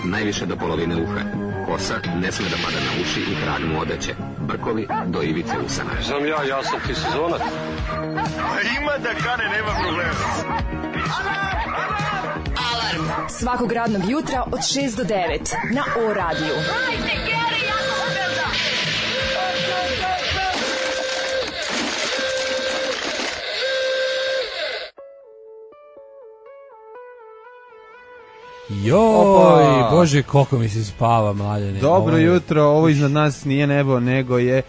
najviše do polovine uha. Kosa ne sme da pada na uši i krag mu odeće. Brkovi do ivice usana. Znam ja sam ti sezonac. A ima da kane, nema problema. Alarm svakog radnog jutra od 6 do 9 na O-radiju. Hajde, Geri, jako se velda! Joj, bože, koliko mi se spava, mladene. Dobro jutro, ovo iznad nas nije nebo, nego je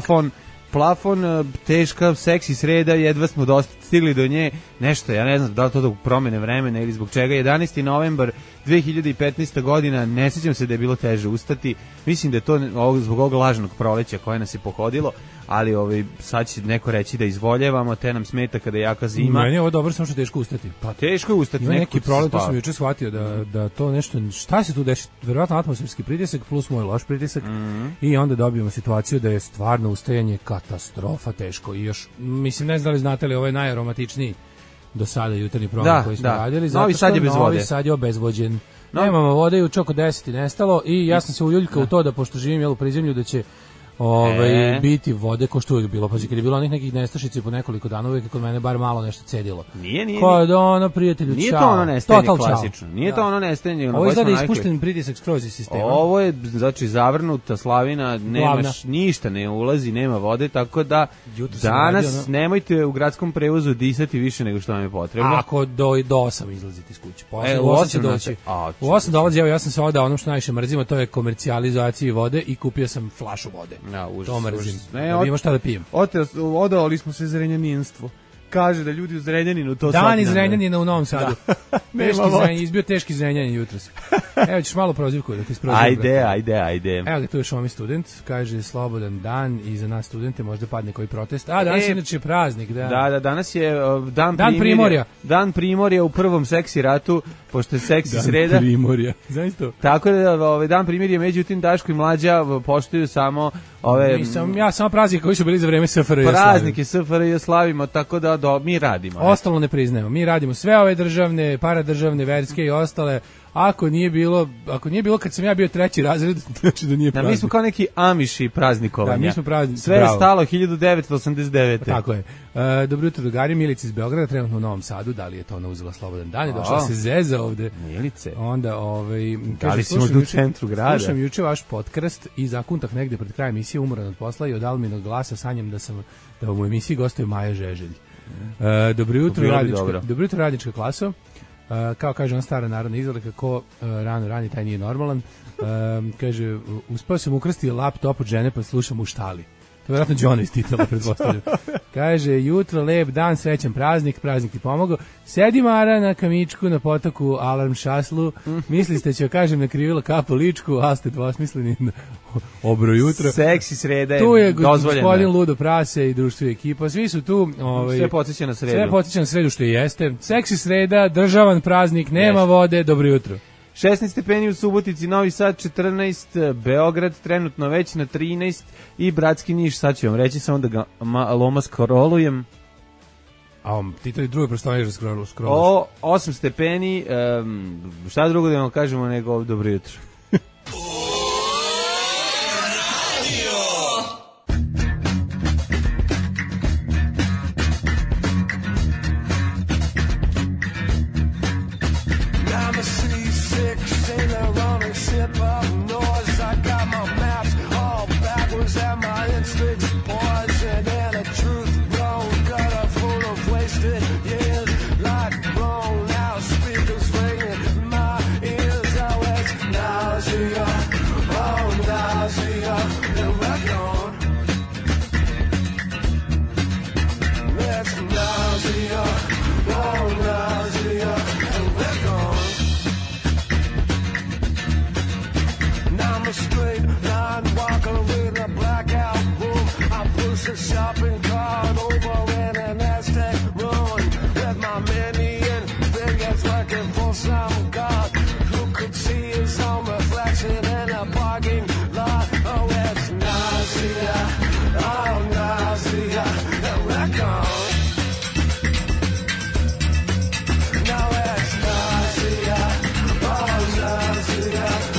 plafon, teška, seksi sreda, jedva smo dosta stigli do nje, nešto, ja ne znam da li to do promene vremena ili zbog čega. 11. novembar 2015. godina, ne sjećam se da je bilo teže ustati, mislim da je to zbog ovog lažnog proleća koje nas je pohodilo, ali sad će neko reći da izvoljevamo, te nam smeta kada je jaka zima. Meni je ovo dobro, samo što teško ustati. Pa teško je ustati. Ima neki problem, to sam juče shvatio, da to nešto, šta se tu deši, verovatno atmosferski pritisak plus moj loš pritisak, i onda dobijemo situaciju da je stvarno ustajanje katastrofa teško. I još, mislim, ne znam da li znate li, ovo je najaromatičniji do sada jutarnji program koji smo radili, zato što Novi Sad je obezvođen. Nemamo vode, juče oko 10 nestalo i ja sam se uljuljkao u to da, pošto živim u prizemlju, da će biti vode ko što uvijek bilo. Pazi, kad je bilo onih nekih nestašica po nekoliko dana, uvijek kod mene bar malo nešto cedilo. Nije. Kao da ono, prijatelju, nije to ono nestajanje klasično. Nije to ono nestajanje. Ovo izgleda ispušten pritisak skroz iz sistema. Ovo je, znači, zavrnuta slavina, nemaš ništa, ne ulazi, nema vode, tako da danas nemojte u gradskom prevozu disati više nego što vam je potrebno. Ako do 8 izlazite iz kuće. U 8 će doći. U 8 dolazi, evo ja sam se odao ono što najviše mrzimo, to je komercijalizaciji vode i kupio sam flašu vode. To mrzim. Da imamo šta da pijem. Odavali smo se Zrenjaninstvo. Kaže da ljudi u Zrenjaninu to sad... Dan iz Zrenjanina u Novom Sadu. Izbio teški Zrenjanin jutros. Evo ćeš malo prozivku da ti isprozivku. Ajde. Evo ga, tu je Šomi student. Kaže, slobodan dan i za nas studente možda padne koji protest. A, danas je inače praznik. Da, danas je dan Primorja. Dan Primorja u prvom seksi ratu, pošto je seksi sreda. Dan Primorja, znaš to? Tako da dan Primorja, međutim Daško i Mlađa poštuju samo ja samo praznik koji su bili za vreme SFRJ. Praznike SFRJ slavimo, tako da mi radimo. Ostalo ne priznajemo. Mi radimo sve ove državne, paradržavne, verske i ostale. Ako nije bilo kad sam ja bio 3. razred, znači da nije praznik. Mi smo kao neki Amiši praznikovanja. Da, mi smo praznici. Sve je stalo 1989. Tako je. Dobro jutro, drugari. Milica iz Beograda, trenutno u Novom Sadu. Da li je to ona uzela slobodan dan i došla se zeza ovde? Milice. Onda, da li si možda u centru grada? Slušam juče vaš podcast i zakuntah negde pred krajem emisije, umoran od posla i od Alminog glasa sanjam da u emisiji gostuje Maja Žeželj. Dobro jutro, radnička klaso. Kao kaže on stara narodna izreka, ko rano rani taj nije normalan. Kaže, uspao sam ukrasti laptop od žene pa slušam u štali. To je vjerojatno Đona iz titula, pretpostavljam. Kaže, jutro, lep dan, srećan praznik ti pomogao. Sedi Mara na kamičku na potoku Alarm šaslu, misli ste će kažem nakrivila kapu ličku, a ste dvosmisleni obro jutro. Seksi sreda je dozvoljena. Tu je dozvoljena. Gospodin Ludo Prase i društvo i ekipa, svi su tu. Sve podsjeća na sredu. Sve podsjeća na sredu što i jeste. Seksi sreda, državan praznik, nema vode, dobro jutro. 16 stepeni u Subotici, Novi Sad 14, Beograd trenutno već na 13 i bratski Niš, sad ću vam reći samo da ga loma skrolujem. A ti to i druge prostorije že skroluješ. 8 stepeni, šta drugo da vam kažemo nego dobro jutro. Shopping cart over in an Aztec ruin with my many and fingers working for some god who could see his own reflection in a parking lot. Oh, it's nausea, and we're gone. Now it's nausea,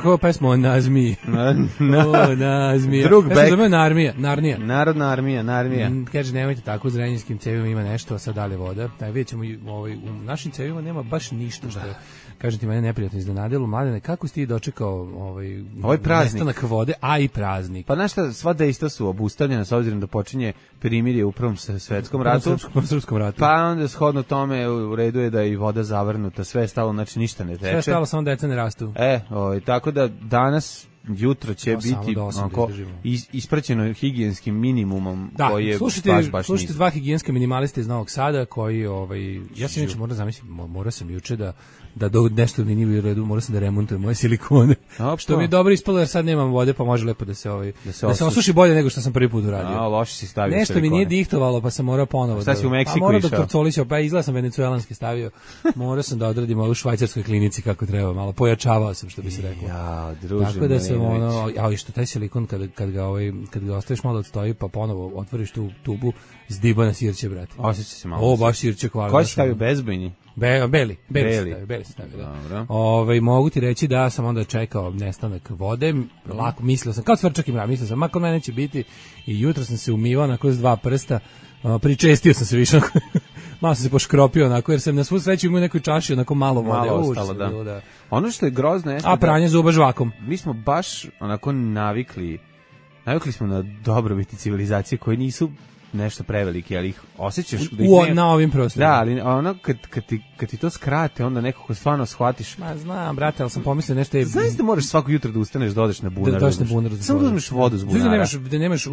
kao pesmu o Nazmiji. O Nazmija. Drug ja se zove Narnija. Narodna armija. Kaže, nemojte tako, u Zrenjanskim cevima ima nešto, a sad dalje voda. Vidjet ćemo, u našim cevima nema baš ništa što je, kažem ti, mene neprijatno iznenadilo. Mladene, kako si ti dočekao ovaj praznik? Nestanak vode, a i praznik. Pa znaš šta, sva dejstva su obustavljena s obzirom da počinje primirje u Prvom svetskom ratu. Srpskom ratu. Pa onda shodno tome u redu je da je i voda zavrnuta, sve je stalo, znači ništa ne teče. Sve je stalo, samo deca ne rastu. Tako da danas jutro će biti ispraćeno higijenskim minimumom koji je baš slušajte dva higijenska minimalista iz Novog Sada koji ja sam inače morao sam juče da nešto mi nije u redu, morao sam da remontujem moje silikone. Što mi je dobro ispalo jer sad nemam vode, pa može lepo da se osuši bolje nego što sam prvi put uradio. Loše si stavio nešto silikone. Mi nije dihtovalo, pa sam morao ponovo. Šta si u Meksiku išao? Morao doktor Colićev, pa izgleda sam venecuelanski stavio. Morao sam da odradim u švajcarskoj klinici kako treba, malo pojačavao sam, što bi se reklo. Tako da sam i što taj silikon kad ga ostaviš malo odstoji, pa ponovo otvoriš tu tubu, zdiba na sirće, brate. Osjeća se malo. O, baš sirće hvala. Ko si stavio bezbojni? Beli stavio. Mogu ti reći da sam onda čekao nestanak vode, lako mislio sam, kao cvrčak i mrav, mislio sam, kod mene će biti, i jutro sam se umivao onako s 2 prsta, pričestio sam se više, malo sam se poškropio onako, jer sam na svu sreću imao u nekoj čaši onako malo vode. Malo ostalo, da. Ono što je grozno jeste a pranje zuba žvakom. Mi smo baš onako navikli smo na dobrobiti civilizacije koje nisu nešto preveliki, ali ih osjećaš na ovim prostorima. Da, ali ono kad ti to skrate, onda nekako stvarno shvatiš. Ma znam, brate, ali sam pomislio nešto je. Znaš da moraš svako jutro da ustaneš, da odeš na bunar. Samo da uzmeš vodu s bunara. Da nemaš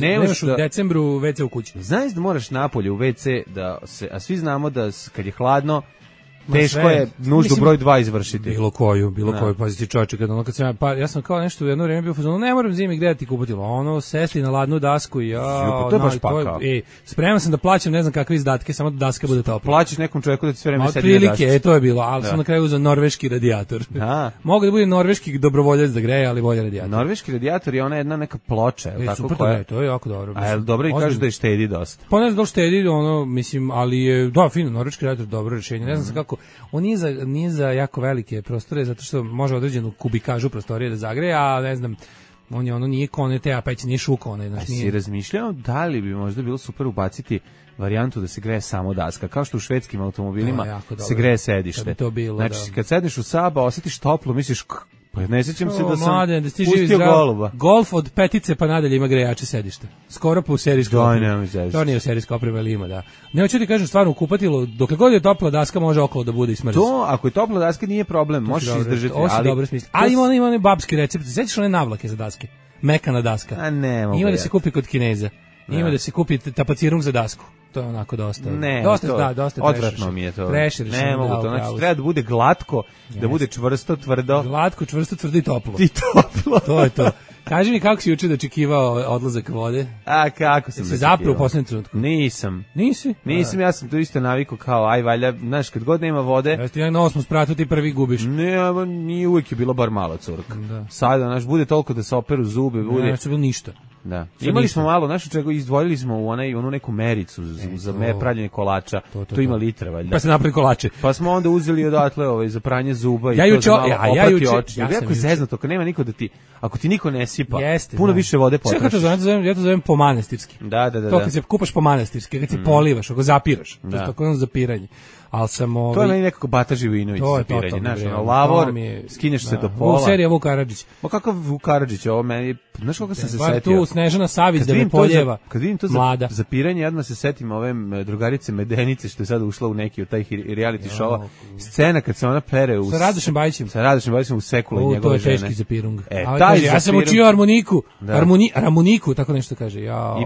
u decembru WC u kući. Znaš da moraš napolje u WC a svi znamo da kad je hladno teško je nuždu broj 2 izvršiti. Bilo koju, paziti čovječe, kad sam ja sam kao nešto u jedno vrijeme bio u fazonu, ne moram zimi gledati kupatilo, sesti na ladnu dasku i to je baš pakao. Spreman sam da plaćam ne znam kakve izdatke, samo da daska bude topla. Plaćaš nekom čovjeku da ti sve vreme sedi na dasci. Otprilike, to je bilo, ali sam na kraju uzeo norveški radijator. Mogu da bude norveški dobrovoljac da greje, ali bolje radijator. Norveški radijator je ona jedna neka ploča, je tako koja? To je jako dobro. A dobro i kažeš da je štedi dosta. Pa ne znam da štedi, mislim, ali je fino, norveški radijator dobro rješenje. Ne znam kako. On nije za jako velike prostore, zato što može određenu kubikažu prostorije da zagreje, a ne znam, on nije kone te, a peć nije šuka. Si razmišljao da li bi možda bilo super ubaciti varijantu da se greje samo daska, kao što u švedskim automobilima se greje sedište. Znači, kad sedneš u Saba, osjetiš toplo, misliš, pa ne sjećam se da sam pustio goluba. Golf od petice pa nadalje ima grejače sedište. Skoro pa u serijskoj opremi. To nije u serijskoj opremi, ali ima, da. Ne hoću ti kažem, stvarno u kupatilu, dokle god je topla daska, može okolo da bude i smrzi. To, ako je topla daska, nije problem, možeš izdržati. Ovo si dobro smisli. Ali ima onaj babski recept, sjećaš one navlake za daske? Mekana daska. A ne mogu. Ima da se kupi kod Kineza. Ima da se kupi tapacirung za dasku. To je onako dosta. Dosta odvratno mi je to. Ne mogu to. Znači treba da bude glatko, da bude čvrsto, tvrdo. Glatko, čvrsto, tvrdo i toplo. To je to. Kaži mi kako si juče dočekivao odlazak vode? A kako sam se zapravo u posljednjem trenutku? Nisam. Nisi? Nisam, ja sam to isto navikao kao aj valja, znaš, kad god nema vode. Jeste ja na 8. spratu ti prvi gubiš. Ne, nije uvijek je bilo bar malo curka. Sada, znaš, bude toliko da se operu zube, bude. Ne, bilo ništa. Da. Imali smo malo, znaš, čega izdvojili smo u onu neku mericu za pravljenje kolača. To ima litra, valjda. Pa se napravi kolače. Pa smo onda uzeli odatle za pranje zuba i to za malo oprati oči. Jako zeznuto, ako nema niko da ti, ako ti niko ne sipa, puno više vode potrošiš. Ja to zovem pomanastirski. Da. To kad se kupaš pomanastirski, kad se polivaš, ako zapiraš. To je tako zapiranje. Al sam to je nekako Bata Živinović zapiranje, znaš, lavor, skinješ se do pola. U seriji Vuk Karadžić. Ma kakav Vuk Karadžić, ovo meni, znaš kako sam se setio. Tu Snežana Savić da me poljeva. Kad vidim to zapiranje, odmah se setim ove drugarice Medenice što je sada ušla u neki od taj reality showa. Scena kad se ona pere sa Radošem Bajićem. Sa Radošem Bajićem u sekula i njegove žene. To je teški zapirung. Ja sam učio harmoniku, tako nešto kaže.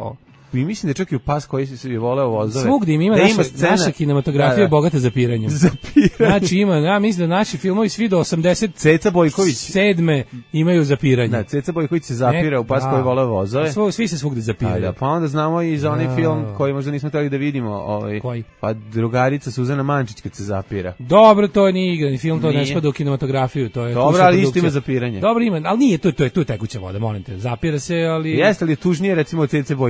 I mislim da čak i u Pas koji se voleo vozove. Svugdje ima naša kinematografija bogata zapiranjem. Znači ima, ja mislim da naši filmovi svi do 80 Ceca Bojković 7. imaju zapiranje. Da, Ceca Bojković se zapira u Pas koji voleo vozove. Svi se svugdje zapiraju. Pa onda znamo i za onaj film koji možda nismo trebali da vidimo. Koji? Pa drugarica Suzana Mančić kad se zapira. Dobro, to nije igrani film, to ne spada u kinematografiju. Dobro, ali isto ima zapiranje. Dobro ima, ali nije, to je tekuća voda, molim te. Zapira se, ali... Jeste li tužnije recimo od Cece Bojković kad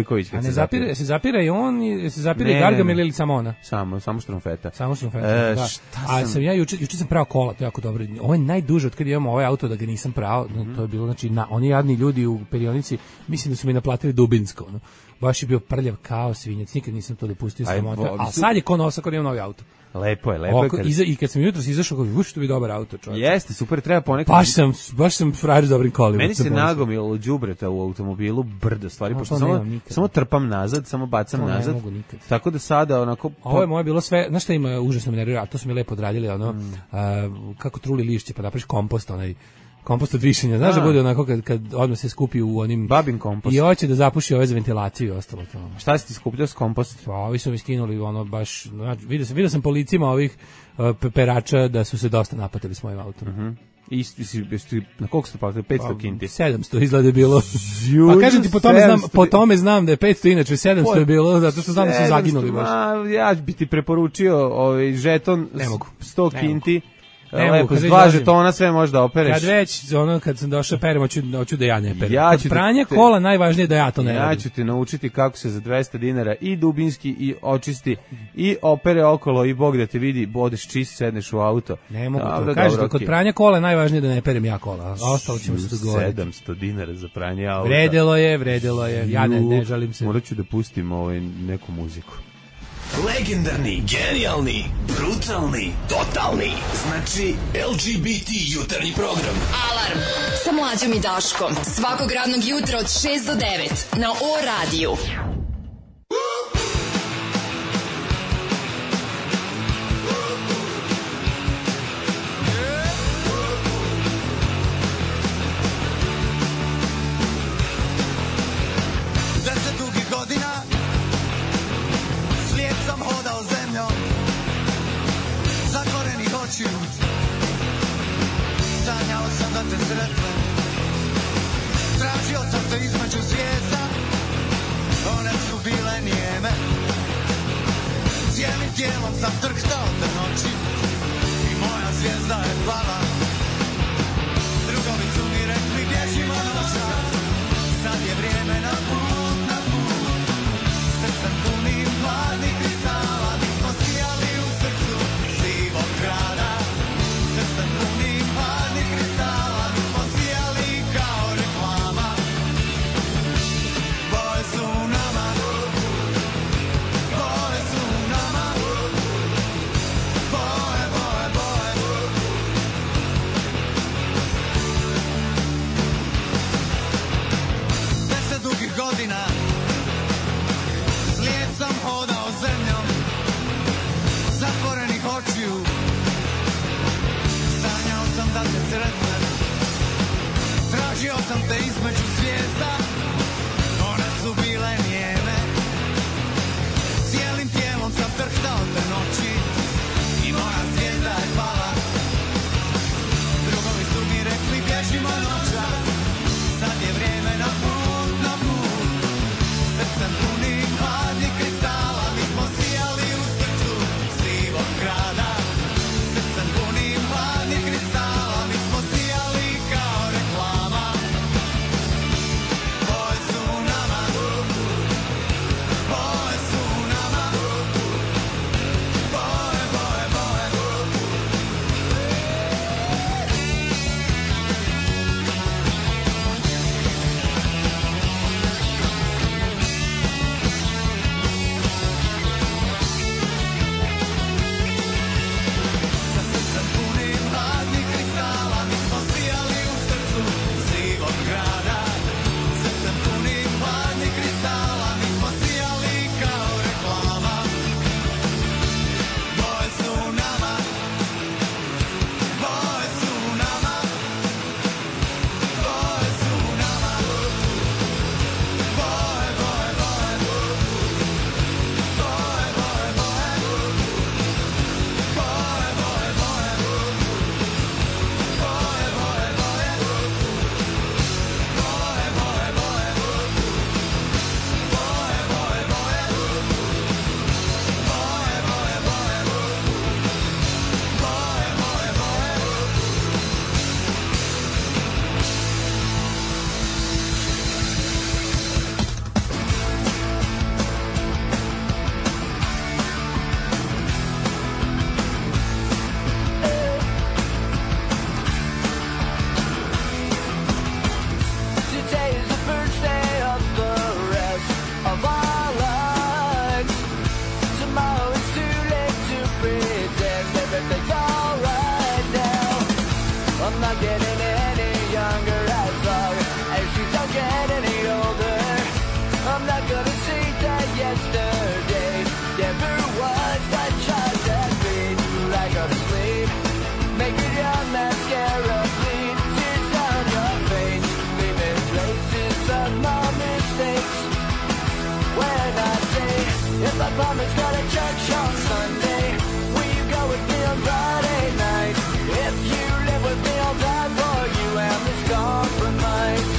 ne zapire, se zapira i on, se zapira i Gargamel ili samo ona? Samo Štrumfeta. Samo Štrumfeta, da. A sam ja juče sam prao kola, to je jako dobro. Ovo je najduže od kada imamo ovaj auto da ga nisam prao, to je bilo, znači, oni jadni ljudi u perionici, mislim da su mi naplatili dubinsko, ono. Baš je bio prljav kao svinjac, nikad nisam to dopustio sa motor, a sad je ko nosa, kod imam novi auto. Lepo je. I kad sam jutros izašao, što bi dobar auto, čovjek. Jeste, super, treba ponekad. Baš sam frajer s dobrim kolima. Meni se nagomilo đubreta u automobilu, brdo stvari, pošto samo trpam nazad, samo bacam nazad. Tako da sada onako ovo je moje bilo sve, znaš šta ima užasno me nervira, a to su mi lepo odradili, ono kako truli lišće, pa napraviš kompost, kompost od višenja, znaš da bude onako kad odmah se skupi u onim babin kompost i hoće da zapuši ove za ventilaciju i ostalo to. Šta si ti skupljao s kompost? Pa ovi su mi skinuli baš, vidio sam po licima ovih perača da su se dosta napatili s mojim autom. I na koliko ste platili? 500 kinti? 700 izgleda je bilo. Pa kažem ti, po tome znam da je 500, inače 700 je bilo, zato što znam da su zaginuli baš. Ja bi ti preporučio žeton 100 kinti. Lepo, s 2 žetona sve možeš da opereš. Kad sam došao perem, hoću da ja ne perem. Kod pranja kola najvažnije da ja to ne radim. Ja ću te naučiti kako se za 200 dinara i dubinski i očisti i opere okolo i Bog da te vidi, odeš čist, sedneš u auto. Ne mogu to. Kažeš da kod pranja kola najvažnije da ne perem ja kola, a ostalo ćemo se dogovoriti. 700 dinara za pranje auta. Vredelo je. Ja ne žalim se. Morat ću da pustim neku muziku. Legendarni, genijalni, brutalni, totalni. Znači LGBT jutarnji program. Alarm sa Mlađom i Daškom. Svakog radnog jutra od 6 do 9 na O-radiju. Sanjao sam da te sretnem, tražio sam te između zvijezda, one su bile nijeme. Cijelim tijelom sam trhtao te noći i moja zvijezda je pala. Drugovi su mi rekli bježimo noćas, sad je vrijeme na put, srcem punim hladnih kristala, mi smo sijali u srcu sivog grada. Srcem punim hladnih kristala, mi smo sijali kao reklama. Boje su nama, boje su nama, boje, boje, boje. I'm not gonna say that yesterday never was, but just that beat like a sleep. Making your mascara bleed, tears on your face, leaving traces of my mistakes. When I say, if I promise go to church on Sunday, will you go with me on Friday night? If you live with me, I'll die for you and this compromise.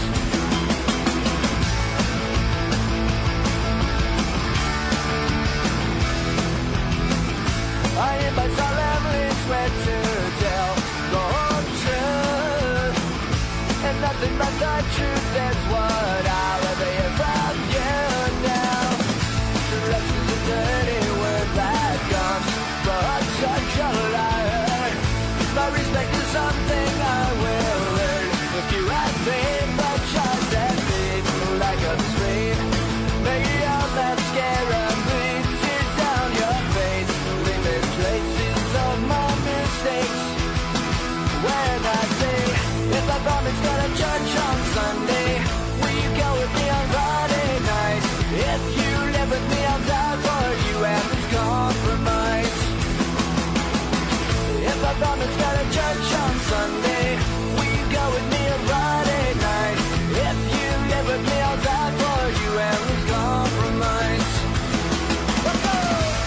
I am by solemnly swear to tell the whole truth and nothing but the truth is what I'll ever hear from you now. Trust is a dirty word that comes from such a liar. My respect is something I will learn if you ask me, but just as deep like a stream. Make your mascara bleed, tears down your face, leaving traces of my mistakes. When I say, if I promise go to church on Sunday, will you go with me on Friday night? If you live with me, I'll die for you and this compromise. If I promise go to church on Sunday, will you go with me on Friday night? If you live with me, I'll die for you and this compromise. Let's go!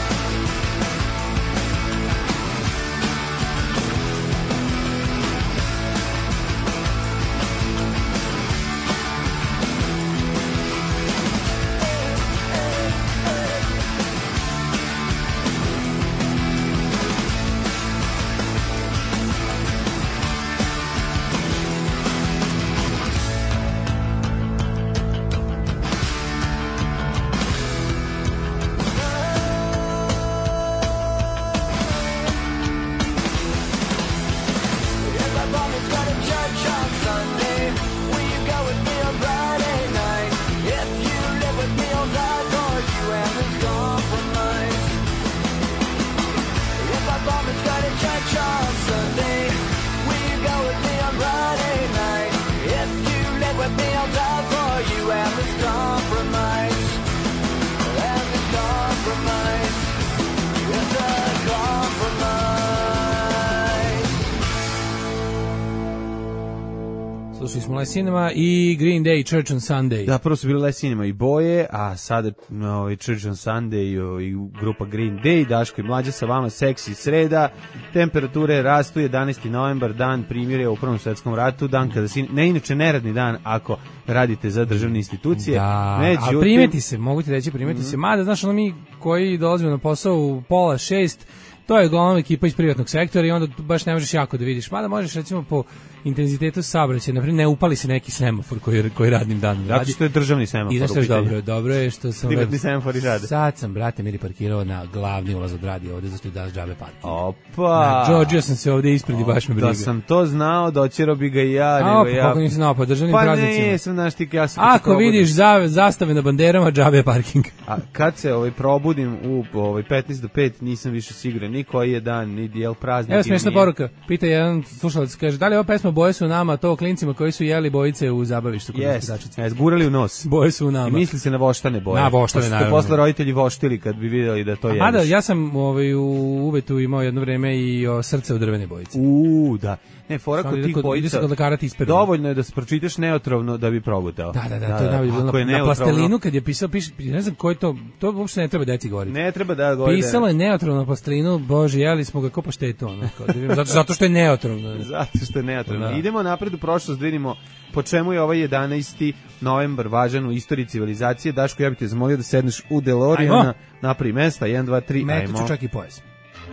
Slušali smo Les Cinema i Green Day, Church on Sunday. Da, prvo su bili Les Cinema i Boje, a sada Church on Sunday i grupa Green Day, Daško i Mlađa sa vama, seksi sreda, temperature rastu, 11. novembar, dan primirja u Prvom svetskom ratu, dan kada si, ne inače neradni dan ako radite za državne institucije. Da, a primeti se, mogu ti reći, primeti se, mada, znaš, ono mi koji dolazimo na posao u 5:30, to je uglavnom ekipa iz privatnog sektora i onda baš ne možeš jako da vidiš. Mada možeš recimo po intenzitetu saobraćaja, na primjer ne upali se neki semafor koji radnim danom radi. Zato što je državni semafor. I znaš što je dobro je što sam... Privatni semafori rade. Sad sam, brate, miri parkirao na glavni ulaz od radija ovde, zašto je danas džabe parking. Opa! Georgio sam se ovde ispred i baš me briga. Da sam to znao, doćero bi ga i ja. Kako nisi znao, po državnim praznicima. Pa nisam, znaš ti, ja sam... Ako vidiš zastave na banderama, džabe parking. A kad se probudim u 15 do 5, nisam više siguran ni koji je dan, ni dijel praznik. Evo smiješna poruka, pita jedan slušalac, kaže, da li ova pesma Boje su nama, to o klincima koji su jeli bojice u zabavištu? Jes, gurali u nos. Boje su nama. I misli se na voštane boje. Na voštane, naravno. Posle roditelji voštili kad bi vidjeli da to jedeš. Mada, ja sam u Uvetu imao jedno vreme i srce u drvene bojice. Da. Ne, fora kod tih bojica. Ide se kod lekara ti isperu. Dovoljno je da se pročitaš neotrovno da bi progutao. Da, to je najbolje. Na plastelinu kad je pisao, ne znam ko je to uopšte ne treba deci govoriti. Ne treba da govori. Pisalo je neotrovno na plastelinu, bože, jeli smo ga ko paštetu. Zato što je neotrovno. Zato što je neotrovno. Idemo napred u prošlost, da vidimo po čemu je ovaj 11. novembar važan u istoriji civilizacije. Daško, ja bih te zamolio da sedneš u DeLoreana, napravi mesta, 1, 2, 3, ajmo. Metu ću čak i pojas.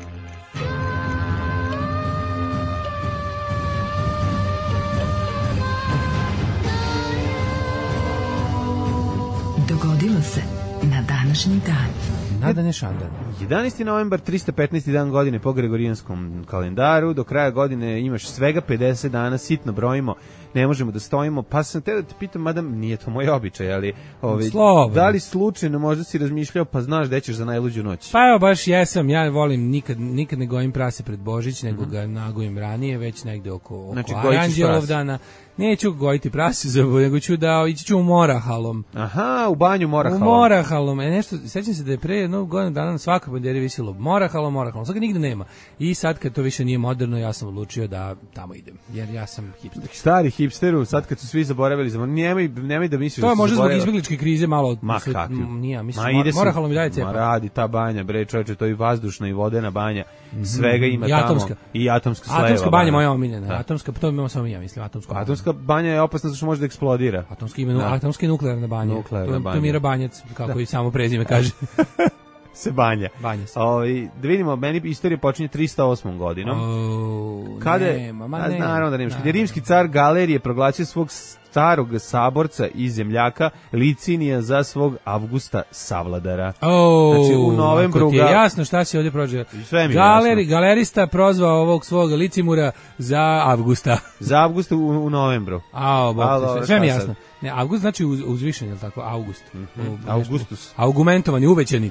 Dogodilo se na današnji dan. Nadan je Šandan. 11. novembar, 315. dan godine po Gregorijanskom kalendaru. Do kraja godine imaš svega 50 dana, sitno brojimo. ne možemo da stojimo, pa sam te da te pitam, mada nije to moj običaj, ali da li slučajno možda si razmišljao, pa znaš gde ćeš za najluđu noć? Pa evo, baš jesam, ja volim nikad ne gojim prase pred Božić, nego ga nagojim ranije, već negde oko znači, Aranđelovdana. Neću gojiti prase, nego ću ići ću u Morahalom. Aha, u banju Morahalom. U Morahalom. Nešto, sećam se da je pre jednog godina dana na svakoj banderi visilo Morahalom. Sad ga nigde nema. I sad kad to više nije moderno, ja sam odlučio da tamo idem. Jer ja sam hipster. Stari hipsteru, sad kad su svi zaboravili, nemoj da misliš to da je su možda zbog zaboravili. izbegličke krize malo. Ma kakvi. Nije, mislim, Morahalom i dalje cepa. Ma radi ta banja, bre, čoveče, to je vazdušna i vodena banja. Svega ima I tamo. Atomska. I atomska sleva. Atomska banja moja omiljena. Atomska, to imamo samo ja, mislim, atomska banja je opasna zato što može da eksplodira. Atomska i nuklearna banja. To Mira Banjac, kako i samo prezime kaže. Se banja. Banja se. Da vidimo, meni istorija počinje 308. godinom. Naravno da nemaš. Kad je rimski car Galerije proglasio svog starog saborca i zemljaka Licinija za svog Avgusta savladara. Znači u novembru ti je jasno šta si ovdje prođe. Galerista prozvao ovog svog Licimura za Avgusta. Za Avgusta u novembru. Sve mi jasno. Ne, Avgust znači uzvišen, je li tako? August. Augustus. Augumentovani, uvećani.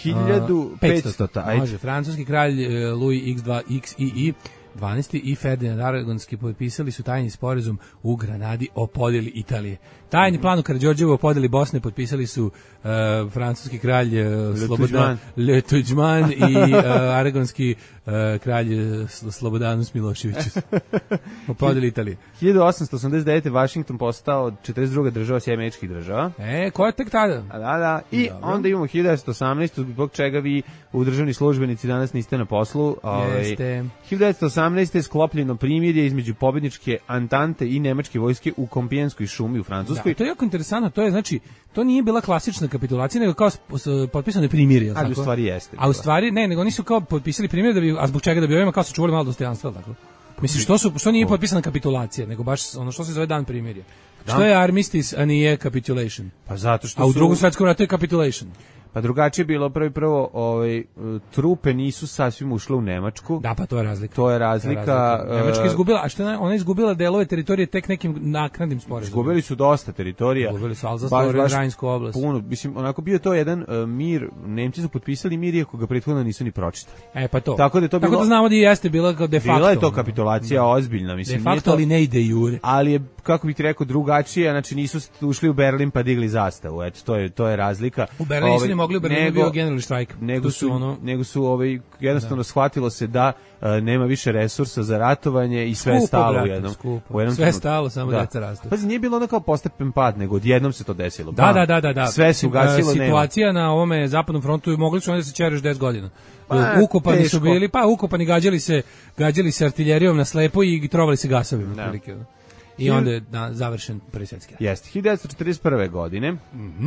1500. Može, francuski kralj Louis XII 12. i Ferdinand Aragonski potpisali su tajni sporazum u Granadi o podjeli Italije. Tajni plan u Karađorđevu o podjeli Bosne potpisali su francuski kralj Le Tuđman i aragonski kralj Slobodanus Milošević o podjeli Italije. 1889. Washington postao 42. država Sjedinjenih Američkih Država. Ko je tek tada? Da. I onda imamo 1918. zbog čega vi u državni službenici danas niste na poslu. Jeste. 1918. je sklopljeno primirje između pobjedničke Antante i nemačke vojske u Kompijenskoj šumi u Francuskoj. Da, to je jako interesantno, to je znači, to nije bila klasična kapitulacija, nego kao potpisano primirje. Ali u stvari jeste. A u stvari ne, nego oni su kao potpisali primirje, da bi, a zbog čega da bi ovima kao su čuvali malo dostojanstva, tako. Mislim, što nije potpisana kapitulacija, nego baš ono što se zove dan primirja. Što je armistice, a nije capitulation? Pa zato što a u Drugom svetskom ratu je capitulation. Pa drugačije je bilo prvo trupe nisu sasvim ušle u Nemačku. Da, pa to je razlika. Nemačka izgubila, a što je ona izgubila delove teritorije tek nekim naknadnim sporazumom. Izgubili su dosta teritorija. Izgubili su Alzasu, Rajnsku oblast. Puno, mislim, onako bio to jedan mir, Nemci su potpisali mir iako ga prethodno nisu ni pročitali. Pa to. Tako da znamo da jeste bila kao de facto. Bila je to kapitulacija ozbiljna, mislim. De facto, ali ne i de jure. Ali je, kako bih ti rekao, drugačije, znači nisu ušli u Berlin pa digli zastavu. Eto, to je razlika. U Berlinu su mogli, u Berlinu bio generalni štrajk. Nego su jednostavno shvatilo se da nema više resursa za ratovanje i sve stalo u jednom. Sve stalo, samo deca rastu. Pa nije bilo ono kao postepen pad, nego odjednom se to desilo. Da. Sve se ugasilo, situacija na ovome zapadnom frontu, mogli su onda da se čeraš 10 godina. Ukopani su bili, ukopani gađali se artiljerijom na slepo i trovali se gasovima. I onda je završen Prvi svjetski rat. Jeste, 1941. godine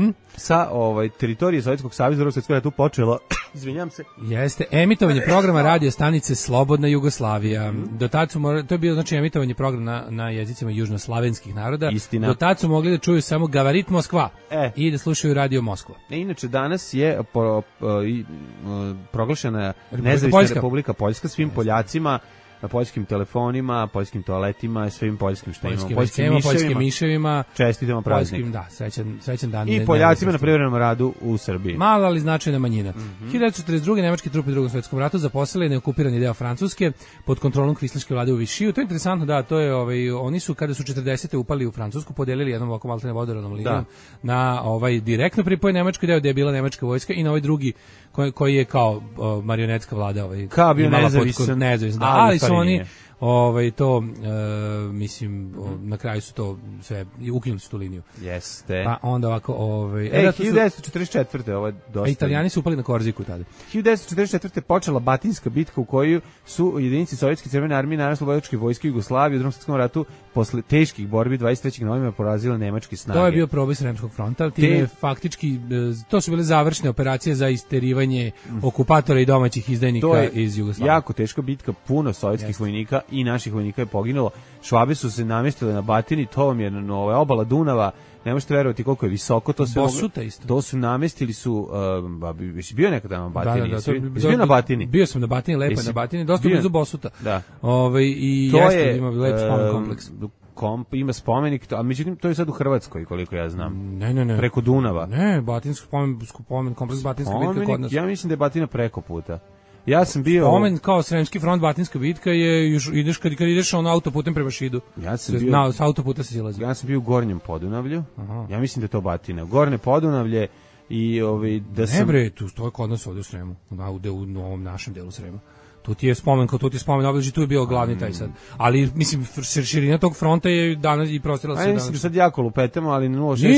sa teritorije Sovjetskog saveza Drugog svjetskog rata počelo, izvinjam se. Jeste, emitovanje programa radio stanice Slobodna Jugoslavija. Do tad su to je bio znači emitovanje programa na jezicima južnoslavenskih naroda. Istina. Do tad su mogli da čuju samo Gavarit Moskva i da slušaju radio Moskva. Inače danas je proglašena Nezavisna Republika Poljska svim Poljacima, na poljskim telefonima, poljskim toaletima, svim poljskim što imamo, poljskim miševima, čestitamo praznik. Srećan dan. I Poljacima na privremenom radu u Srbiji. Mala ali značajna manjina. 1942. nemačke trupe u Drugom svjetskom ratu zaposlili neokupirani deo Francuske pod kontrolom kvislinške vlade u Višiju. To je interesantno, da, to je oni su kada su 40. upali u Francusku, podelili jednom ovako maltene vodoravnom linijom na direktno pripojen nemački deo gdje je bila nemačka vojska i na ovaj drugi koji je kao marionetska vlada kao bio nezavisan, ali su oni mislim na kraju su to sve ukinuli su tu liniju. Jeste. Pa onda ovako 1944. ovo je dosta. Italijani su upali na Korziku tada. 1944. počela Batinska bitka u kojoj su jedinice Sovjetske crvene armije Narodne oslobodilačke vojske Jugoslavije u Drugom svjetskom ratu posle teških borbi 23. novembra porazile nemačke snage. To je bio proboj Sremskog fronta, time faktički to su bile završne operacije za isterivanje okupatora i domaćih izdajnika iz Jugoslavije. Jako teška bitka, puno sovjetskih vojnika i naših vojnika je poginulo. Švabe su se namjestile na Batini, to vam je obala Dunava, ne možete verovati koliko je visoko to sve. Bosuta isto. To su namestili su, bio nekada na Batini. Bio na Batini. Bio sam na Batini, lepo na Batini, dosta blizu Bosuta. Da. I jeste, ima lep spomen kompleks. ima spomenik, a međutim to je sad u Hrvatskoj, koliko ja znam. Ne. Preko Dunava. Ne, Batinski spomen, kompleks Batinska bitka kod nas. Ja mislim da je Batina preko puta. Ja sam bio spomen kao Sremski front, Batinska bitka je još ideš kad ideš on autoputem prema Šidu. Ja sam bio s autoputa se silazi. Ja sam bio u Gornjem Podunavlju. Aha. Ja mislim da je to Batina. Gornje Podunavlje i da sam... Ne bre, to je kod nas ovde u Sremu, u ovom našem delu Srema. Tu ti je spomen obliži, tu je bio glavni taj sad. Ali, mislim, širina tog fronta je danas i prostirala se danas. Mislim, sad jako lupetamo, ali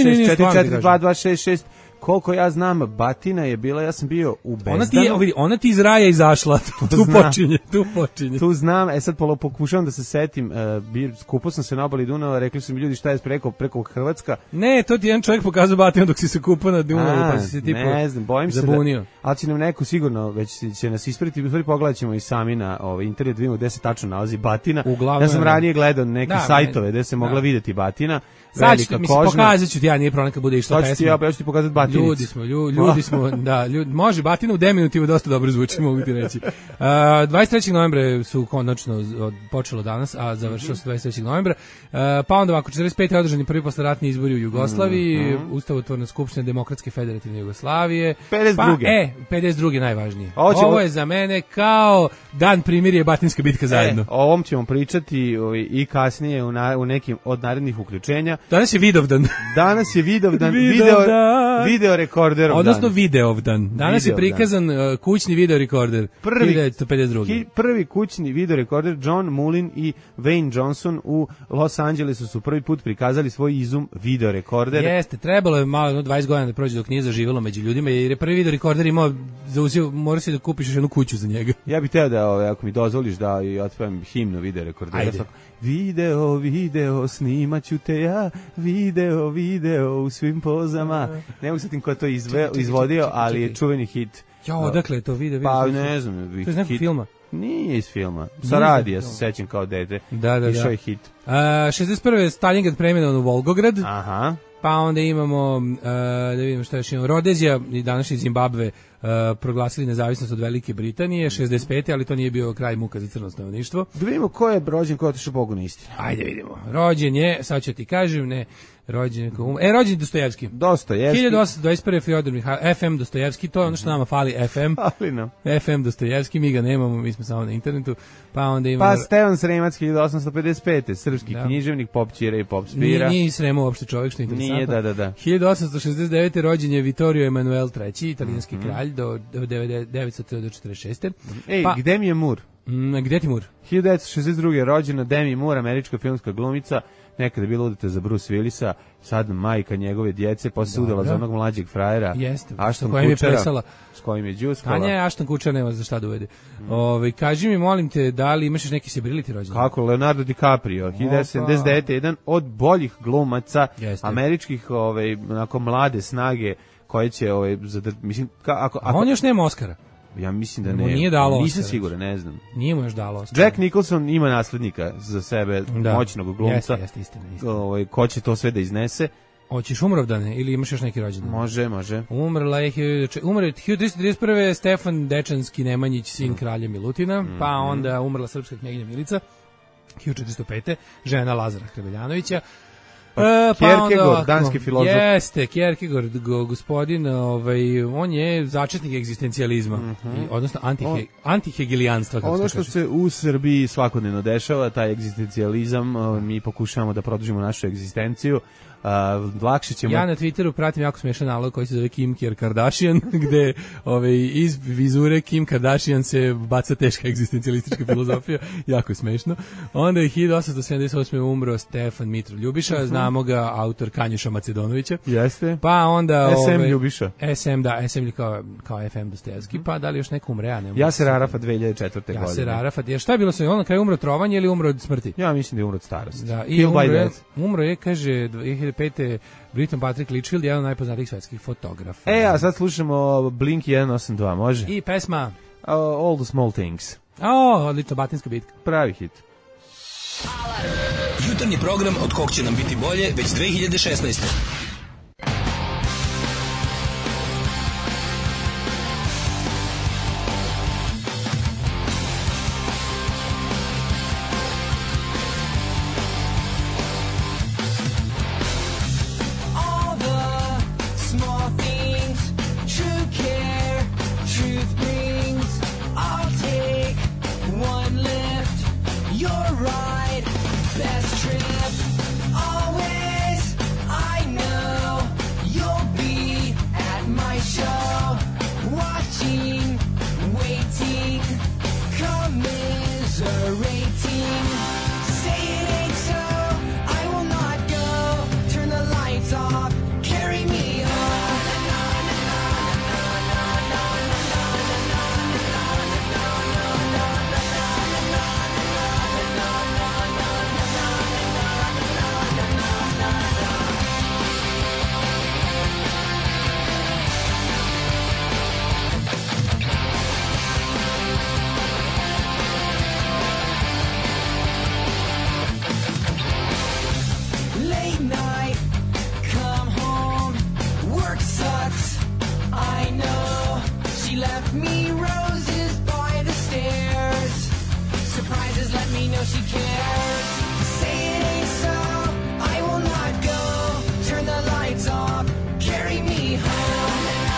066442266, koliko ja znam, Batina je bila, ja sam bio u Bezdanu. Ona ti iz raja izašla, tu počinje. Tu znam, sad pokušavam da se setim, kupao sam se na obali Dunava, rekli su mi ljudi šta je preko Hrvatska. Ne, to ti jedan čovjek pokazao Batinu dok si se kupao na Dunavu, pa si se tipo ne znam, bojim zabunio. Se ali će nam neko sigurno, već će nas ispriti, u stvari pogledat ćemo i sami na internet, vidimo gde se tačno nalazi Batina. Uglavnom, ja sam ranije gledao neke sajtove gde se mogla vidjeti Batina. Sad ću, pokazat ću ti, nije problem kad bude išla pesma. Ja ću ti pokazati Batinicu. Ljudi smo, da, može, Batina u deminutivu dosta dobro zvuči, mogu ti reći. 23. novembra su konačno počelo danas, a završilo se 23. novembra. Pa onda ovako, 45. je održani prvi posleratni izbori u Jugoslaviji, Ustavotvorna skupština Demokratske federativne Jugoslavije. 52. 52. najvažnije. Ovo je za mene kao dan primirje Batinska bitka zajedno. O ovom ćemo pričati i kasnije u nekim od narednih uključenja. Danas je Vidovdan. Danas je Vidovdan. Video rekorder. Odnosno Videovdan. Danas je prikazan kućni video rekorder. 1952. Prvi kućni video rekorder John Mullin i Wayne Johnson u Los Angelesu su prvi put prikazali svoj izum video rekorder. Jeste, trebalo je malo 20 godina da prođe dok nije zaživelo među ljudima, jer je prvi video rekorder imao mora si da kupiš još jednu kuću za njega. Ja bih teo da, ako mi dozvoliš, da i otpevam himnu video rekordera. Ajde. Video, snimaću te ja, video u svim pozama. Ne mogu se tim ko to izvodio, ali je čuveni hit. Ja, odakle je to video? Pa ne znam. To je iz nekog filma? Nije iz filma. Sa radija se sećam kao dete. Da. Išao je hit. 61. Stalingrad preimenovan u Volgograd. Aha. Pa onda imamo, da vidimo šta još imamo, Rodezija i današnji Zimbabve proglasili nezavisnost od Velike Britanije, 65. ali to nije bio kraj muka za crno stanovništvo. Da vidimo ko je rođen, ko je otišao Bogu na istinu. Ajde vidimo. Rođen je, sad ću ti kažem, rođen je Dostojevski. 1821. Fyodor FM Dostojevski, to je ono što nama fali, FM. FM Dostojevski, mi ga nemamo, mi smo samo na internetu. Pa onda imamo... Pa Stevan Sremac, 1855. Srpski književnik, pop ćira i pop spira. Nije Sremo uopšte čovjek, što je interesantno. Nije, da. 1869. rođen je Vittorio Emanuel III, italijanski kralj, do 946. Ej, gde mi je Mur? Gde ti Mur? 1962. rođena Demi Moore, američka filmska glumica, nekada je bila udata za Bruce Willisa, sad majka njegove djece, posle se udala za onog mlađeg frajera. Jeste, Ashton kojim je plesala. S kojim je džuskala. Tanja Ashton Kutcher nema za šta da uvede. Kaži mi, molim te, da li imaš neki celebrity rođendan? Kako, Leonardo DiCaprio, 1979. jedan od boljih glumaca, američkih, onako mlade snage, koje će, mislim, a on još nema Oscara. Ja mislim da ne. Nije dalo Oscara. Nisam siguran, ne znam. Nije mu još dalo Oscara. Jack Nicholson ima naslednika za sebe, moćnog glumca. Jeste, istina. Ko će to sve da iznese? Hoćeš Umrovdane ili imaš još neki rođendan? Može. Umre 1331. Stefan Dečanski Nemanjić, sin kralja Milutina, pa onda umrla srpska knjeginja Milica, 1405. žena Lazara Hrebeljanovića. Kierkegaard, danski filozof. Jeste, Kierkegaard, gospodin, on je začetnik egzistencijalizma, odnosno antihegelijanstva. Ono što se u Srbiji svakodnevno dešava, taj egzistencijalizam, mi pokušavamo da produžimo našu egzistenciju. Lakše ćemo... Ja na Twitteru pratim jako smiješan nalog koji se zove Kim Kardashian, gde iz vizure Kim Kardashian se baca teška egzistencijalistička filozofija, jako je smešno. Onda je 1878. umro Stefan Mitrov Ljubiša, znamo ga, autor Kanjuša Macedonovića. Jeste. Pa onda... SM Ljubiša. SM kao FM Dostojevski, pa da li još neko umre? Jaser Arafat 2004. godine. Jaser Arafat, šta je bilo sa on na kraju umro od trovanja ili umro od smrti? Ja mislim da je umro od starosti. Da, i umro je, kaže, 2005. Britton Patrick Litchfield, jedan od najpoznatijih svetskih fotografa. A sad slušamo Blink 182, može? I pesma All the Small Things. Odlično, Batinska bitka. Pravi hit. Jutarnji program od kog će nam biti bolje već 2016. She left me roses by the stairs. Surprises let me know she cares. Say it ain't so, I will not go. Turn the lights off, carry me home.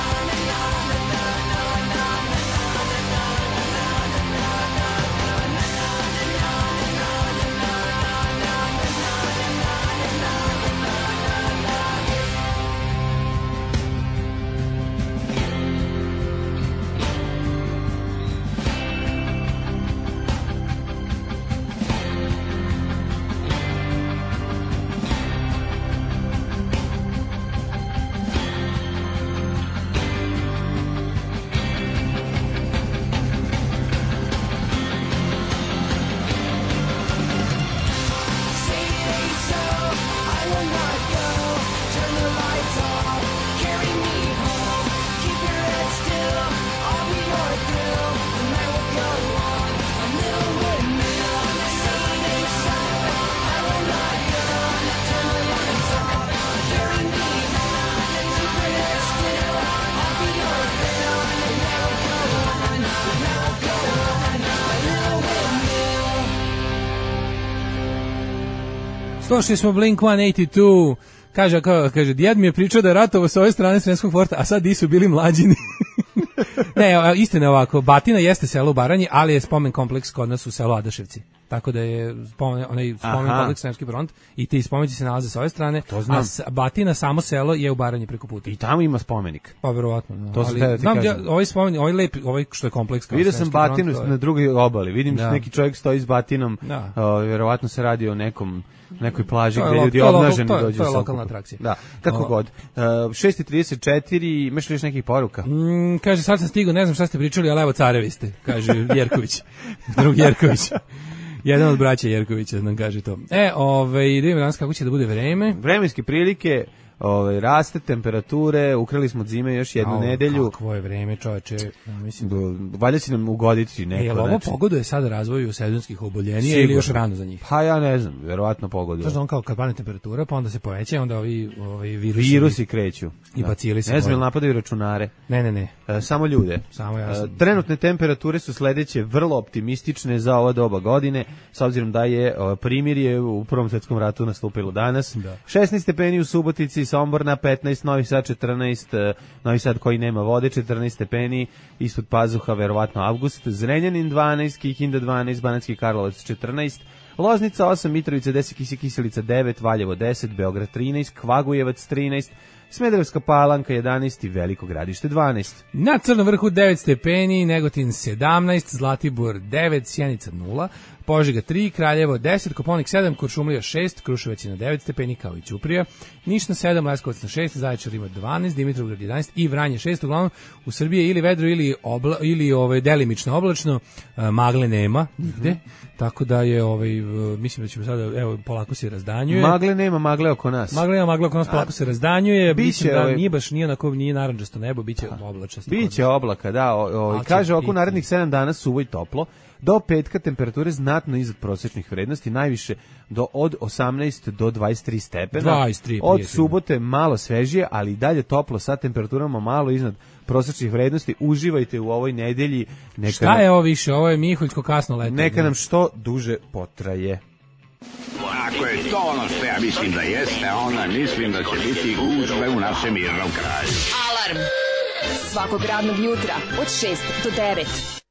Slušali smo Blink-182, kaže, djed mi je pričao da je ratovao sa ove strane Sremskog forta, a sad di su bili mlađini. Ne, istina je ovako, Batina jeste selo u Baranji, ali je spomen kompleks kod nas u selu Adaševci. Tako da je onaj spomen kompleks Sremski front i ti spomenici se nalaze sa ove strane, a Batina samo selo je u Baranji preko puta. I tamo ima spomenik. Pa verovatno. No. To ali, znam, ovaj spomenik, ovaj lep, ovaj što je kompleks kao vidio sam Batinu front, na drugoj obali. Vidim da neki čovjek stoji s Batinom. Verovatno se radi o nekoj plaži gdje ljudi obnaženi dođu. To je lokalna atrakcija. Da, kako god. 6:34, imaš li još nekih poruka? Kaže, sad sam stigao, ne znam šta ste pričali, ali evo carevi ste, kaže Jerković. Drug Jerković. Jedan od braća Jerkovića nam kaže to. Da vidimo danas kako će da bude vreme. Vremenske prilike, raste temperature, ukrali smo od zime još jednu nedelju. Kakvo je vreme, čoveče. Mislim, valjda će nam ugoditi neko. Jel ovo pogoduje sada razvoju sezonskih oboljenja ili još rano za njih? Pa ja ne znam, verovatno pogoduje. Znaš da on kao kad padne temperatura, pa onda se poveća, onda ovi virusi kreću. I bacili se. Ne znam, napadaju računare. Ne. Samo ljude. Samo jasno. Trenutne temperature su sledeće, vrlo optimistične za ova doba godine, s obzirom da je primirje u Prvom svetskom ratu nastupilo danas. 16 stepeni u Subotici, Sombor na 15, Novi Sad 14, Novi Sad koji nema vode 14 stepeni, ispod pazuha verovatno avgust, Zrenjanin 12, Kikinda 12, Banatski Karlovac 14, Loznica 8, Mitrovica 10, Kiselica 9, Valjevo 10, Beograd 13, Kvagujevac 13, Smederevska Palanka 11 i Veliko Gradište 12. Na Crnom vrhu 9 stepeni, Negotin 17, Zlatibor 9, Sjenica 0, Požega 3, Kraljevo 10, Koponik 7, Kuršumlija 6, Kruševac na 9 stepeni kao i Ćuprija, Niš na 7, Leskovac na 6, Zaječar ima 12, Dimitrovgrad 11 i Vranje 6. Uglavnom u Srbiji ili vedro ili delimično oblačno, magle nema nigde. Tako da je mislim da ćemo sada polako se razdanjuje. Magle nema, magle oko nas. Magle oko nas polako se razdanjuje. Biće da nije narandžasto nebo, biće oblačasto. Biće oblaka, da. Kaže oko narednih 7 dana suvo i toplo. Do petka temperature znatno iznad prosječnih vrednosti, najviše od 18 do 23 stepena. 23, od subote malo svežije, ali i dalje toplo sa temperaturama malo iznad prosječnih vrednosti. Uživajte u ovoj nedelji. Šta je ovo više? Ovo je Miholjsko kasno leto. Neka nam što duže potraje. Ako je to ono što ja mislim da jeste, onda mislim da će biti gužve u našem mirnom kraju. Alarm svakog radnog jutra od 6 do 9.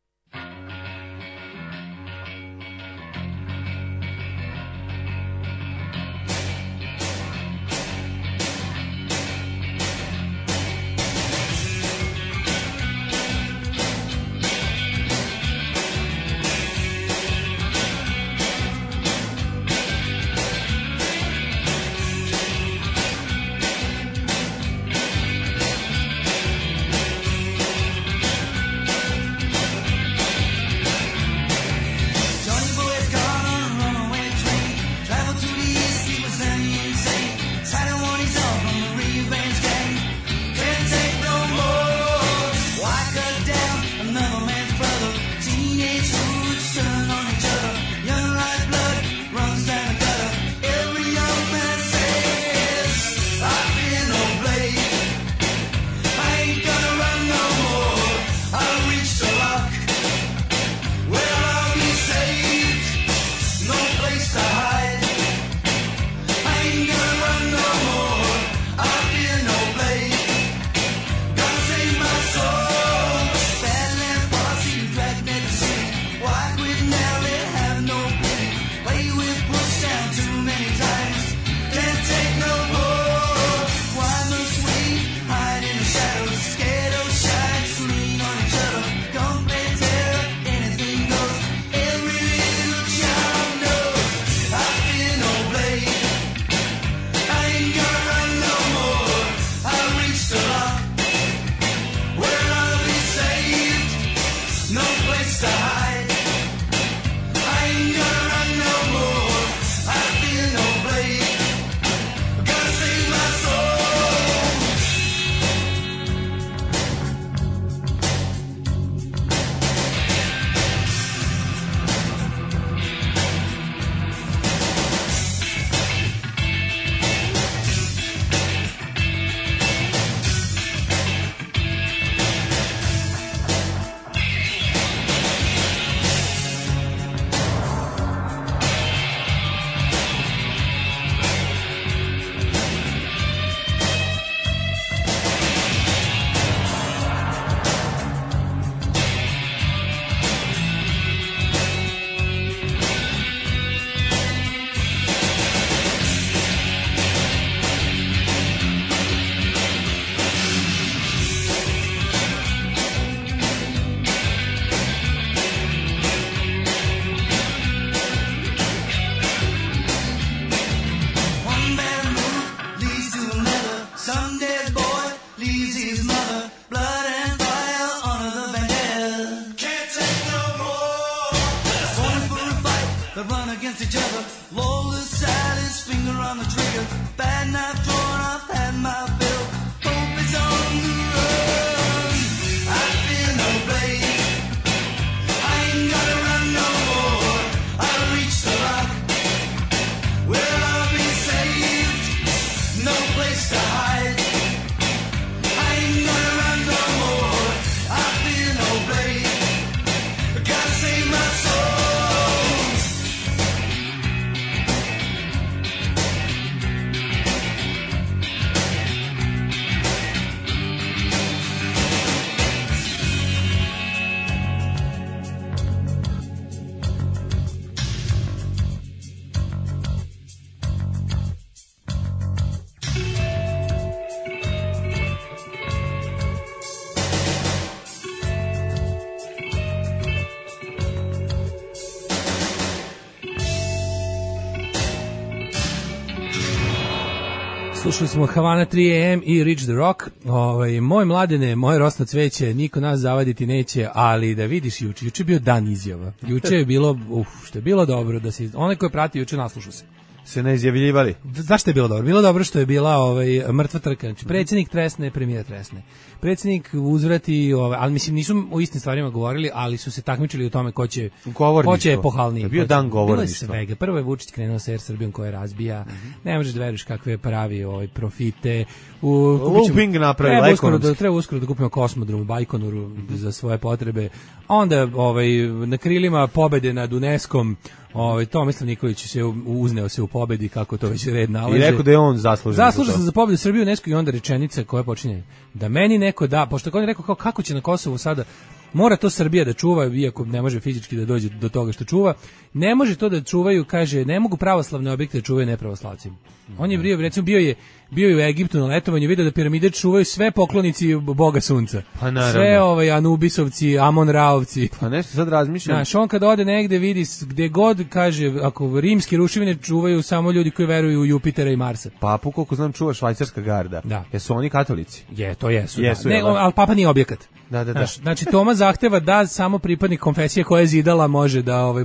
Slušali smo Havana 3 AM i Reach the Rock. Moj mladene, moje rosno cveće, niko nas zavaditi neće, ali da vidiš juče je bio dan izjava. Juče je bilo, što je bilo dobro, da se onaj ko je pratio juče naslušao se ne izjavljivali. Zašto je bilo dobro? Bilo dobro što je bila mrtva trka. Znači, predsjednik tresne, premijer tresne. Predsjednik uzvrati, ali mislim nisu o istim stvarima govorili, ali su se takmičili u tome ko će epohalniji. Bio dan govorništva. Bilo je svega. Prvo je Vučić krenuo sa Air Srbijom koja razbija. Ne možeš da veruješ kakve pravi profite. Looping napravi ekonomski. Treba uskoro da kupimo kosmodrom u Bajkonuru za svoje potrebe. Onda na krilima pobede nad UNESCO-om Tomislav Nikolić uzneo se u pobedi, kako to već red nalaže. I rekao da je on zaslužen za pobedu Srbiju UNESCO i onda rečenica koja počinje da meni neko da, pošto on je rekao kako će na Kosovu sada, mora to Srbija da čuva, iako ne može fizički da dođe do toga što čuva, ne može to da čuvaju, kaže, ne mogu pravoslavne objekte da čuvaju nepravoslavci. On je recimo bio je u Egiptu na letovanju, vidio da piramide čuvaju sve poklonici Boga Sunca. Pa naravno. Sve Anubisovci, Amon-Raovci. Pa nešto sad razmišljam. Znaš, on kad ode negde vidi gde god, kaže, ako rimske ruševine čuvaju samo ljudi koji veruju u Jupitera i Marsa. Papu, koliko znam, čuva švajcarska garda. Da. Jesu oni katolici? To jesu. Ne, ali Papa nije objekat. Da. Znači Toma zahteva da samo pripadnik konfesije koja je zidala može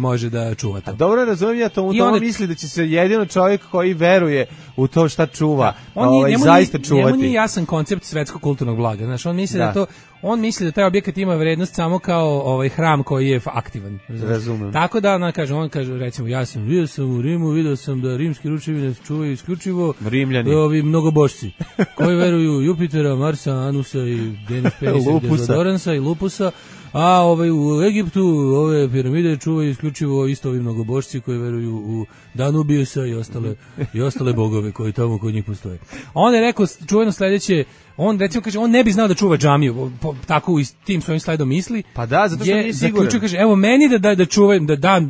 da čuva to. A dobro razumijem ja to, Toma misli da će se jedino čovjek koji veruje u to šta čuva, zaista čuvati. Njemu nije jasan koncept svetskog kulturnog blaga. Znači on misli da taj objekat ima vrednost samo kao hram koji je aktivan. Razumem. Tako da on kaže recimo bio sam u Rimu, vidio sam da rimski ruševine čuvaju isključivo Rimljani, ovi mnogobošci koji veruju u Jupitera, Marsa, Anusa i Denis Doransa i Lupusa, a u Egiptu ove piramide čuvaju isključivo isto ovi mnogobošci koji veruju u Danubiusa i ostale bogove koji tamo kod njih postoje. On je rekao čuveno sledeće, on recimo kaže on ne bi znao da čuva džamiju, tako u tim svojim slajdom misli. Pa da, zato što nije siguran. Kaže evo meni da čuvam,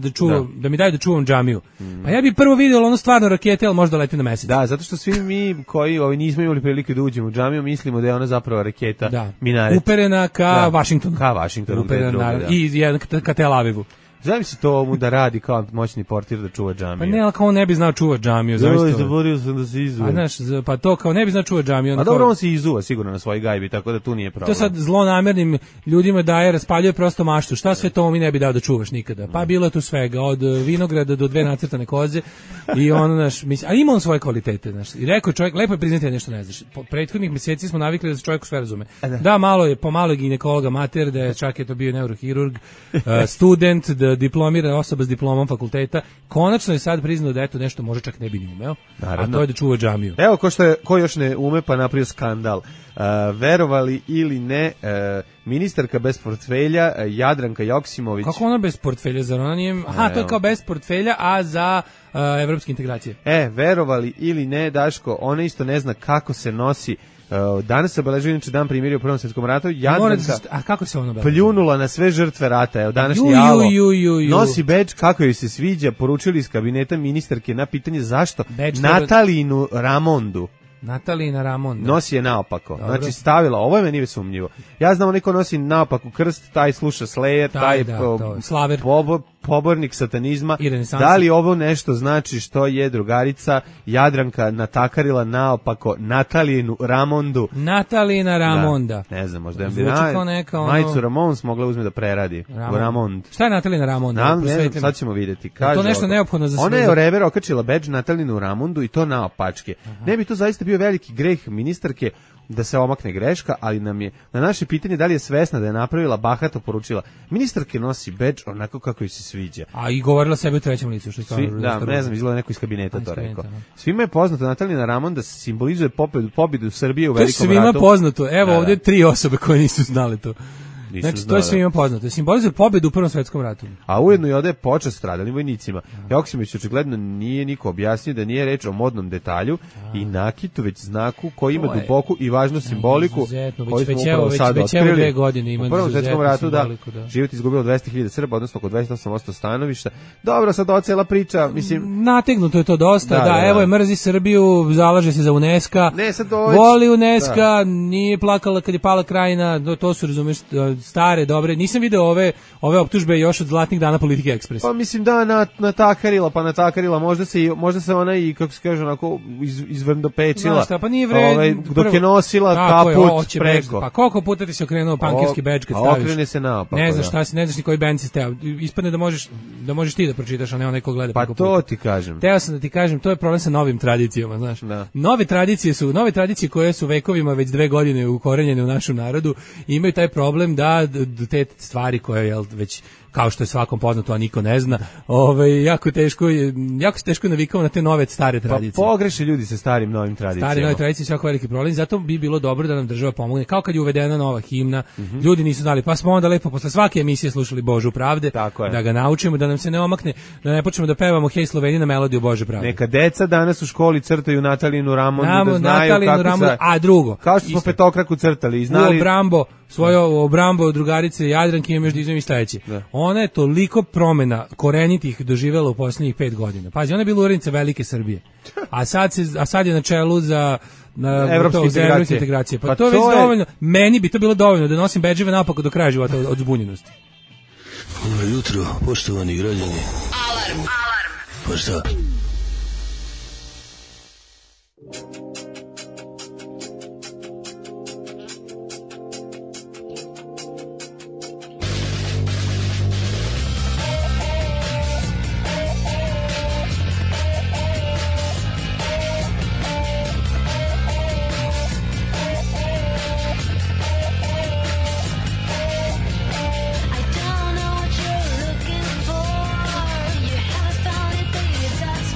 da mi daju da čuvam džamiju. Pa ja bih prvo video ono stvarno rakete, ali možda leti na mesec. Da, zato što svi mi koji nismo imali prilike da uđemo u džamiju, mislimo da je ona zapravo raketa minaret. Uperena ka Vašingtonu. Ka Vašingtonu. Uperena i ka Tel Avivu. Zamisli to mu da radi kao moćni portir da čuva džamiju. Pa ne, ali kao on ne bi znao čuva džamiju. Zaboravio sam da se izuva. Pa to kao ne bi znao čuva džamiju. A dobro, on se izuva sigurno na svoj gajbi, tako da tu nije problem. To sad zlonamernim ljudima raspaljuje prosto maštu. Šta sve to mi ne bi dao da čuvaš nikada? Pa bilo je tu svega, od vinograda do 2 nacrtane koze i a ima on svoje kvalitete. I rekao čovjek, lepo je priznati da nešto ne znaš. Po prethodnih mjeseci smo navikli da se čovjek sve razume. Da, pomalo je ginekologa mater, da je čak je to bio neurohirurg, student, diplomira osoba s diplomom fakulteta, konačno je sad priznao da eto nešto može čak ne bi ni umeo, a to je da čuva džamiju. Evo ko još ne ume pa napravio skandal. Verovali ili ne, ministarka bez portfelja Jadranka Joksimović. Kako ona bez portfelja? Zar ona nije... Aha, to je kao bez portfelja, a za evropske integracije. Verovali ili ne, Daško, ona isto ne zna kako se nosi. Danas se obeležio inače dan primirja u Prvom svjetskom ratu. Jadranka kako se ona obeležio? Pljunula na sve žrtve rata. Evo današnji alo. Nosi bedž kako joj se sviđa. Poručili iz kabineta ministarke na pitanje zašto Natalinu Ramondu. Natalina Ramon. Nosi je naopako. Dobro. Znači stavila, ovo je meni sumnjivo. Ja znam neko nosi naopako krst, taj sluša Slayer, taj slaver. Pobornik satanizma. Da li ovo nešto znači što je drugarica Jadranka natakarila naopako Natalinu Ramondu? Natalina Ramonda. Da, ne znam, možda je majicu Ramons mogla uzme da preradi. Ramond. Šta je Natalina Ramonda? Sad ćemo vidjeti. Kaže, to nešto neophodno za sve. Ona je u rever okačila bedž Natalinu Ramondu i to naopačke. Ne bi to zaista bio veliki greh ministarke da se omakne greška, ali nam je na naše pitanje da li je svesna da je napravila, bahato poručila: ministarke nosi bedž onako kako joj se sviđa. A i govorila sebi u trećem licu, što je stvarno. Da, ne znam, izgleda neko iz kabineta to rekao. Svima je poznato Natalina Ramon da simbolizuje pobjedu Srbije u velikom ratu. Svima poznato. Evo ovdje 3 osobe koje nisu znali to. Znači, to je svima poznato. Simbolizuje pobjedu u Prvom svjetskom ratu. A ujedno i odaje počast stradalim vojnicima. Joksimović očigledno nije niko objasnio da nije reč o modnom detalju i nakitu, već znaku koji ima duboku i važnu simboliku koju smo upravo sad otkrili. U Prvom svjetskom ratu život izgubilo 200.000 Srba, odnosno oko 28% stanovišta. Dobro, sad ocela priča, mislim... Nategnuto je to dosta, evo je mrzi Srbiju, zalaže se za UNESCO, voli UNESCO, nije plakala kad je pala Krajina, to su, razumeš, stare, dobre, nisam video ove optužbe još od zlatnih dana Politike Ekspres. Pa mislim da natakarila, možda se ona i, kako se kaže, onako izvrndopečila. Šta, pa nije vreme. Dok je nosila kaput preko. Pa koliko puta ti se okrenuo pankirski bedž kad staviš? Okrene se naopako. Ne znaš šta si, ne znaš ni koji bend si steo. Ispadne da možeš ti da pročitaš, a ne onaj ko gleda preko puta. Pa to ti kažem. Teo sam da ti kažem, to je problem sa novim tradicijama, znaš. Da. Nove tradicije koje su vekovima već 2 godine ukorenjene u našem narodu, imaju taj problem da te stvari koje već, kao što je svakom poznato, a niko ne zna, jako se teško navikamo na te nove stare tradicije. Pa pogreše ljudi sa starim novim tradicijama. Stare nove tradicije su jako veliki problem, zato bi bilo dobro da nam država pomogne. Kao kad je uvedena nova himna, ljudi nisu znali, pa smo onda lepo posle svake emisije slušali Božu pravde, da ga naučimo, da nam se ne omakne, da ne počnemo da pevamo Hej Slovenija na melodiju Bože pravde. Neka deca danas u školi crtaju Natalinu Ramondu, da znaju kako se... A drugo, kao što smo petokraku crtali i znali... U obrambo drugarice Jadranke imam još da izvim i sledeće. Ona je toliko promena korenitih doživela u posljednjih 5 godina. Pazi, ona je bila urednica Velike Srbije. A sad je na čelu za evropske integracije. Pa to je već dovoljno. Meni bi to bilo dovoljno da nosim bedževe napako do kraja života od zbunjenosti. Dobro jutro, poštovani građani. Alarm. Pa šta? That's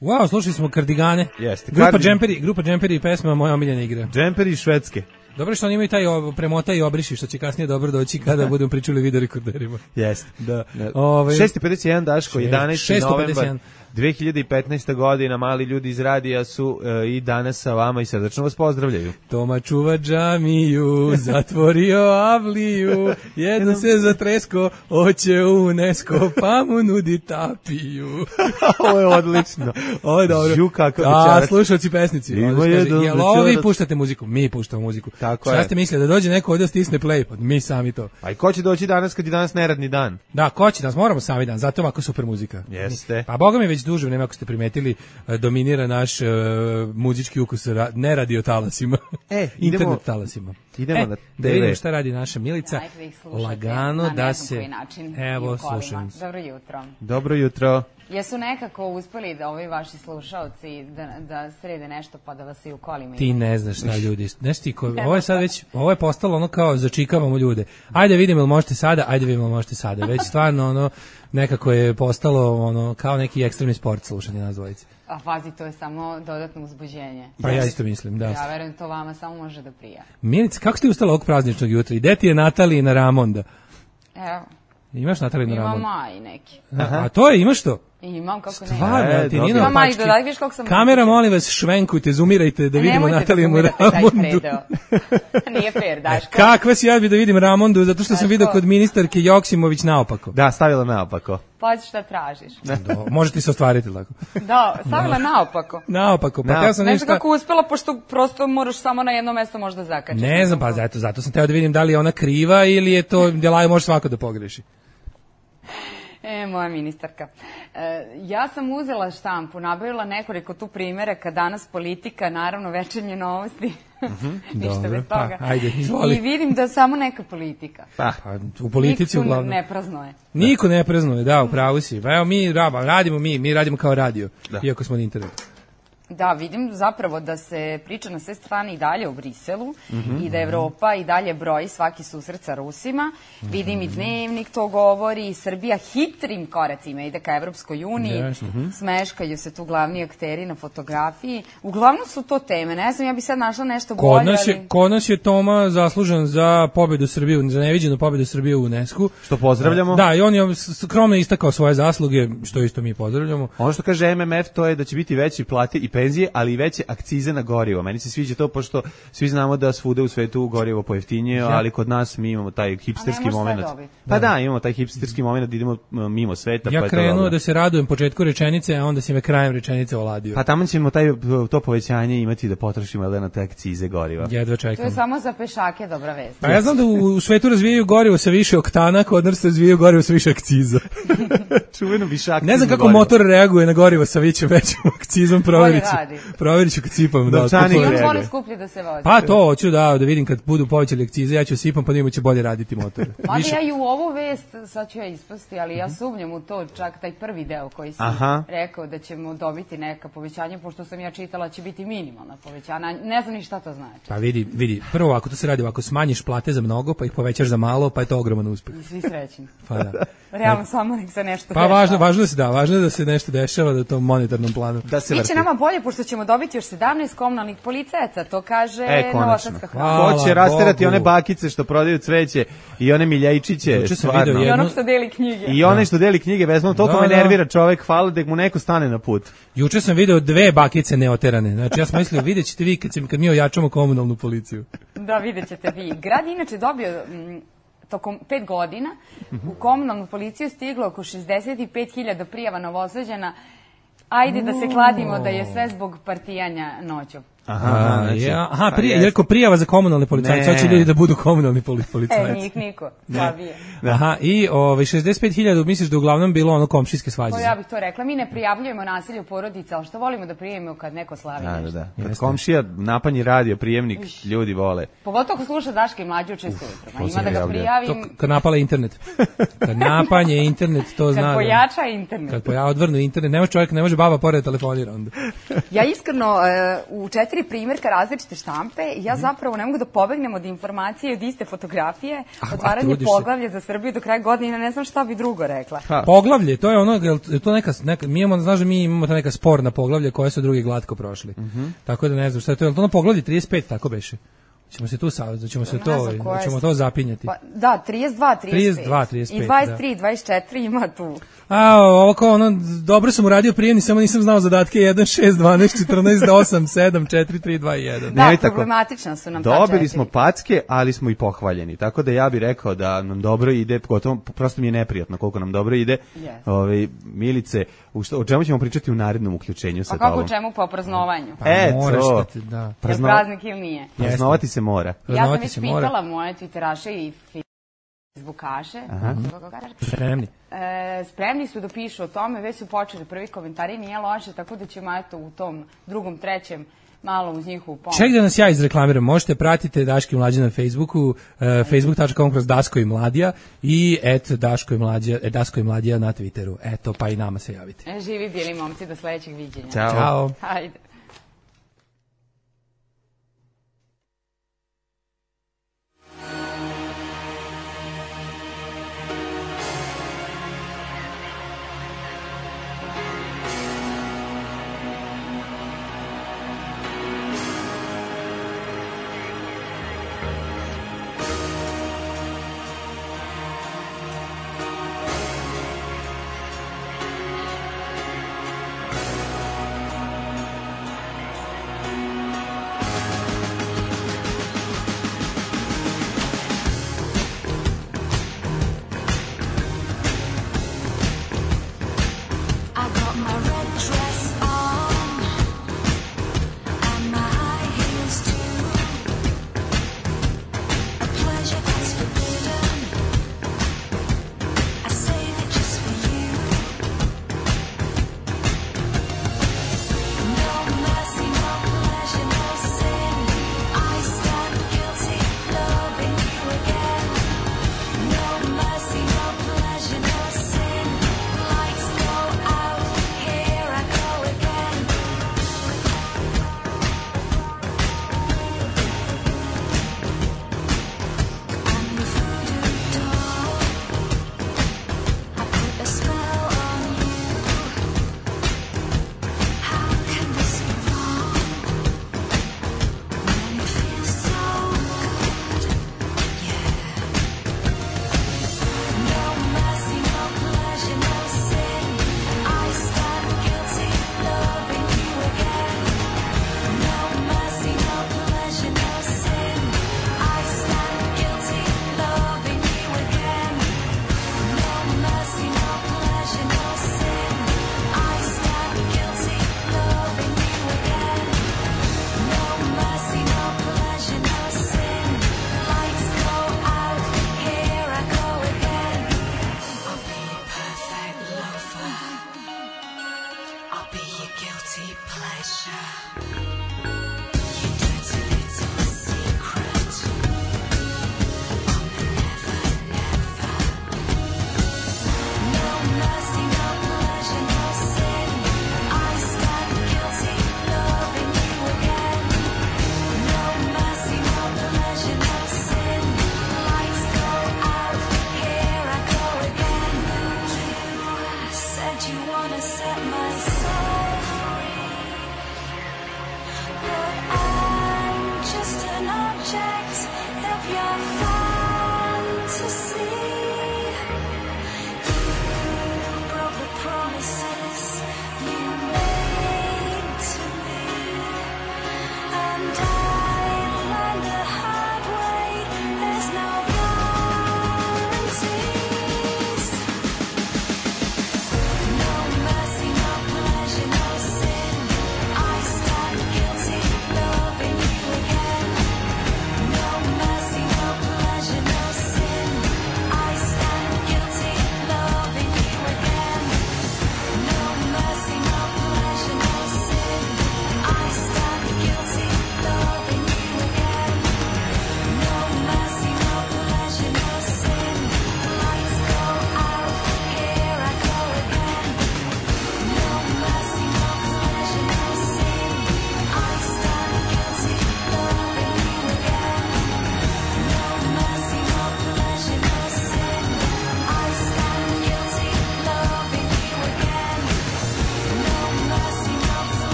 Wow, slušali smo Kardigane. Jeste. Grupa Džemperi i pesma Moja omiljena igra. Džemperi iz Švedske. Dobro što oni imaju taj premotaj i obriši, što će kasnije dobro doći kada budemo pričali video rekorderima. Jeste. Da. 6:51 Daško, 11. 6:51. novembar 2015. godina, mali ljudi iz radija su i danas sa vama i srdačno vas pozdravljaju. Toma čuva džamiju, zatvorio avliju, jedno se zatresko, oće u UNESCO, pa mu nudi tapiju. Ovo je odlično. Ovo je dobro. Žu kakav večerac. Slušalci pesnici. Jel ovo vi puštate muziku? Mi puštamo muziku. Tako Šta je. ste mislili, da dođe neko ovdje stisne play? Pa mi sami to. A i ko će doći danas kad je danas neradni dan? Da, ko će danas? Moramo sami dan, zato ovako super muzika. Jeste. Pa boga mi već duže vreme, ako ste primetili, dominira naš muzički ukus ne radio talasima. Internet talasima. Idemo na da vidimo šta radi naša Milica. Lagano da se... Evo, slušam. Dobro jutro. Dobro jutro. Jesu nekako uspeli da ovi vaši slušaoci da srede nešto pa da vas i u kolima... Ti ne znaš šta ljudi. Ovo je sad već, ovo je postalo ono kao začikavamo ljude. Ajde vidimo ili možete sada, ajde vidimo ili možete sada. Već stvarno ono nekako je postalo ono kao neki ekstremni sport slušanje nas dvojice. A pazi, to je samo dodatno uzbuđenje. Pa ja isto mislim, da. Ja verujem to vama samo može da prija. Milica, kako ste ustala ovog prazničnog jutra? I gde ti je Natalina Ramonda? Evo. Imaš Natalina Ramonda? Imam maj neki. A to je, imaš to? Imam, kako ne. Stvarno, ti nije Imam maj, napački. dodaj, viš koliko sam... Kamera, molim vas, švenkujte, zumirajte da vidimo Natalinu Ramondu. Nije fair, Daško. Kakva si ja bi da vidim Ramondu, zato što sam vidio kod ministarke Joksimović naopako. Da, stavila naopako. Pazi šta tražiš. Može ti se ostvariti tako. Da, stavila naopako. Naopako, pa teo sam nešto kako uspela, pošto prosto moraš samo na jedno mesto možda zakačiti. Ne znam, pa zato sam teo da vidim da li je ona kriva ili je to, Djelaju može svako da pogreši. Moja ministarka. Ja sam uzela štampu, nabavila nekoliko tu primjeraka, danas politika, naravno večernje novosti, ništa bez toga. Ajde, izvoli. I vidim da samo neka politika. Pa, u politici uglavnom. Niko ne praznuje. Niko ne praznuje, da, upravo si. Evo mi radimo kao radio, iako smo na internetu. Da, vidim zapravo da se priča na sve strane i dalje o Briselu i da Evropa i dalje broji svaki susret sa Rusima. Vidim i Dnevnik to govori i Srbija hitrim koracima ide ka Evropskoj uniji. Smeškaju se tu glavni akteri na fotografiji. Uglavnom su to teme. Ne znam, ja bi sad našla nešto bolje. Kod nas je Toma zaslužen za pobedu Srbije, za neviđenu pobedu Srbije u UNESCO. Što pozdravljamo. Da, i on je skromno istakao svoje zasluge, što isto mi pozdravljamo. Ono što kaže MMF to je da će biti veći plate i penzije, ali i veće akcize na gorivo. Meni se sviđa to, pošto svi znamo da svuda u svetu gorivo pojeftinjuje, ali kod nas mi imamo taj hipsterski moment. Pa da, imamo taj hipsterski moment da idemo mimo sveta. Ja krenuo da se radujem početku rečenice, a onda si me krajem rečenice oladio. Pa tamo ćemo to povećanje imati da potrošimo na te akcize goriva. Jedva čekam. To je samo za pešake dobra vest. Pa ja znam da u svetu razvijaju gorivo sa više oktana, kod nas razvijaju gorivo sa više akciza. Čuveno više akciza. Ne znam kako motor reaguje na gorivo sa većom akcizom, provjerit ću kad sipam. Imam oni skuplji da se vozi. Pa to hoću da vidim kad budu povećali akcize, ja ću sipam pa njima će bolje raditi motor. Mada ja i u ovu vest, sad ću ja ispasti, ali ja sumnjam u to, čak taj prvi deo koji si rekao da ćemo dobiti neka povećanja, pošto sam ja čitala će biti minimalna povećanja, ne znam ni šta to znači. Pa vidi, prvo ako to se radi, ako smanjiš plate za mnogo, pa ih povećaš za malo, pa je to ogroman uspeh. I svi srećni. Pa da. Realno samo nek se nešto dešava. Pa važno je da se nešto dešava, da to monetarnom planu. Biće nama bolje, pošto ćemo dobiti još 17 komunalnih policajaca, to kaže Novosadska hrana. Ko će rasterati one bakice što prodaju cveće i one miljajčiće, stvarno. I onog što deli knjige. I one što deli knjige, vezmano, toliko me nervira čovek, hvala da mu neko stane na put. Juče sam video 2 bakice neoterane, znači ja sam mislio, vidjet ćete vi kad mi ojačamo komunalnu policiju. Da, vidjet ćete vi. Grad inače dobio tokom 5 godina u komunalnu policiju stiglo oko 65.000 prijava Novosađana. Ajde da se kladimo da je sve zbog partijanja noćom. Prijava za komunalne policajce, hoće ljudi da budu komunalni policajci. Njih niko, slabije. Aha, i 65.000 misliš da uglavnom bilo ono komšijske svađe? Ja bih to rekla, mi ne prijavljujemo nasilje u porodici, ali što volimo da prijavimo kad neko slavi nešto. Kad komšija napanji radio, prijemnik, ljudi vole. Pogotovo ako sluša Daška i Mlađu često jutro, ima da ga prijavim. Kad napala internet. Kad napanje internet, to zna. Kad pojača internet. Kad odvrnu internet, ne može baba pored telefonira onda. Ja iskreno u 4 4 primjerka različite štampe i ja zapravo ne mogu da pobegnem od informacije od iste fotografije, otvaranje poglavlja za Srbiju do kraja godine, ne znam šta bi drugo rekla. Poglavlje, to je ono, je to neka mi imamo, znaš da mi imamo ta neka sporna poglavlja koje su drugi glatko prošli. Tako da ne znam šta je to, je to ono poglavlje 35, tako beše. Ćemo se tu ćemo to zapinjati. Pa, da, 32, 35. I 23, 24 ima tu. Ovo kao ono, dobro sam uradio prijemni, samo nisam znao zadatke 1, 6, 12, 14, 8, 7, 4, 3, 2, 1. Da, problematična su nam ta 4. Dobili smo packe, ali smo i pohvaljeni. Tako da ja bih rekao da nam dobro ide, gotovo, prosto mi je neprijatno koliko nam dobro ide. Milice, o čemu ćemo pričati u narednom uključenju sa tobom? A kako o čemu? Po praznovanju. Moraš da. Je praznik ili nije? Praznovati se mora. Ja sam već pitala moje Twitteraše i Facebookaše. Spremni su da pišu o tome, već su počeli prvi komentari, nije loše, tako da ćemo eto u tom drugom, trećem malo uz njihovu pomoć. Ček da nas ja izreklamiram, možete pratiti Daško i Mlađa na Facebooku, facebook.com/Daško i Mladija i Daško i Mladija na Twitteru. Eto, pa i nama se javite. Živi bili momci, do sledećeg viđenja. Ćao. Hajde.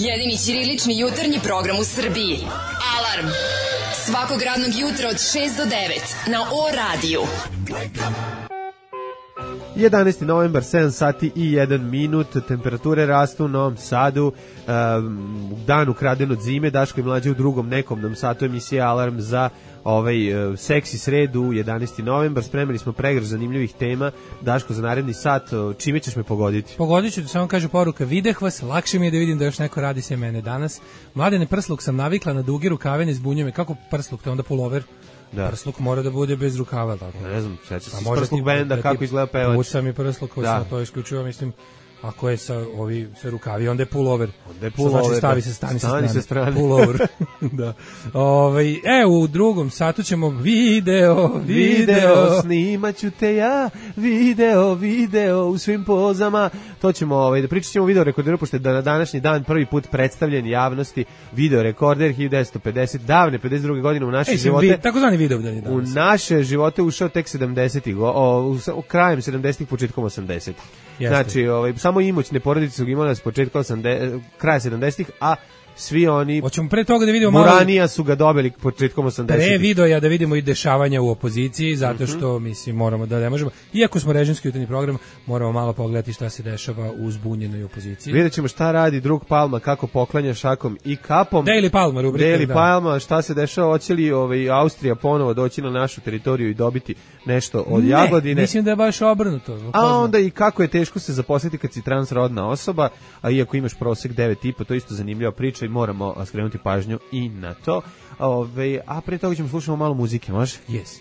Jedini ćirilični jutarnji program u Srbiji. Alarm! Svakog radnog jutra od 6 do 9 na O-radiju. 11. novembar, 7 sati i 1 minut, temperature rastu u Novom Sadu, u dan ukraden od zime, Daško i Mlađe u drugom nekomnom satu emisije Alarm za seksi sredu, 11. novembar, spremili smo pregrš zanimljivih tema. Daško, za naredni sat, čime ćeš me pogoditi? Pogodit ću, da samo kaže poruka, videh vas, lakše mi je da vidim da još neko radi se mene danas. Mladene, prsluk sam navikla na duge rukave, ne zbunjuje me, kako prsluk, to je onda pulover? Da. Prsluk mora da bude bez rukava, tako. Ne znam, seća se prsluk benda, kako izgleda pevač. Pušta mi prsluk, koji sam to isključio, mislim, ako je sa rukavi, onda je pullover. Onda je pullover. Znači stavi se, stani sa strane. Pullover. Da. U drugom satu ćemo video, snimaću te ja, video u svim pozama. To ćemo, da pričat ćemo video rekorderu, pošto je na današnji dan prvi put predstavljen javnosti video rekorder 1950, davne 52. godine u naše živote. Takozvani video dan je danas. U naše živote ušao tek 70-ih, krajem 70-ih, početkom 80-ih. Znači, samo imućne porodice su imale s početka kraja 70-ih, a svi oni hoćemo pre toga da vidimo malo Muranija su ga dobili početkom 80-ih. Pre video da vidimo i dešavanja u opoziciji, zato što mislim moramo da ne možemo, iako smo režimski jutarnji program, moramo malo pogledati šta se dešava u zbunjenoj opoziciji. Vidjet ćemo šta radi drug Palma, kako poklanja šakom i kapom. Daily Palma rubrika. Daily Palma, šta se dešava, hoće li Austrija ponovo doći na našu teritoriju i dobiti nešto od Jagodine? Mislim da je baš obrnuto. A onda i kako je teško se zaposliti kad si transrodna osoba, a iako imaš prosek 9,5, to je isto zanimljiva priča i moramo skrenuti pažnju i na to. A pre toga ćemo slušati malo muzike, može? Yes.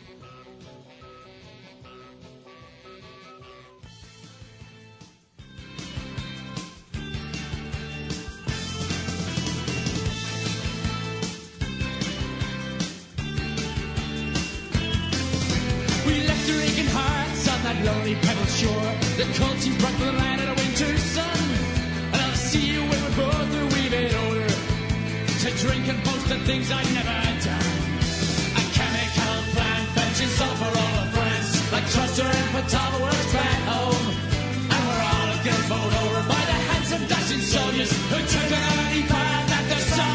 Lonely pebble shore, the cold sea brought the light of the winter sun. And I'll see you when we're both a wee bit older, to drink and boast the things I've never done. A chemical plant fetches all for all our friends, like Truster and Patala was back home. And we're all a good vote over by the handsome dashing soldiers who took an early part at the sun.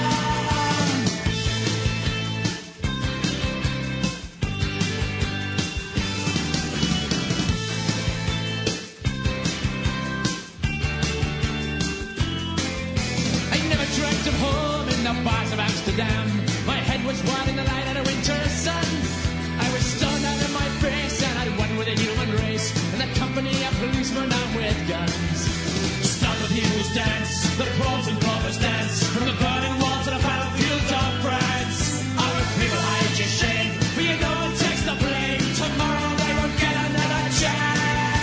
Of home in the bars of Amsterdam, my head was wild in the light of the winter sun. I was stoned out of my face and I'd won with the human race, in the company of policemen armed with guns. Stop the people's dance, the proms and robbers dance, from the burning walls to the battlefields of France. Our people hide your shame, for you know it takes the blame. Tomorrow they won't get another chance.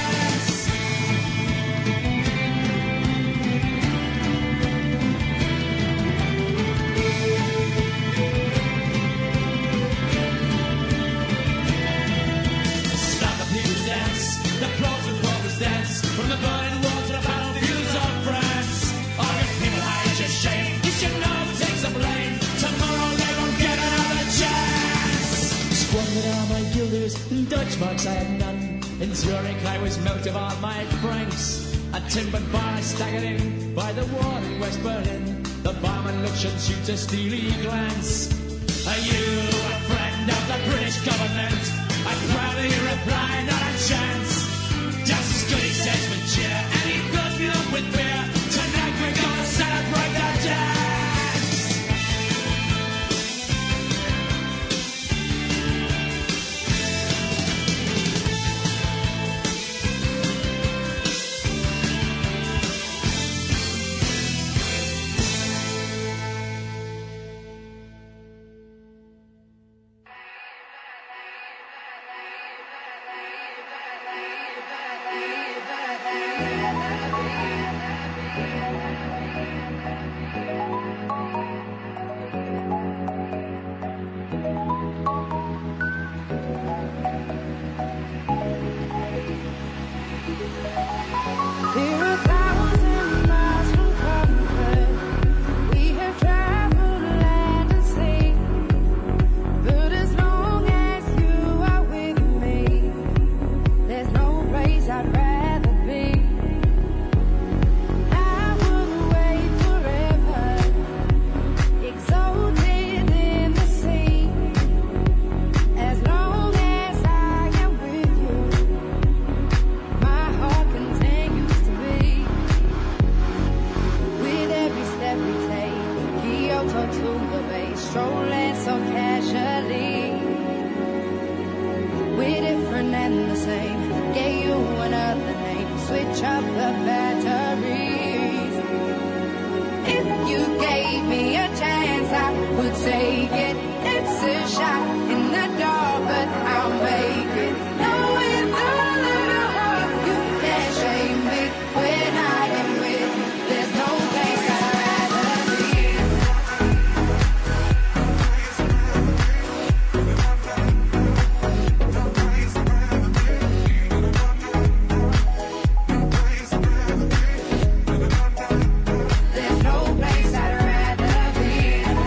From the burning walls to the battlefields of France. All your people hide your shame. You should know it takes the blame. Tomorrow they won't get another chance. Squandered all my guilders, in Dutch marks I had none. In Zurich I was milked of all my francs. A timbered bar I staggered in by the wall in West Berlin. The barman looked and shoots a steely glance. Are you a friend of the British government? I proudly reply, not a chance. Just as good, he says with cheer, and he fills me up with beer. Tonight we're gonna celebrate the dance. up the batteries. If you gave me a chance, I would take it. It's a shot in the dark, but I'll make it. Knowing all of your heart, you can't shame me when I am with you. There's no place I'd rather be. There's no place I'd rather be.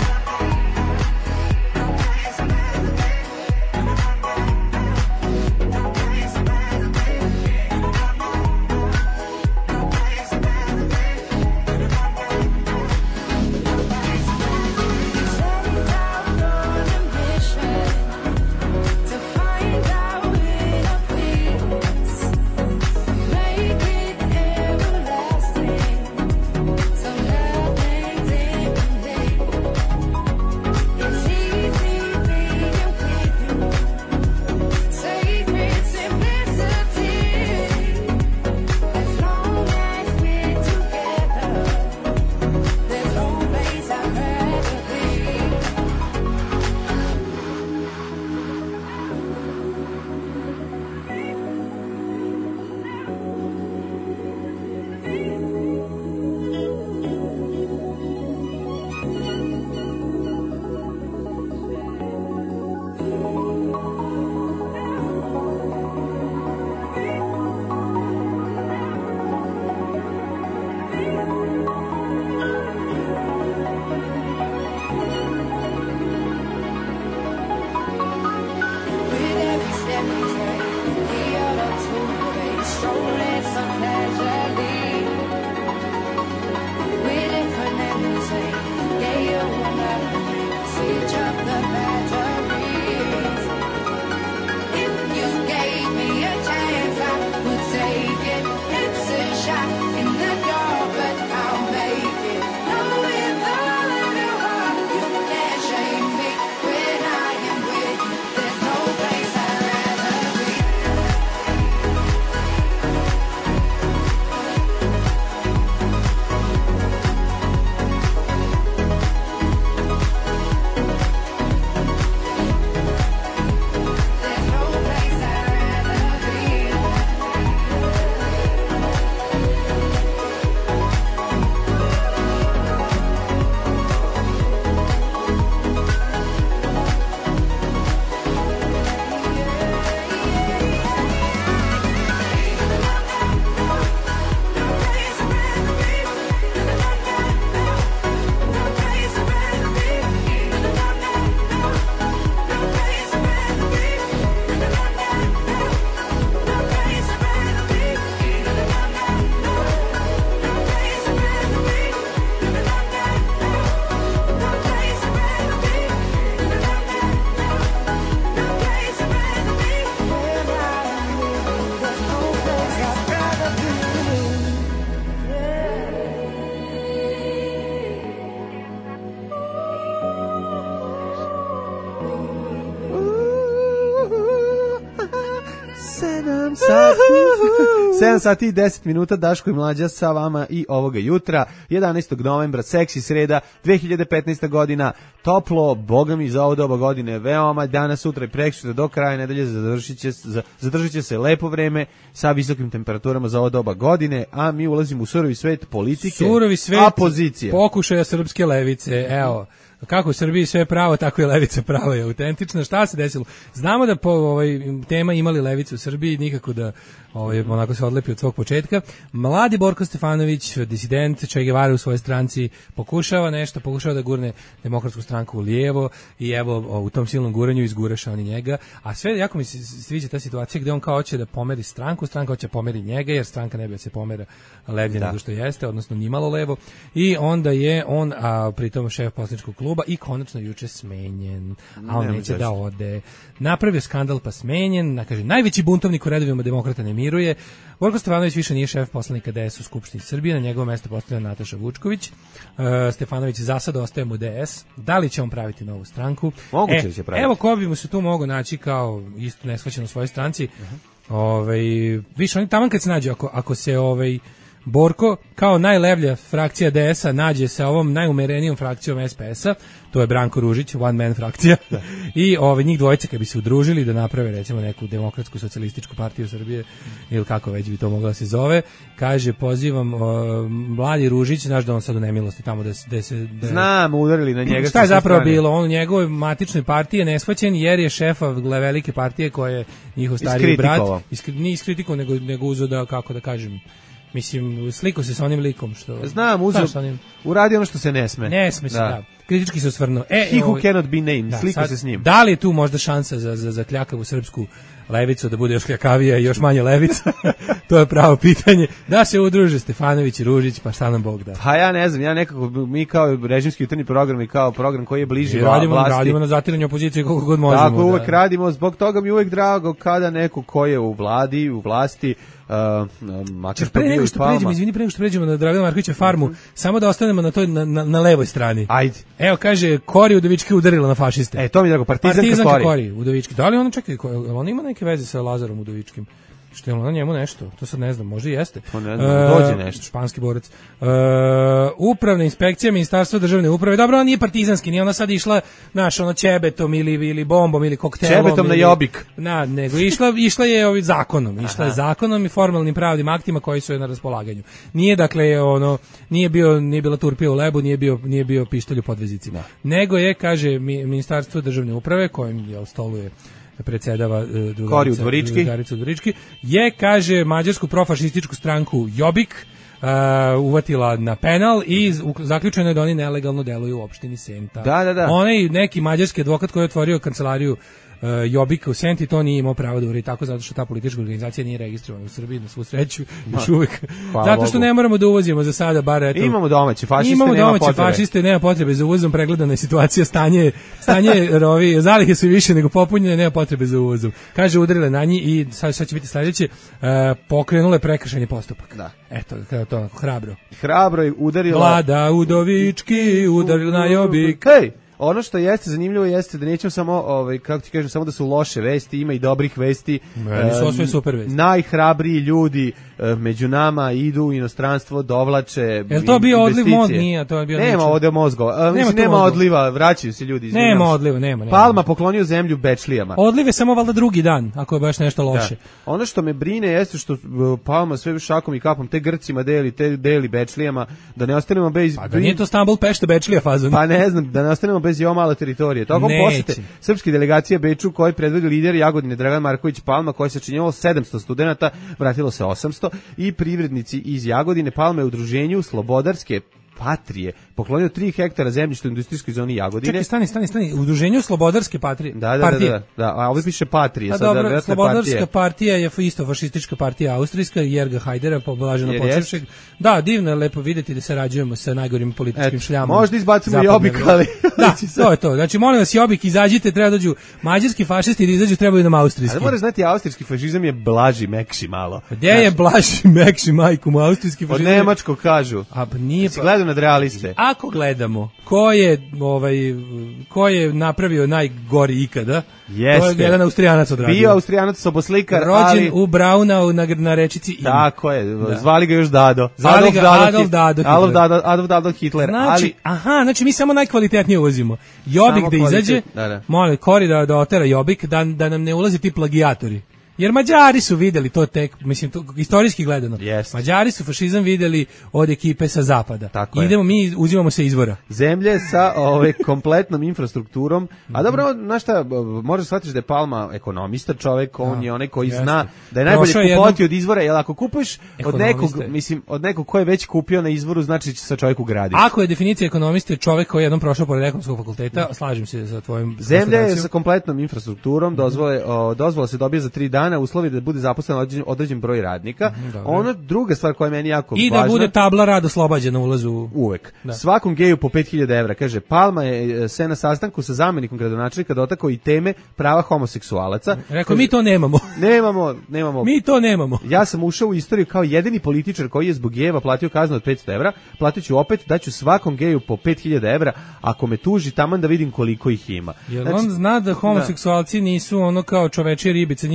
sati. 7 sati i 10 minuta, Daško i Mlađa sa vama i ovoga jutra, 11. novembra, seksi sreda, 2015. godina, toplo, boga mi za ovo doba godine, veoma, danas, sutra i preksutra do kraja nedelje zadržit će se lepo vreme sa visokim temperaturama za ovo doba godine, a mi ulazimo u surovi svet politike, opozicije. Pokušaja srpske levice, evo. Kako u Srbiji sve pravo, tako i levica prava je autentična. Šta se desilo? Znamo da po tema imali levicu u Srbiji, nikako da onako se odlepi od svog početka. Mladi Borko Stefanović, disident Che Guevara u svojoj stranci, pokušava da gurne Demokratsku stranku u lijevo i evo u tom silnom guranju izguraša oni njega. A sve, jako mi se sviđa ta situacija gde on kao hoće da pomeri stranka hoće pomeri njega, jer stranka ne bi da se pomera levlje nego što jeste, odnosno nimalo levo. I onda je on, pritom šef poslaničkog kluba, i konačno juče smenjen, a on neće da ode. Napravio skandal pa smenjen, kaže, najveći buntovnik u redovima demokrata ne miruje. Borko Stefanović više nije šef poslanika DS u Skupštini Srbije, na njegovo mesto postavlja Nataša Vučković. Stefanović za sad ostaje mu DS. Da li će on praviti novu stranku? Moguće će praviti. Evo ko bi mu se tu mogao naći kao isto neshvaćen u svojoj stranci. Više oni taman kad se nađe, ako se Borko kao najlevlja frakcija DS-a nađe sa ovom najumerenijom frakcijom SPS-a, to je Branko Ružić, one man frakcija, i njih dvojice kad bi se udružili da naprave recimo neku demokratsku socijalističku partiju Srbije, ili kako već bi to mogla se zove, kaže, pozivam mladi Ružić, znaš da on sad u nemilosti tamo da se... Znam, udarili na njega. Šta je zapravo bilo? On u njegovoj matičnoj partiji je neshvaćen jer je šefa velike partije koja je njihov stariji brat. Nije iskritikovao, nego uzeo da, kako da kažem, mislim, sliko se sa onim likom što... Znam, uradi ono što se ne sme. Ne sme se, da. Kritički se osvrnuo. He who cannot be named, sliko se s njim. Da li je tu možda šansa za kljakavu srpsku levicu da bude još kljakavija i još manje levica? To je pravo pitanje. Da se udruže Stefanović i Ružić, pa šta nam Bog da. Pa ja ne znam, ja nekako, mi kao režimski jutarnji program i kao program koji je bliži vlasti. Radimo na zatiranju opozicije koliko god možemo. Tako, uvek radimo, zbog toga mi uvek drago kada neko ko je u vladi, u vlasti, makar to bio i Palma. Izvini, pre nego što pređemo na Dragana Markovića farmu, samo da ostanemo na toj na levoj strani. Ajde. Evo, kaže, Kori Udovički udarila na fašiste. To mi je drago, partizanka Kori Udovički. Da li ona, čekaj, ona ima neke veze sa Lazarom Udovičkim? Što je ona njemu nešto? To sad ne znam, možda i jeste. Pa ne znam, dođe nešto. Španski borac. Upravna inspekcija Ministarstva državne uprave. Dobro, ona nije partizanski, nije ona sad išla, znaš, ćebetom ili bombom ili koktelom. Čebetom na Jobik. Nego išla je zakonom. Išla je zakonom i formalnim pravnim aktima koji su joj na raspolaganju. Nije, dakle, nije bila turpija u lebu, nije bio pištolj u podvezicima. Nego je, kaže, Ministarstvo državne uprave, kojim stoluje predsedava drugarica Udvorički, je, kaže, mađarsku profašističku stranku Jobbik uvatila na penal i zaključeno je da oni nelegalno deluju u opštini Senta. Da. Onaj neki mađarski advokat koji je otvorio kancelariju Jobbika u Senti, to nije imao pravo da uradi tako, zato što ta politička organizacija nije registrovana u Srbiji, na svu sreću, još uvijek. Zato što ne moramo da uvozimo za sada, bar eto. Imamo domaće fašiste, nema potrebe za uvozom, pregledana je situacija, stanje zalihe su više nego popunjene, nema potrebe za uvozom. Kaže, udarila na njih i sad će biti sljedeće, pokrenule prekršajni postupak. Da. Eto, to onako, hrabro. Hrabro je udarila... Vlada Udovički udarila na Jobbik. Hej! Ono što jeste zanimljivo jeste da nećemo samo, kako ti kažem, samo da su loše vesti, ima i dobrih vesti. Su sve super vesti. Najhrabriji ljudi među nama idu u inostranstvo, dovlače investicije. Je to bio odliv mozga? Nije, to je bio nema ovdje mozgova. Nema odliva, vraćaju se ljudi. Nema odliva, nema. Palma poklonio zemlju Bečlijama. Odliv je samo valjda drugi dan, ako je baš nešto loše. Da. Ono što me brine jeste što Palma sve šakom i kapom te Grcima deli Bečlijama, da ne ostanemo bez... Pa da nije to Stambul, Pešta, Bečlija fazon. Pa ne znam, da ne ostanemo bez i male teritorije. Tokom posete srpske delegacije Beču, koji predvodi lider Jagodine Dragan Marković Palma, koji se činjelo 700 studenata, vratilo se 800 i privrednici iz Jagodine. Palma je u udruženju Slobodarske patrije poklonio 3 hektara zemljišta u industrijskoj zoni Jagodine. Čekaj, stani, u udruženju Slobodarske partije. Da, a ovdje piše patrije. A dobro, Slobodarska partija je isto fašistička partija austrijska, Jerga Hajdera, poblaženo počevšeg. Da, divno je lepo vidjeti da sarađujemo sa najgorim političkim šljamom. Možda izbacimo Jobbik, ali... Da, to je to. Znači, molim vas, Jobbik, izađite, treba dođu mađarski fašisti da izađu, trebaju nam austrijski. Ali moraš znati, austrijski fašizam je blaži, mekši malo. Gdje je blaži, mekši, majku mu, austrijski fašizam? Od nemačko kažu. A nije... Nadrealiste. Ako gledamo ko je napravio najgori ikada, jeste. To je jedan Austrijanac odradio. Bio Austrijanac, soboslikar, rođen u Braunau na rečici Inn. Tako je, zvali ga još Dado. Adolf Dado Hitler. Znači mi samo najkvalitetnije uvozimo. Jobbik da izađe, molim, Kori da otera Jobbik, da nam ne ulaze ti plagijatori. Jer Mađari su vidjeli to tek, mislim, to, istorijski gledano. Yes. Mađari su fašizam vidjeli od ekipe sa zapada. Tako idemo mi, uzimamo se izvora. Zemlje sa kompletnom infrastrukturom. A dobro, znaš šta, možeš shvatiti da je Palma ekonomista čovjek, on je onaj koji zna da je najbolje kupovati od izvora, jer ako kupuješ od nekog ko je već kupio na izvoru, znači će se čovjek ugraditi. Ako je definicija ekonomiste čovjek koji je jednom prošao pored ekonomskog fakulteta, slažem se sa tvojim. Zemlja je sa kompletnom infrastrukturom, dozvola se dobije za 3 dana, uslovi da bude zaposlen određen broj radnika. Ono druga stvar koja je meni jako važna. I da bude tabla rad oslobađena ulazu. Uvek. Svakom geju po 5.000 evra. Kaže, Palma je se na sastanku sa zamjenikom gradonačelnika dotakao i teme prava homoseksualaca. Rekao, mi to nemamo. Nemamo. Mi to nemamo. Ja sam ušao u istoriju kao jedini političar koji je zbog gejeva platio kaznu od 500 evra. Platit ću opet, daću svakom geju po 5.000 evra. Ako me tuži, taman da vidim koliko ih ima. Jer on zna da homoseksualci nisu ono kao čovečije ribice, njih ima jako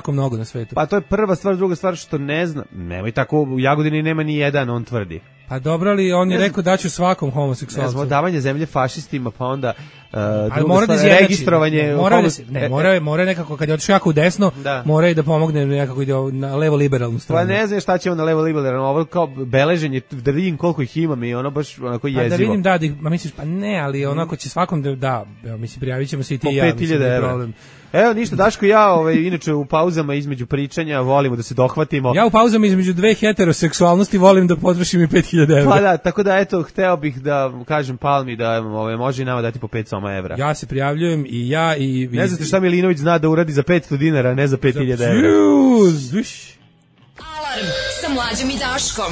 jako mnogo na svetu. Pa to je prva stvar, druga stvar što ne znam. Nemoj tako, u Jagodini nema ni jedan, on tvrdi. Pa dobro li, on je rekao da ću svakom homoseksualcu. Ne znam, davanje zemlje fašistima, pa onda druga stvar, registrovanje. Mora nekako, kad je otišao jako u desno, mora i da pomogne nekako ide na levo liberalnu stranu. Pa ne znam šta će on na levo liberalnu, ovo kao beleženje, da vidim koliko ih imam i ono baš onako jezivo. Pa da vidim, ma misliš, pa ne, ali onako će svakom mislim, prijavit ćemo se i ti i ja. 5.000 evra. Evo ništa, Daško i ja, inače u pauzama između pričanja volimo da se dohvatimo. Ja u pauzama između dve heteroseksualnosti volim da potrošim i 5.000 evra. Pa da, tako da eto, hteo bih da kažem Palmi da može i nama dati po 5 evra. Ja se prijavljujem i ja i... Ne znate šta Milinović zna da uradi za 500 dinara, ne za 5.000 evra. Alarm sa Mlađom i Daškom.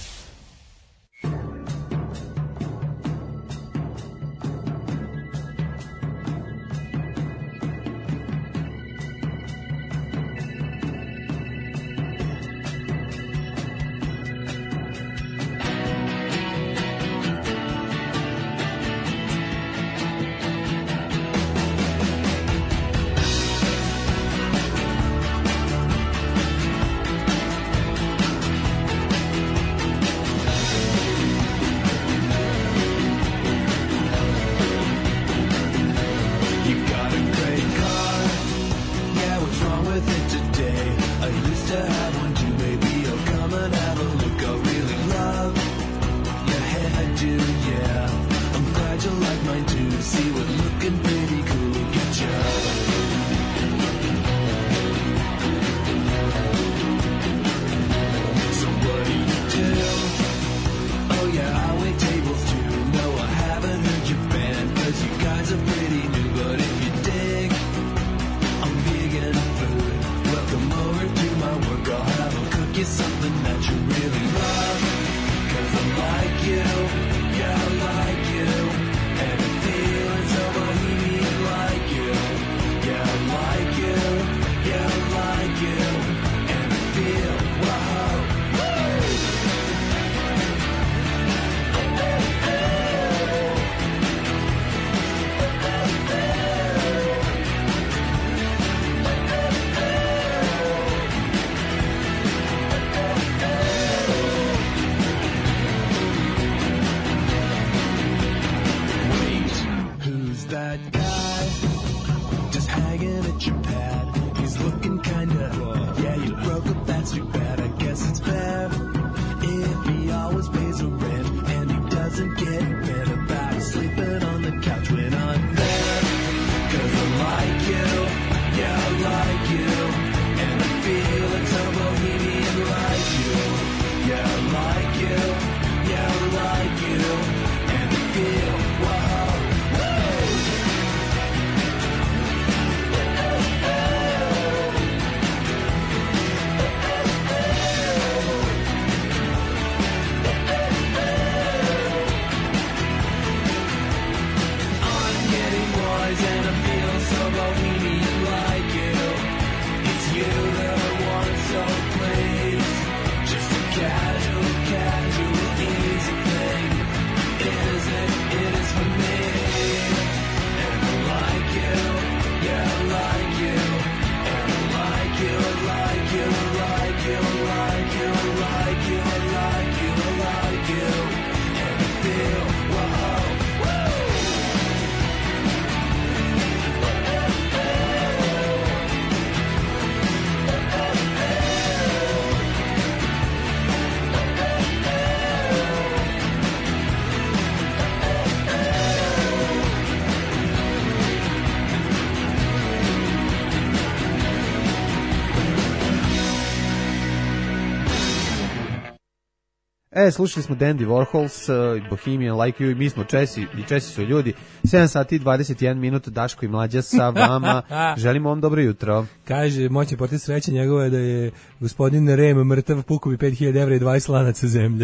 Slušali smo Dandy Warhols, Bohemian Like You, i mi smo Česi, i Česi su ljudi. 7 sati i 21 minut, Daško i Mlađa sa vama. Želimo vam dobro jutro. Kaže, moćni portir sreće njegova je da je gospodin Rem mrtav, pukovi 5.000 evra i 20 lanaca zemlje.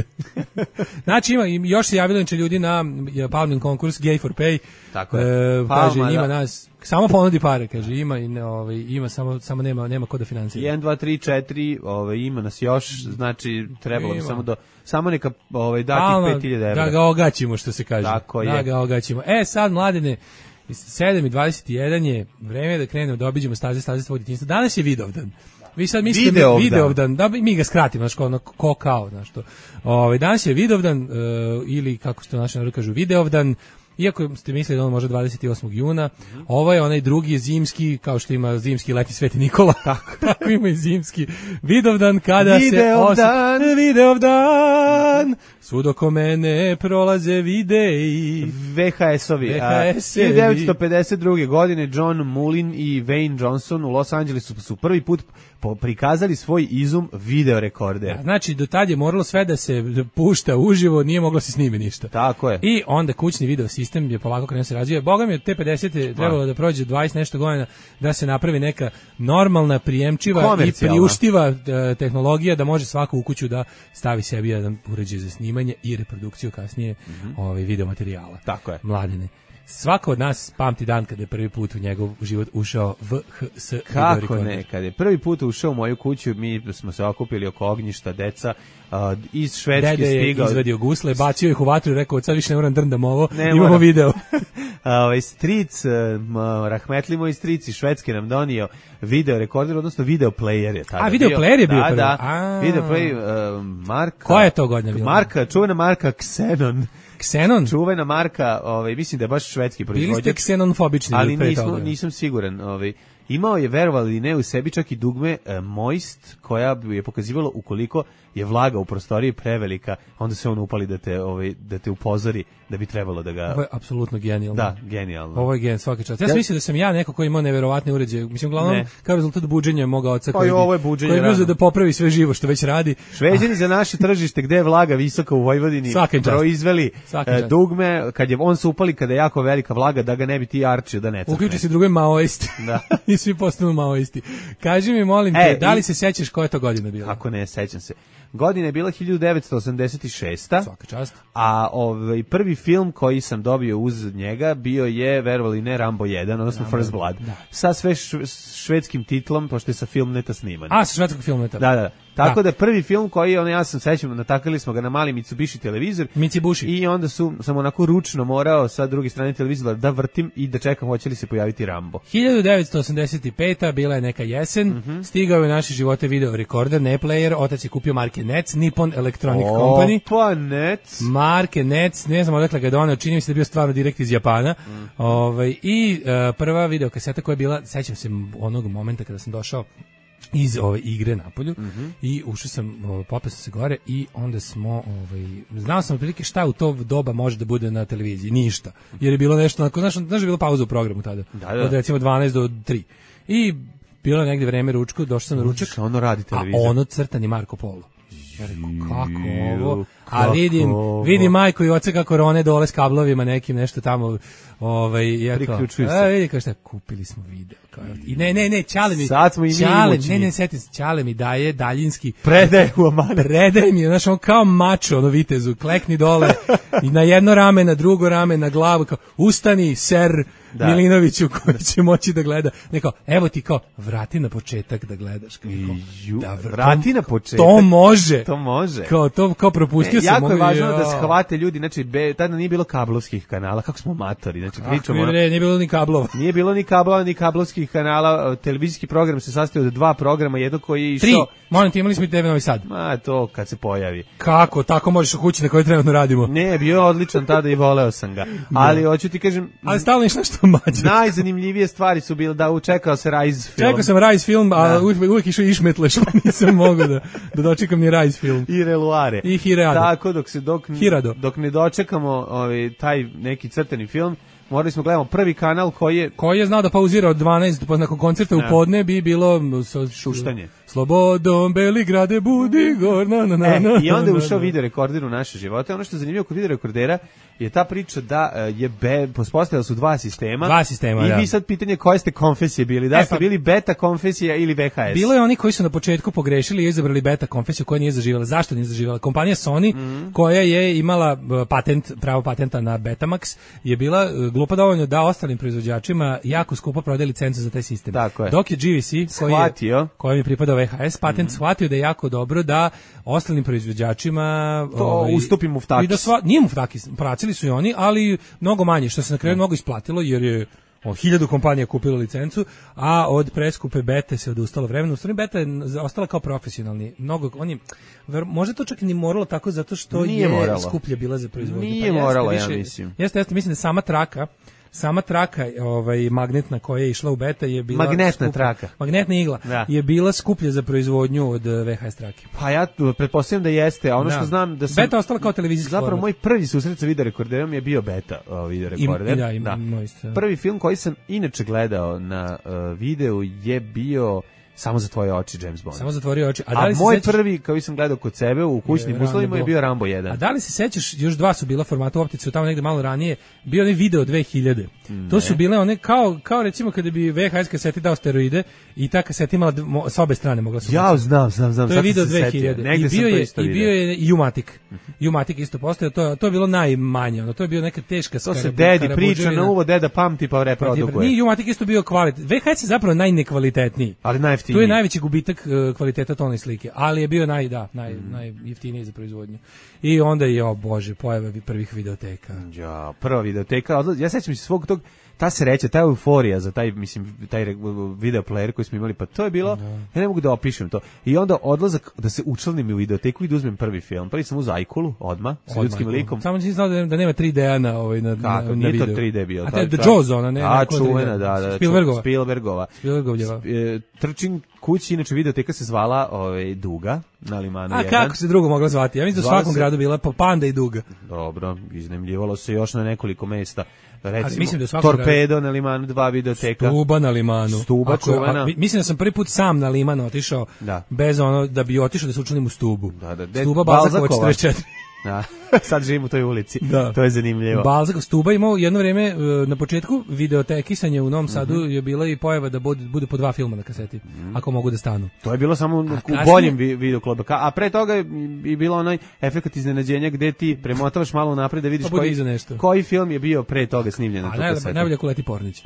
Znači, još se javilo ljudi na Palmin konkurs Gay for Pay. Tako je. Kaže, ima nas... Samo ponudi pare, kaže, ima samo nema ko da finansira. 1, 2, 3, 4, ima nas još, znači trebalo bi samo neka dati 5.000 evra. Da ga ogaćimo, što se kaže. Tako je. Da ga ogaćimo. Sad, mladene, 7:21 je vreme da krenemo da obiđemo staze svog djetinjstva. Danas je Vidovdan. Vi sad mislite Vidovdan, da mi ga skratimo, znači ono kao, znači to. Danas je Vidovdan ili kako se to naši narod kažu Videovdan. Iako ste mislili da on može 28. juna, ovo je onaj drugi zimski, kao što ima zimski letnji Sveti Nikola, tako ima i zimski Vidovdan kada Vidovdan, svud oko mene prolaze videi. VHS-ovi. 1952. godine John Mullin i Wayne Johnson u Los Angelesu su prvi put prikazali svoj izum videorekorder. Znači, do tad je moralo sve da se pušta uživo, nije moglo se snimi ništa. Tako je. I onda kućni video sistem je polako krenuo se razvija. Boga mi od te 50. trebalo da prođe 20 nešto godina da se napravi neka normalna, prijemčiva i priuštiva tehnologija da može svako u kuću da stavi sebi jedan uređaj za snimanje i reprodukciju kasnije video materijala. Tako je. Mladene. Svako od nas pamti dan kada je prvi put u njegov život ušao VHS. Kako ne, kada je prvi put ušao u moju kuću, mi smo se okupili oko ognjišta, deca, iz Švedske stigao. Dede je izvadio gusle, bacio ih u vatru i rekao, sad više ne moram drndam ovo, imamo video. Stric, rahmetli moj stric iz Švedske nam donio video rekorder, odnosno video player je tada. Video player je bio prvi? Da, video player, marka. Koja je to godina bila? Čuvena marka Xenon, čuvena marka, mislim da je baš švedski proizvođač. Bili ste ksenonfobični, ali nisam siguran. Imao je, verovali ili ne, u sebi čak i dugme Moist, koja bi je pokazivala ukoliko je vlaga u prostoriji prevelika, onda se on upali da te upozori da bi trebalo da ga... Ovo je apsolutno genijalno. Da, genijalno. Ovo je genijalno, svaki čast. Ja sam mislio da sam ja neko koji imao neverovatne uređaje. Mislim, uglavnom, kao rezultat buđenja moga oca koji je uzeo da popravi sve živo što već radi. Šveđani za naše tržište gde je vlaga visoka u Vojvodini proizveli dugme, kad je on se upali kada je jako velika vlaga, da ga ne bi ti arčio, da ne crkne. Uključi se druge maoisti. Da. I svi postanu maoisti. Kaži mi, molim te, da li se sećaš koja je to godina bila? Ako ne, sećam se. Godina je bila 1986. Svaka čast. A prvi film koji sam dobio uz njega bio je, verovali ne, Rambo 1, odnosno First Blood. Da. Sa sve švedskim titlom, pošto je sa Filmneta sniman. Sa švedskog Filmneta. Da. Tako da prvi film koji, ja sam sećam, natakali smo ga na mali Mitsubishi televizor. I onda sam onako ručno morao sa druge strane televizora da vrtim i da čekam hoće li se pojaviti Rambo. 1985. bila je neka jesen, stigao je u naše živote video rekorder, ne player, otac je kupio marke Nets, Nippon Electronic Company. Opa, Nets. Marke Nets, ne znam odakle ga doneo, čini mi se da je bio stvarno direkt iz Japana. I prva video kaseta koja je bila, sećam se onog momenta kada sam došao iz ove igre napolju i ušao sam, popeo sam se gore i onda smo, znao sam otprilike šta u to doba može da bude na televiziji, ništa, jer je bilo nešto, znaš je bilo pauza u programu tada, od recimo 12 do 3 i bilo je negde vreme ručku, došao sam na ručak, ono radi televizor, a ono crtani Marko Polo. Ja rekao, kako ovo? A vidim majku i oca kako rone dole s kablovima nekim, nešto tamo, priključuju se. Vidi kao šta, kupili smo video. I ne, Ćale mi, sad smo i mi setim se, Ćale mi daje daljinski, predaje u amanet. Predaje mi, znaš, on kao mačo, vitezu, klekni dole, i na jedno rame, na drugo rame, na glavu, kao, ustani, ser Milinoviću, koji će moći da gleda. Neko, evo ti kao, vrati na početak da gledaš. Vrati na početak. To može. Kao propustio sam. Jako je važno da se hvate ljudi, znači, tada nije bilo kablovskih kanala, kako smo matori, znači, pričamo. Nije bilo ni kablova. Nije bilo ni kablova, ni kablovskih kanala, televizijski program se sastoji od 2 programa, jedno koji je išao... 3, molim ti, imali smo i TV Novi Sad. To kad se pojavi. Kako, tako možeš u kući na kojoj trenutno radimo. Ne, bio odličan tada i voleo sam ga. Ali hoću ti kažem... Ali stalno išlo nešto mađe. Najzanimljivije stvari su bile da čekao se Rise film. Čekao sam Rise film, a uvijek išao Išmetleš, pa nisam mogao da dočekam ni Rise film. I Reluare. I Hirado. Tako, dok ne dočekamo taj neki crteni film, morali smo gledamo prvi kanal koji je znao da pauzira od 12, pa nakon koncerta u podne bi bilo šuštanje. Slobodom Beligrade budi gor, I onda je ušao video rekorder u naše živote. Ono što je zanimljivo kod video rekordera je ta priča da je pospostavili su 2 sistema. 2 sistema, I vi sad pitanje koje ste konfesije bili, da ste bili beta konfesija ili VHS. Bilo je oni koji su na početku pogrešili i izabrali beta konfesiju koja nije zaživjela. Zašto nije zaživjela? Kompanija Sony koja je imala pravo patenta na Betamax je bila glupa dovoljno da ostalim proizvođačima jako skupo prodaje licencu za taj sistem. Dok je GVC koji je pripadao VHS patent shvatio da je jako dobro da ostalim proizvođačima ustupi Muftakis. Nije Muftakis, pracili su i oni, ali mnogo manje, što se na kraju mnogo isplatilo jer je 1000 kompanija kupilo licencu, a od preskupe bete se odustalo vremena. U stvari beta je ostala kao profesionalni. Možda to čak i ni moralo tako zato što je skuplja bila za proizvodnju. Nije moralo, ja mislim. Jeste, mislim da sama traka magnetna koja je išla u beta je bila magnetna traka. Magnetna igla je bila skuplja za proizvodnju od VHS trake. Pa ja pretpostavljam da jeste, a ono što znam da sam beta ostala kao televizijski zapravo format. Moj prvi susret sa video rekorderom je bio beta video rekorder. Prvi film koji sam inače gledao na videu je bio Samo za tvoje oči, James Bond. Samo za tvoje oči. A moj prvi, koji sam gledao kod sebe u kućnim uslovima, je bio Rambo 1. A da li se sećaš, još 2 su bila formata u optici, tamo negde malo ranije, bio onaj video 2000. To su bile one, kao recimo kada bi VHS kaseti dao steroide i ta kaseta imala s obe strane mogla se. Ja znam. To je video 2000. I bio je U-Matic. U-Matic isto postojao, to je bilo najmanje, to je bio neka teška to se dedi priča na uvo, deda pamti pa reprodukuje. Nije U-Matic isto bio kvalitet. VHS je zapravo najnekvalitetniji. Ali najjeftiniji. Tu je najveći gubitak kvaliteta tone slike, ali je bio najjeftiniji za proizvodnju. I onda je, bože, pojava prvih videoteka. Ja, prva videoteka, ja sećam se svog tog, ta sreća, ta euforija za taj video player koji smo imali, pa to je bilo, ja ne mogu da opišem to. I onda odlazak da se učlanim u videoteku i da uzmem prvi film. Prvi sam uz Ajkulu, odmah, sa ljudskim likom. Samo si znao da nema 3D-a na videu. Nije to 3D bio. A to je The Jaws, ona, ne? Čuvena, da. Spielbergova. Trčim kući, inače videoteka se zvala Duga, na Limanu 1. A kako se drugo mogla zvati? Ja mislim da u svakom gradu bila Panda i Duga. Dobro, iznajmljivalo se još na nekoliko mesta. Recimo, Torpedo na Limanu 2 videoteka. Stuba na Limanu. Stuba čuvena. Mislim da sam prvi put sam na Liman otišao, bez da bi otišao da se učlanim u Stubu. Stuba Balzakova 44. Da. Sad živim u toj ulici. To je zanimljivo. Balzakov Stuba imao jedno vrijeme na početku videotekisanje u Novom Sadu je bila i pojava da bude po 2 filma na kaseti, ako mogu da stanu. To je bilo samo u boljim videoklubu. A pre toga je bilo onaj efekat iznenađenja gde ti premotavaš malo napred da vidiš koji film je bio pre toga snimljen na tu kasetu. Najbolje Kuleti Pornić.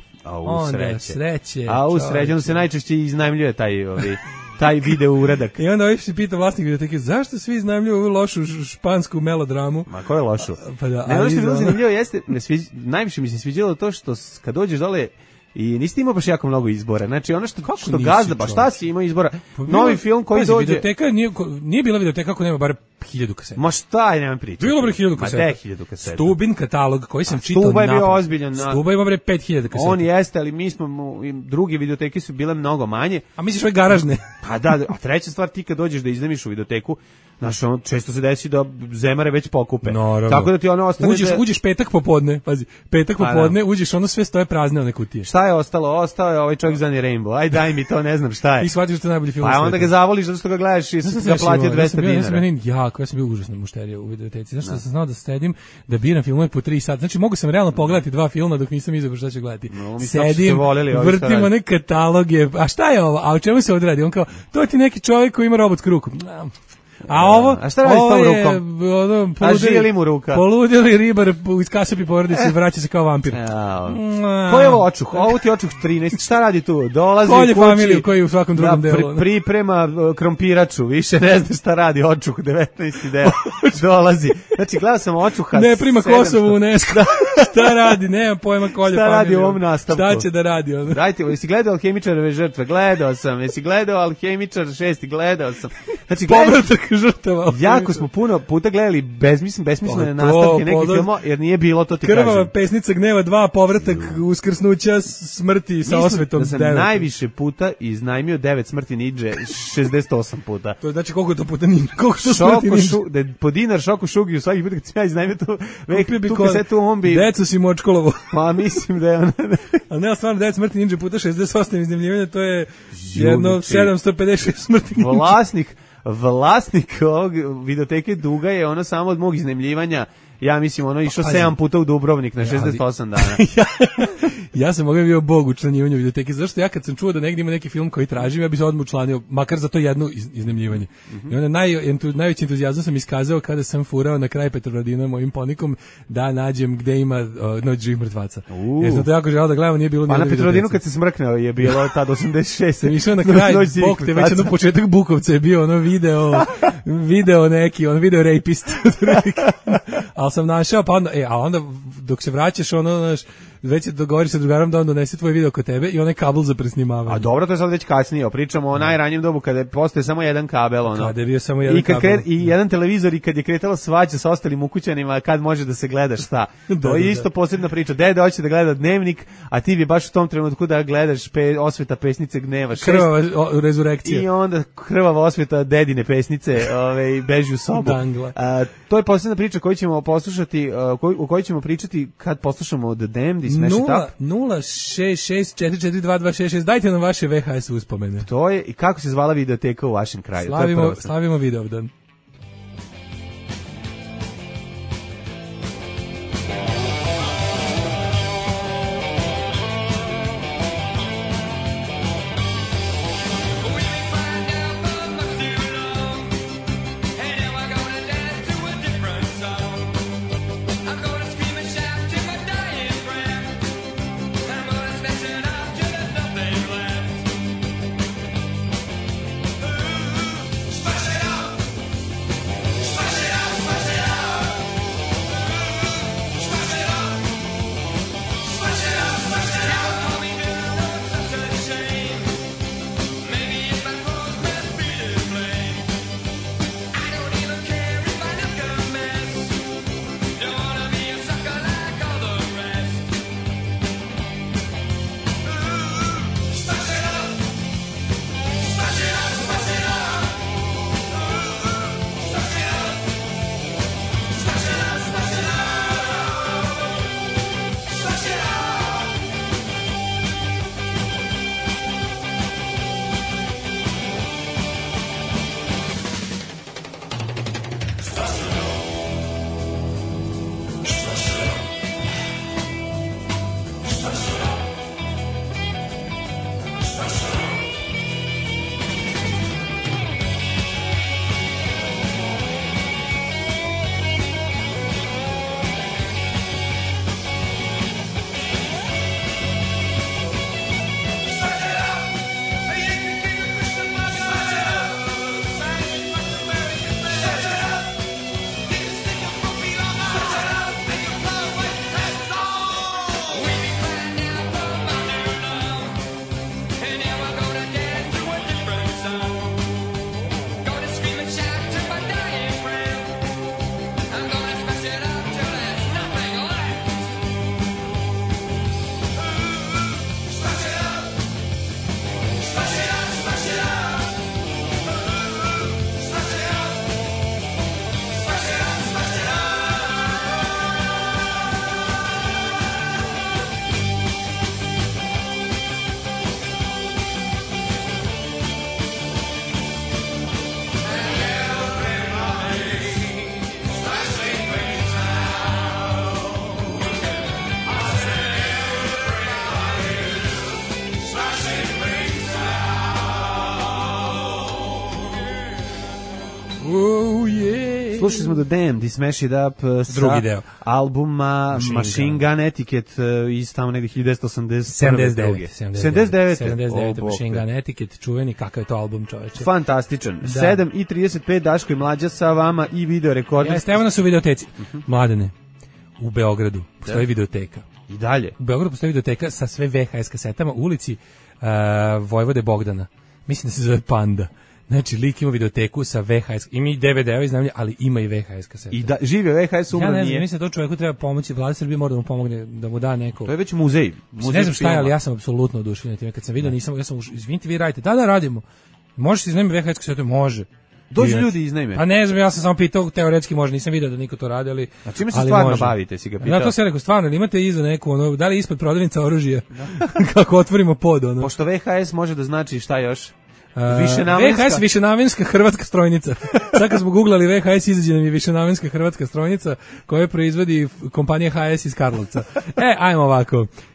Sreće. Onda se najčešće iznajmljuje taj video uradak. I onda se pita vlasnik videoteke, zašto svi iznajmljuju ovu lošu špansku melodramu? Ma ko je lošu? Ono što je bilo zanimljivo jeste, najviše mi se sviđalo to što kad dođeš dole i nisi imao baš jako mnogo izbora. Znači ono što gazda, pa šta si imao izbora? Novi film koji dođe. Videoteka nije bila videoteka ako nema bar 1000 kaseta. Ma šta je, nemam pričati. Bilo bre 1000 kaseta. Ma 1000 kaseta. Stubin katalog koji sam čitao. Stuba je bio ozbiljan. Stuba ima bre 5000 kaseta. On jeste, ali mi smo druge videoteke su bile mnogo manje. A misliš ove garažne? Pa da, a treća stvar ti kad dođeš da iznajmiš u videoteku, znaš, ono često se desi da zemare već pokupe. Tako da ti ono ostane. Uđeš petak popodne, pazi. Petak popodne, uđeš, ono sve stoje prazne one kutije. Šta je ostalo? Ostao je ovaj čovjek zvani Rainbow. Aj daj mi to, ne znam šta je. I shvatiš da je najbolji film. A onda ga zavoliš zato što ga gledaš i ga platio 200 dinara. Ja sam bio užasna mušterija u videoteci. Zašto sam znao da sedim, da biram filmove po 3 sata. Znači mogu sam realno pogledati 2 filma dok nisam izabrao šta ću gledati. Sedim, vrtim one kataloge. A šta je ovo? A o čemu se odradi? On kao, to ti neki čovjek koji ima robotsku ruku. A ovo, a šta radi s tom rukom? A žili mu ruka. Poludjeli ribar iz kasapi porodice i vraća se kao vampir. Ko je ovo očuh? Ovo ti očuh 13. Šta radi tu? Dolazi u kući. Familiju koji u svakom drugom delu. Priprema krompiraču. Više ne zna šta radi očuh 19. deo. Dolazi. Znači, gledao sam očuha. Ne prima Kosovo u UNESCO. Šta radi? Nemam pojma kolje familiju. Šta radi u ovom nastavku? Šta će da radi? Dajte, jesi gledao Alhemičarove žrtve? Gledao sam. Jesi gledao Alhemičar 6? Gledao sam. Znači, žrtava. Jako smo puno puta gledali besmislene nastavke nekih filmova, jer nije bilo, to ti kažem. Krvava pesnica gneva 2, povratak uskrsnuća, smrti sa osvetom 9. Mislim da sam najviše puta iznajmio 9 smrti ninja, 68 puta. To znači koliko to puta ninja? Koliko to smrti ninja? Po dinar Šoko Šugi svaki put kad sam ja iznajmio tu kasetu on bi... Decu si močkolovo. Pa mislim da je ona... Ali nema stvarno 9 smrti ninja puta 68 iznajmljivanja, to je jedno 756 smrti ninja. Vlasnik ovog videoteke Duga je ono samo od mog iznajmljivanja, ja mislim ono išao 7 puta u Dubrovnik na 68 dana. Ja sam mogao bio bog u članjivanju videoteke, zašto ja kad sam čuo da negdje ima neki film koji tražim, ja bi se odmah učlanio, makar za to jedno iznajmljivanje. I onda najveći entuzijazam sam iskazao kada sam furao na kraj Petrovaradina mojim ponikom da nađem gde ima Noć živih mrtvaca. Jer sam to jako želao da gledam, nije bilo... Pa na Petrovaradinu kad se smrkneo je bilo tad 86. Sam išao na kraj, bok te, već na početak Bukovca je bio ono video neki, on video rapist. Ali sam našao, pa onda, a onda dok se vraćaš, ono, već dogovoriš sa drugarom da on donese tvoj video kod tebe i onaj kabel za presnimavanje. A dobro, to je sad već kasnije. Pričamo o najranjem dobu kada postoje samo jedan kabel. Ono. Kada je bio samo jedan kabel. I jedan televizor i kad je kretala svađa sa ostalim ukućanima, kad može da se gleda šta. To je isto posebna priča. Dede hoće da gleda Dnevnik, a ti bi baš u tom trenutku da gledaš osveta pesnice gneva. Krvava rezurekcija. I onda krvava osveta dedine pesnice beži u sobu. To je posebna priča koju ćemo poslušati, o kojoj ćemo pričati kad poslušamo The Damned i Smash It Up. 066442266. Dajte nam vaše VHS uspomene. To je, i kako se zvala videoteka u vašem kraju. Slavimo Vidovdan. Slušali smo The Damned i Smash It Up sa albuma Machine Gun Etiquette iz tamo negdje 1979. Machine Gun Etiquette, čuveni, kakav je to album, čoveče. Fantastičan. 7:35, Daško i Mlađa sa vama i video rekorder. Jeste, evo nas u videoteci. Mladene, u Beogradu postoji videoteka. I dalje. U Beogradu postoji videoteka sa sve VHS kasetama u ulici Vojvode Bogdana. Mislim da se zove Panda. Znači, lik ima videoteku sa VHS, ima i DVD-ove iznajmlje, ali ima i VHS kasete. I da, žive VHS umro nije. Ja ne znam, mislim da to čovjeku treba pomoći, Vlada Srbije mora da mu pomogne, da mu da neko. To je već muzej. Ne znam šta je, ali ja sam apsolutno oduševljen time. Kad sam vidio, izvinite, vi radite, da radimo. Možeš iznajmiti VHS kasete? Može. Dođu ljudi iznajme. A ne znam, ja sam samo pitao, teoretski može, nisam vidio da niko to radi, ali a čime se stvarno bavite, si ga pitao? Ja to se rekao, stvarno, ili imate iza neku, ono, da li ispod prodavnica oružja, kako otvorimo pod, ono. Pošto VHS može da znači šta još? VHS višenamenska hrvatska strojnica. Sad kad smo googlali VHS, izađe nam je višenamenska hrvatska strojnica koju proizvodi kompanija HS iz Karlovca. Ajmo ovako.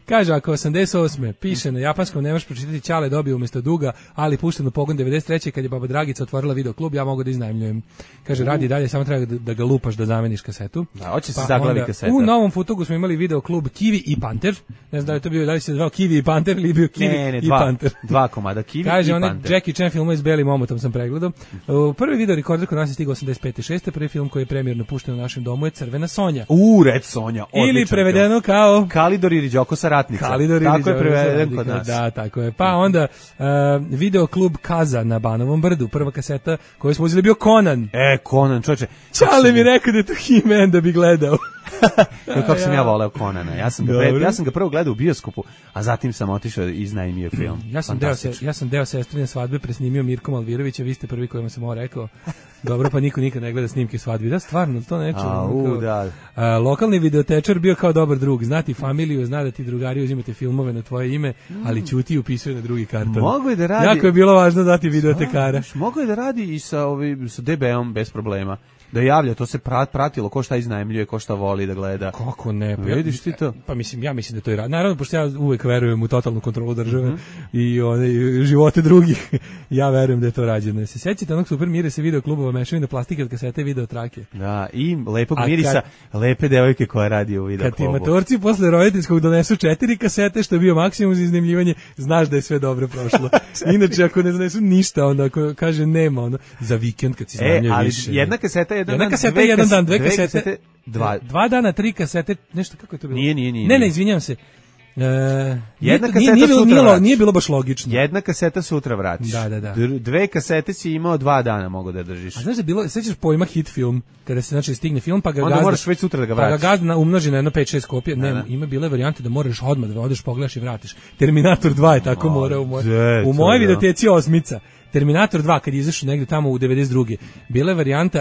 Kaže, ako 88. piše na japanskom, nemaš pročitati Ćale dobio umjesto duga, ali pušten u pogon 93. kad je baba Dragica otvorila videoklub, ja mogu da iznajmljujem. Kaže, radi dalje, samo treba da ga lupaš da zameniš kasetu. Da, hoće se zaglavi kaseta. U Novom Futogu smo imali videoklub Kiwi i Panter. Ne znam da li to bio, da li se zvao Kiwi i Panter ili bio Kiwi i Panter. Dva komada Kiwi kaže, i Panter. Kaže, Jackie Chan filmuje s belim omotom sam pregledao. Prvi video rekorder kod nas je stigao 85. Prvi film koji je premijerno pušten u našem domu je Crvena Sonja. Red Sonja, odličan. Ili prevedeno kao Kalidor i Riđoko sa ratnica. Tako je preveden kod nas. Da, tako je. Pa onda videoklub Kaza na Banovom brdu. Prva kaseta koju smo uzeli bio Conan. Conan, čoveče. Čale mi rekao da je to He-Man da bi gledao. Kako sam ja voleo Conana. Ja sam ga prvo gledao u bioskopu, a zatim sam otišao i iznajmio film. Ja sam deo sestrine svadbe presnimio Mirkom Alvirovića, vi ste prvi kojima sam ovo rekao. Dobro, pa niko nikad ne gleda snimke svadbi. Da, stvarno, to neću. Lokalni videotečar bio kao dobar drug. Znati familiju, zna da ti drugari uzimate filmove na tvoje ime, ali ćuti i upisuje na drugi karton. Mogu je da radi. Jako je bilo važno dati videotekara. Mogu je da radi i sa DB-om bez problema. Da javlja, to se pratilo, ko šta iznajmljuje, ko šta voli da gleda. Kako ne? Pa vidiš ti to? Pa ja mislim da to i radi. Naravno, pošto ja uvek verujem u totalnu kontrolu države i živote drugih, ja verujem da je to rađeno. Se sećate onog super mirisa video klubova mešavine plastike od kasete video trake? Da, i lepog mirisa, lepe devojke koja radi u video klubu. Kad ti matorci posle roditeljskog donesu 4 kasete, što je bio maksimum za iznajmljivanje, znaš da je sve dobro prošlo. Inače, ako ne donesu ništa, onda ako kaže nema, za vikend kad si iznajmljuje više. Jedna kaseta, jedna kaseta, jedan dan, dve kasete, dva dana, 3 kasete, nešto, kako je to bilo? Nije. Ne, izvinjam se. Jedna kaseta sutra vratiš. Nije bilo baš logično. Jedna kaseta sutra vratiš. Da. 2 kasete si imao 2 dana mogu da držiš. A znaš da je bilo, sećaš pojma hit film, kada se znači stigne film, pa ga onda moraš već sutra da ga vratiš. Pa ga gazda umnoži na jedno 5-6 kopija. Ne, ima bile varijante da moraš odmah da odeš, pogledaš i vratiš. Terminator 2 je tako morao u mojoj videoteci 8. Terminator 2 kad je izašao negde tamo u 92. Bila je varijanta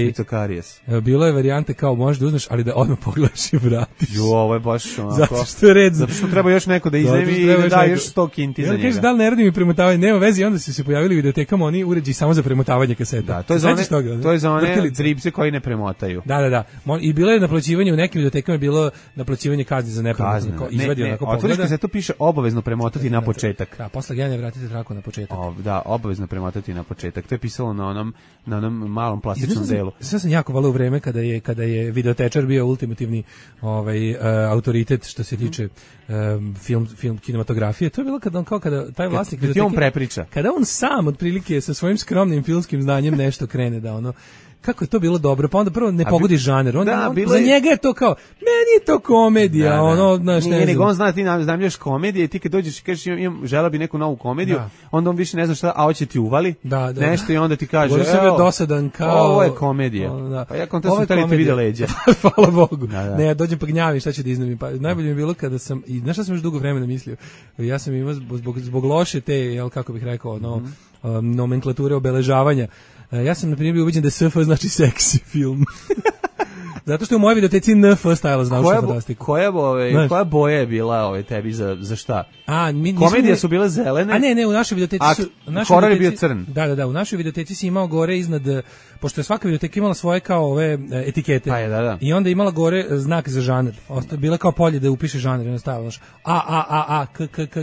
bila je varijanta kao možeš da uzmeš, ali da odmah pogledaš i vratiš. Ovo je baš onako. Zato što je red. Zato što treba još neko da iznajmi i da da još 100 kinti za njega. Kaže da li ne radi mi premotavanje, nema veze, i onda su se pojavili u videotekama oni uređaji samo za premotavanje kaseta. Da, to je za one dripse koji ne premotaju. Da. I bilo je naplaćivanje u nekim videotekama, je bilo naplaćivanje kazni za nepremotivanje. Izvadi onako pogleda. Otvoriš kasetu, piše obavezno premotati na početak. Da, posle gene vratite traku na početak. Da, obavezno premotati na početak. To je pisalo na onom malom plastičnom delu. Sve sam jako voleo u vreme kada je videotečar bio ultimativni autoritet što se tiče film kinematografije. To je bilo kada taj vlasnik videoteke, on prepriča. Kada on sam otprilike sa svojim skromnim filmskim znanjem nešto krene da kako je to bilo dobro, pa onda prvo ne pogodi žaner, za njega je to kao, meni je to komedija, nego on zna, ti iznajmljuješ komedije i ti kad dođeš i kažeš žela bi neku novu komediju, onda on više ne zna šta, a hoće ti uvali nešto i onda ti kaže, dosadan kao, ovo je komedija, pa ja konta sam htjeli ti vide leđa. Hvala Bogu. Ne, ja dođem pa gnjavim šta ću da iznajmim, pa najbolje mi je bilo kada sam, i znaš šta sam još dugo vremena mislio, ja sam imao zbog loše te, kako bih rekao, nomenklature obeležavanja. Ja sam na primjer bio ubeđen da SF znači seksi film. Zato što u mojoj videoteci NF stajalo za naučnu fantastiku. Koja boja je bila tebi za šta? Komedije su bile zelene. A ne, u našoj videoteci su... Horor je bio crn. Da, u našoj videoteci si imao gore iznad, pošto je svaka videoteka imala svoje kao ove etikete. I onda imala gore znak za žanr. Bila kao polje da upiše žanr. I onda stavilo A, K,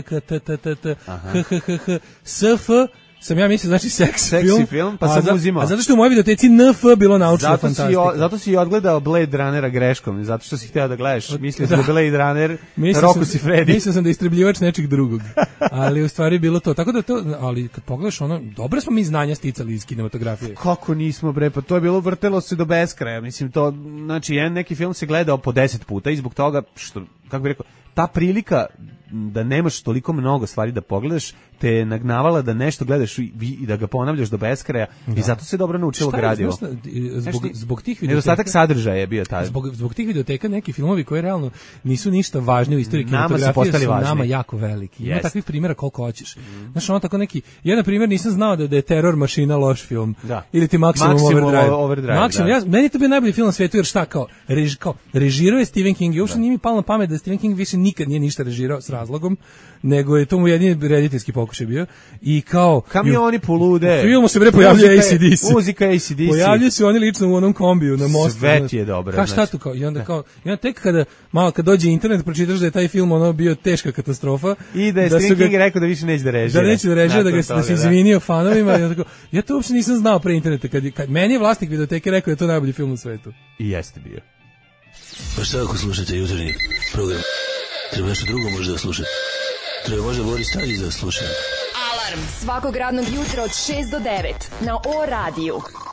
H, SF, sam ja mislio, znači seksi film, pa sam uzimao. A zato što u mojoj videoteci NF bilo naučna fantastika. Zato si i odgledao Blade Runnera greškom, zato što si htio da gledaš. Mislio sam da Blade Runner, Rockus i Freddy. Mislio sam da je istrebljivač nečeg drugog. Ali u stvari bilo to. Tako da ali kad pogledaš dobro smo mi znanja sticali iz kinematografije. Kako nismo bre, pa to je bilo, vrtelo se do beskraja. Mislim to, znači neki film se gledao po 10 puta i zbog toga što, kako bih rekao, ta prilika da nemaš toliko mnogo stvari da pogledaš, te je nagnavala da nešto gledaš i da ga ponavljaš do beskraja i zato se dobro naučilo gradivo. Zbog tih videoteka, nedostatak sadržaja je bio taj. Zbog tih videoteka neki filmovi koji realno nisu ništa važni u istoriji kinematografije su nama jako veliki. Ima takvih primjera koliko hoćeš. Znaš, tako neki, ja na primjer nisam znao da je Teror mašina loš film. Ili ti Maximum Overdrive. Meni je to bio najbolji film na svijetu jer šta kao režirao je Stephen King i uopšte nije mi palo na pamet da Stephen King više nikad nije ništa režirao s razlogom, nego je to mu jedini rediteljski pokušaj bio. I kao... Kamioni polude. U filmu se pojavljuje AC/DC. Muzika AC/DC. Pojavljaju se oni lično u onom kombiju na mostu. Sve ti je dobro. Šta tu kao? I onda tek kad dođe internet, pročitaš da je taj film ono bio teška katastrofa. I da je Stephen King rekao da više neće da režira. Da neće da režira, da se izvinio fanovima. Ja to uopšte nisam znao pre interneta. Kad meni je vlasnik videoteke rekao da je to najbolji film u svetu. I jeste bio. Pa šta ako slušate jutarnji program? Treba nešto drugo možda da slušate? Treba možda Boris Tadić da sluša? Alarm svakog radnog jutra od 6 do 9 na O radiju.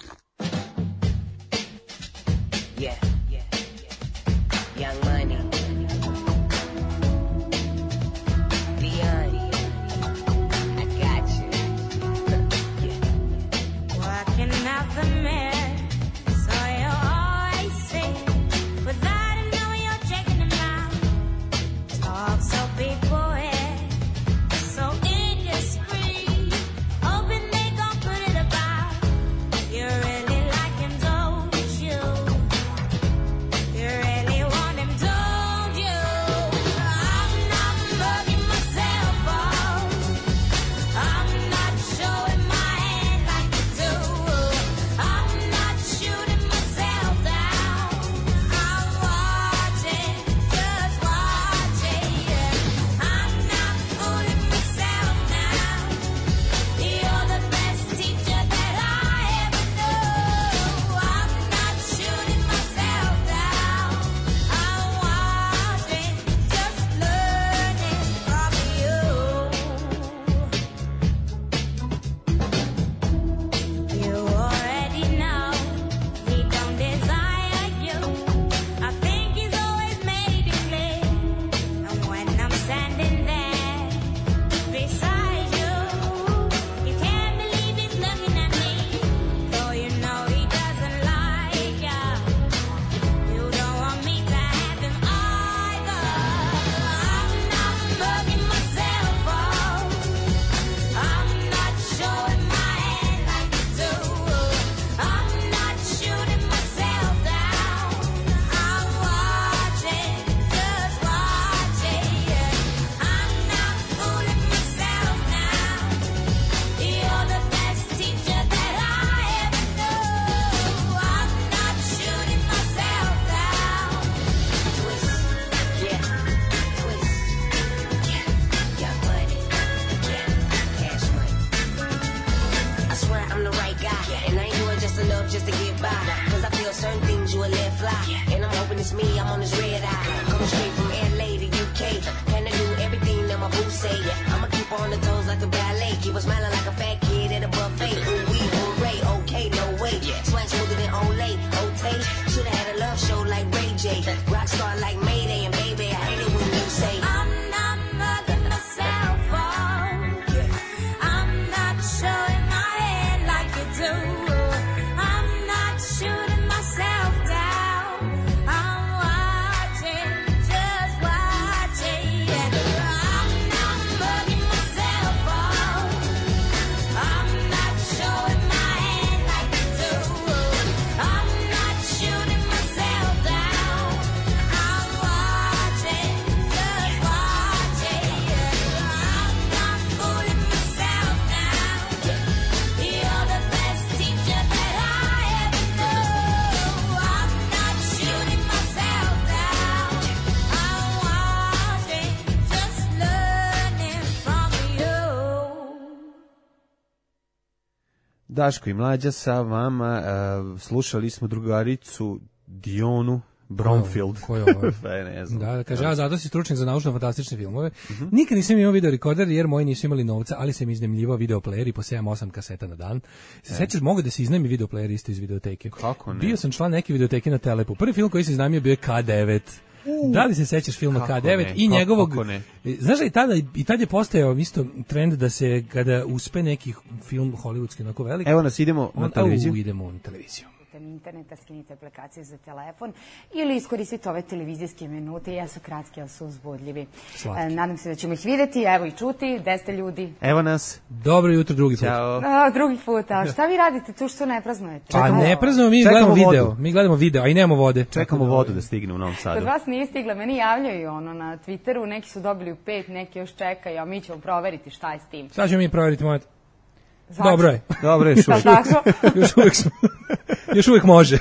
Yeah. Young Money. Beyond. I got you. Walking out the mirror, so you always say, without a know you're checking them out. Talk so people head, so indiscreet. Hoping they gon' put it about. You really like him, don't you? You really want him, don't you? I'm not bugging myself off. I'm not showing my hand like you do. I'm not shooting myself down. I'm watching, just watching. I'm not fooling myself now. You're the best teacher that I ever knew. I'm not shooting myself down. I'm watching, just learning from you. You already know he don't desire you. I think he's always made it clear. And when I'm standing there beside you, you can't believe he's looking at me. Though you know he doesn't like you. You don't want me to have him either. I'm not bugging myself off. I'm not showing my hand like you do. I'm not shooting myself down. I'm watching, just watching. I'm not fooling myself now. You're the best teacher that I ever knew. I'm not shooting myself down. Twist. Yeah. Twist. Yeah. Young Money. Yeah. Cash Money. I swear I'm the right guy. And I ain't doing just enough just to get by. Cause I feel certain things you will let fly. And I'm hoping it's me, I'm on this red eye. Coming straight from LA to UK. Can I do everything that my boo say? I'ma keep on the toes like a ballet. Keep on smiling like a fat kid at a buffet. Ooh, we hooray, okay, no way. Swag smoother than Olay, Otay. Should've had a love show like Ray J. Rockstar like Mayday, and baby, I hate it when you say I'm not mugging myself off. I'm not showing my head like you do. I'm not shooting myself down. I'm watching, just watching. I'm not mugging myself off. I'm not showing my head like you do. I'm not shooting myself down. I'm watching, just watching. I'm not fooling myself now. You're the best teacher that I ever knew. I'm not shooting myself down. I'm watching, just learning from you. Daško i Mlađa sa vama, slušali smo drugaricu Dionu Bromfield. Ko je ovo? Pa ne znam. Da, kaže, ja zato si stručnjak za naučno-fantastične filmove. Nikad nisam imao video rekorder jer moji nisu imali novca, ali sam iznemljivao videoplayeri po 7-8 kaseta na dan. Se sećaš, mogu da se iznajmi videoplayer isto iz videoteke. Kako ne? Bio sam član neke videoteke na Telepu. Prvi film koji se iznajmio bio je K9. Da li se sećaš filma K9 ne? i njegovog... Kako ne? Znaš da i tad je postojao isto trend da se kada uspe neki film hollywoodski onako velik... Evo nas, idemo na televiziju. Idemo na televiziju. putem interneta, skinite aplikaciju za telefon ili iskoristite ove televizijske minute, jesu kratki, ali su uzbudljivi. Nadam se da ćemo ih videti, evo i čuti, 10 ljudi. Evo nas. Dobro jutro, drugi put. Ćao. Drugi put, a šta vi radite tu što ne praznujete? Pa ne praznujemo, mi gledamo video. Mi gledamo video, a i nemamo vode. Čekamo vodu da stigne u Novom Sadu. Kod vas nije stigla, meni javljaju ono na Twitteru, neki su dobili u 5, neki još čekaju, a mi ćemo proveriti šta je s tim. Sad ćemo mi proveriti moje. Dobro je. Dobro je, još uvijek može.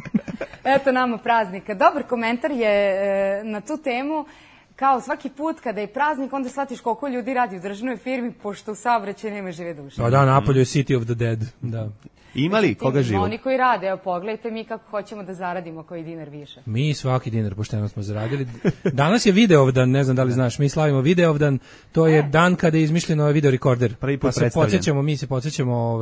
Eto nama praznika. Dobar komentar je na tu temu. Kao svaki put kada je praznik, onda shvatiš koliko ljudi radi u državnoj firmi, pošto u saobraćaju nema žive duše. Pa da, Napolju je City of the Dead. Da. Ima li koga živo? Oni koji rade, evo pogledajte mi kako hoćemo da zaradimo koji dinar više. Mi svaki dinar pošteno smo zaradili. Danas je Videovdan, ne znam da li znaš, mi slavimo Videovdan, to je dan kada je izmišljeno video rekorder. Pa se podsjećamo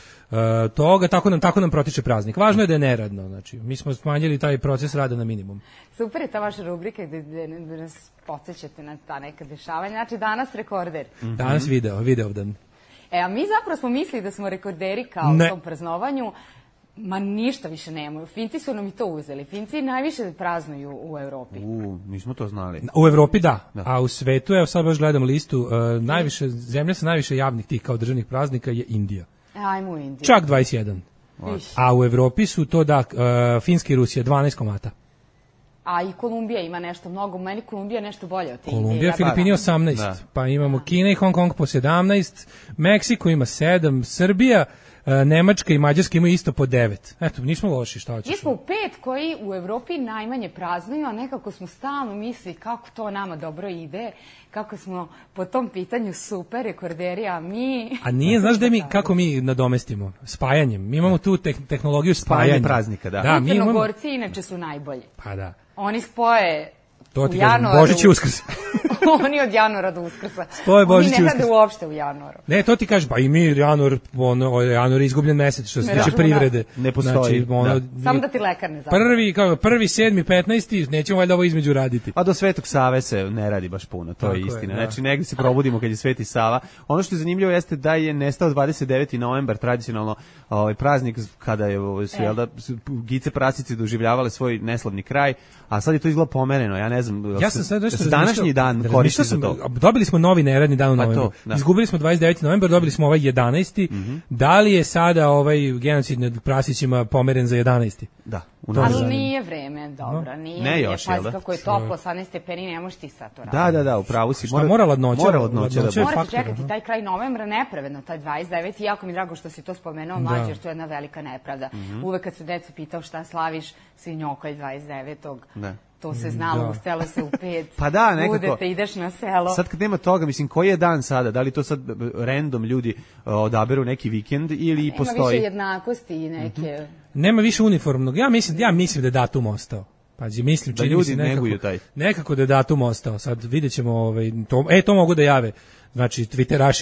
toga, tako nam protiče praznik. Važno je da je neradno, znači mi smo smanjili taj proces rada na minimum. Super je ta vaša rubrika gde nas podsjećate na ta neka dešavanja. Znači danas rekorder. Danas Videovdan. A mi zapravo smo mislili da smo rekorderi kao u tom praznovanju, ma ništa više nemaju. Finci su nam i to uzeli. Finci najviše praznuju u Evropi. Nismo to znali. U Evropi da, a u svetu, evo sad baš gledam listu, zemlja sa najviše javnih tih kao državnih praznika je Indija. Ajmo u Indiju. Čak 21. A u Evropi su to Finska i Rusija 12 komata. A i Kolumbija ima nešto mnogo, meni Kolumbija nešto bolje od te Indije. Kolumbija, Filipini 18, pa imamo Kina i Hong Kong po 17, Meksiko ima 7, Srbija, Nemačka i Mađarska imaju isto po 9. Eto, nismo loši, šta hoćeš? Mi smo u 5 koji u Evropi najmanje praznuju, a nekako smo stalno misli kako to nama dobro ide, kako smo po tom pitanju super rekorderi, a mi... A nije, znaš kako mi nadomestimo? Spajanjem. Mi imamo tu tehnologiju spajanja. Praznika, da. Da, Crnogorci inače su najbolji. Pa da. Oni spoje to ti kažem, Božić i Uskrs. Oni od januara do Uskrsa. Božić Oni ne rade uopšte u januaru. Ne, to ti kažeš, pa i mi januar je izgubljen mesec što se tiče privrede. Ne postoji. Samo da ti lekar ne završi. Prvi, 7, 15, nećemo valjda ovo između raditi. A do Svetog Save se ne radi baš puno, to je istina. Znači, negdje se probudimo kad je Sveti Sava. Ono što je zanimljivo jeste da je nestao 29. novembar, tradicionalno praznik kada su Gice prasice doživljavale svoj neslavni kraj, a sad je to izgleda pomereno, ja ne znam, današnji dan koristi za to. Dobili smo novi neradni dan u novembru. Izgubili smo 29. novembar, dobili smo ovaj 11. Da li je sada ovaj genocid nad prasićima pomeren za 11. Da. Ali nije vreme, dobro, nije. Ne još, jel da? Kako je toplo, 18 stepeni, ne možeš ti sad to raditi. Da, upravo si. Mora ladnoća. Morate čekati taj kraj novembra, nepravedno, taj 29. Jako mi drago što si to spomenuo, mlađe, jer to je jedna velika nepravda. Uvek kad su decu pitao šta slaviš, svinjokolj 29. To se znalo, ustalo se u 5. Pa da, nekako. Budete, ideš na selo. Sad kad nema toga, mislim, koji je dan sada? Da li to sad random ljudi odaberu neki vikend ili postoji? Ima više jednakosti i neke... Nema više uniformnog. Ja mislim da je datum ostao. Pazi, mislim, da ljudi neguju taj. Nekako da je datum ostao. Sad vidjet ćemo, to mogu da jave. Znači, Twitteraši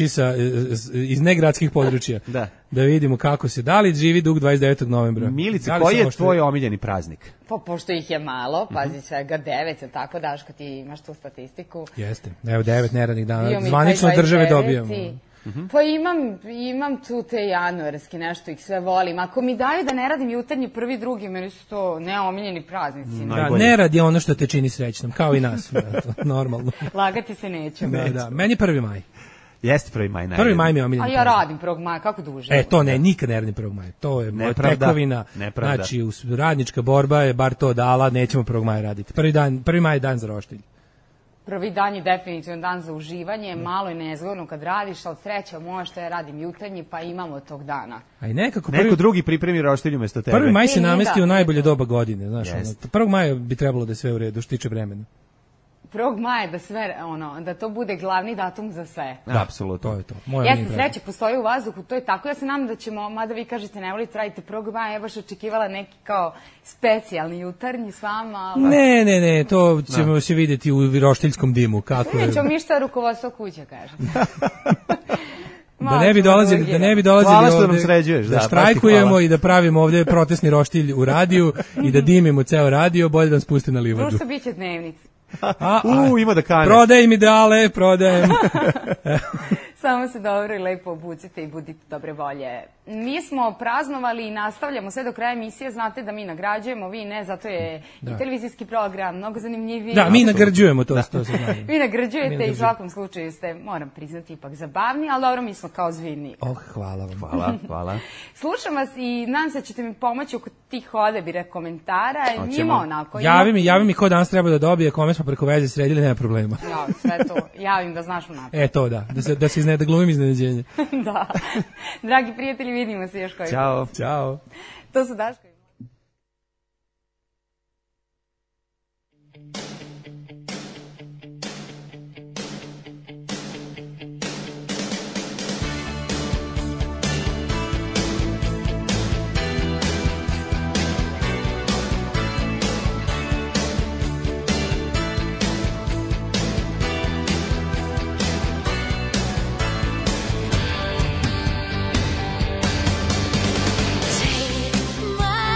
iz negradskih područja. Da vidimo kako se, da li živi dug 29. novembra. Milice, koji je tvoj omiljeni praznik? Pa, pošto ih je malo, pazi svega 9, tako Daško, ti imaš tu statistiku. Jeste, evo 9 neradnih dana, zvanično države dobijamo. Pa imam tu te januarski, nešto ih sve volim. Ako mi daju da ne radim jutarnji, prvi, drugi, meni su to neomiljeni praznici. Nerad je ono što te čini srećnom, kao i nas, normalno. Lagati se neću. Da, meni je 1. maj. Jeste 1. maj. 1. maj mi je omiljeni. A ja radim 1. maja, kako duže? To ne, nikad ne radim 1. maja. To je moja tekovina. Znači, radnička borba je bar to dala, nećemo 1. maja raditi. 1. maj je dan za roštilj. Prvi dan je definitivno dan za uživanje, malo je nezgodno kad radiš, ali sreća moja što ja radim jutarnji, pa imamo tog dana. A i nekako neko drugi pripremi roštilj umjesto tebe. 1. maj se namesti u najbolje doba godine, znaš. 1. maja bi trebalo da je sve u redu, što tiče vremena. 1. maja da to bude glavni datum za sve. Apsolutno. To je to. Jeste, sreće postoji u vazduhu, to je tako. Ja se nadam da ćemo, mada vi kažete ne volite raditi 1. maja, ja baš očekivala neki kao specijalni jutarnji s vama. Ne, to ćemo se vidjeti u roštiljskom dimu. Nećemo mi šta rukovodstvo kuće, kažem. Da ne bi dolazili što nam sređuješ, da štrajkujemo i da pravimo ovdje protestni roštilj u radiju i da dimimo ceo radio, bolje da nam spuste na livadu. Društvo biće dnevnici. Ima da kane. Prodajem ideale, prodajem. Samo se dobro i lepo obucite i budite dobre volje. Mi smo praznovali i nastavljamo sve do kraja emisije. Znate da mi nagrađujemo, vi ne, zato je i televizijski program mnogo zanimljiviji. Da, mi nagrađujemo to. Se vi nagrađujete i u svakom slučaju ste, moram priznati, ipak zabavni, ali dobro, mi smo kao zvidni. Hvala vam. Hvala. Slušam vas i nadam se da ćete mi pomoći oko tih odabira komentara. Njima onako. Javi mi ko danas treba da dobije, kome smo preko veze sredili, nema problema. Ja, sve to, javim da znaš unaprijed. To da glumim iznenađenje. Da. Dragi prijatelji, vidimo se još koji. Ćao. To su Daško. Take my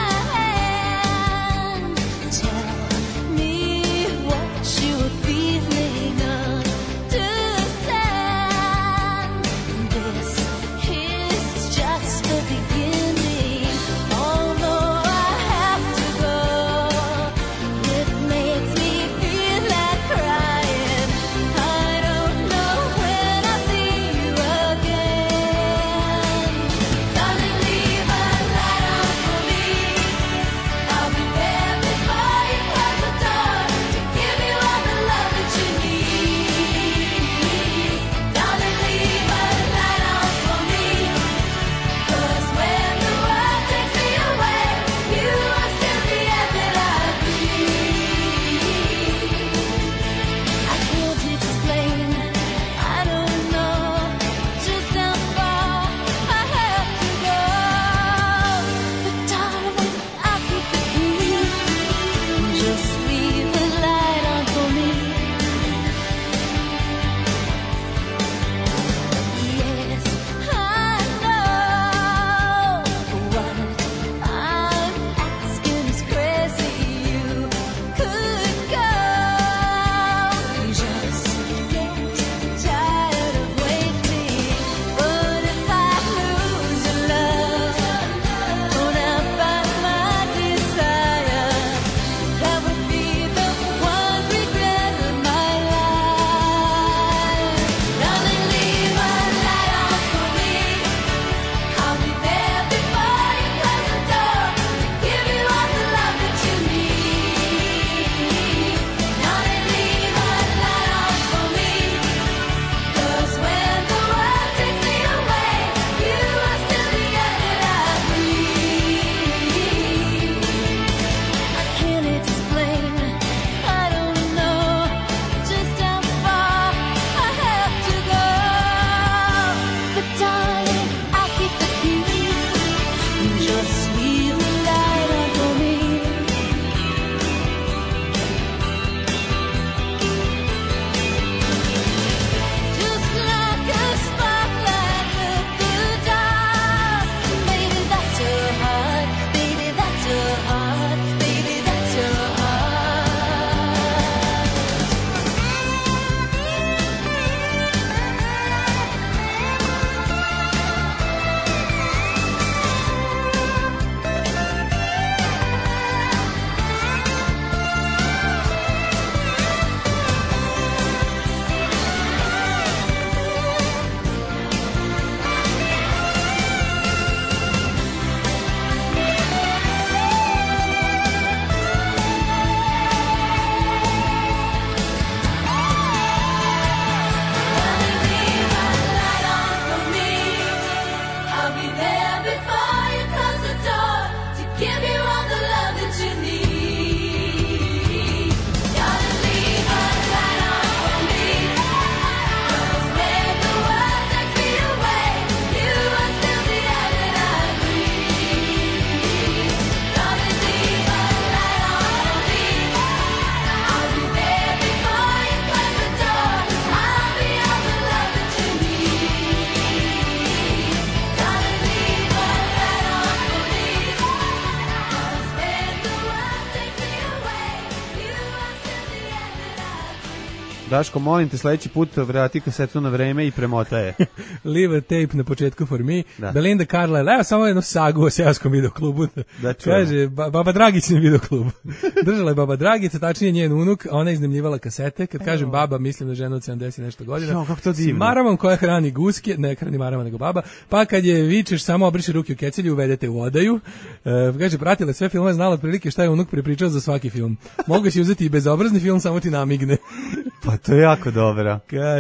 Daško, molim te, sledeći put vrati kasetu na vreme i premotaje. Leave a tape na početku for me. Da. Belinda Carlisle, evo samo jednu sagu o seoskom videoklubu. Da, kaže, Baba Dragić na videoklubu. Držala je Baba Dragica, tačnije njen unuk, a ona iznemljivala kasete. Kad kažem baba, mislim na ženu od 70 nešto godina. Jo, kako to divno. Maramom koja hrani guske, ne hrani marama nego baba, pa kad je vičeš samo obriši ruke u kecelju, uvedete u odaju. Kaže, pratila sve filmove, znala otprilike šta je unuk prepričao za svaki film. Mogu si uzeti i bezobrazni film, samo ti namigne. Pa to je jako dobro.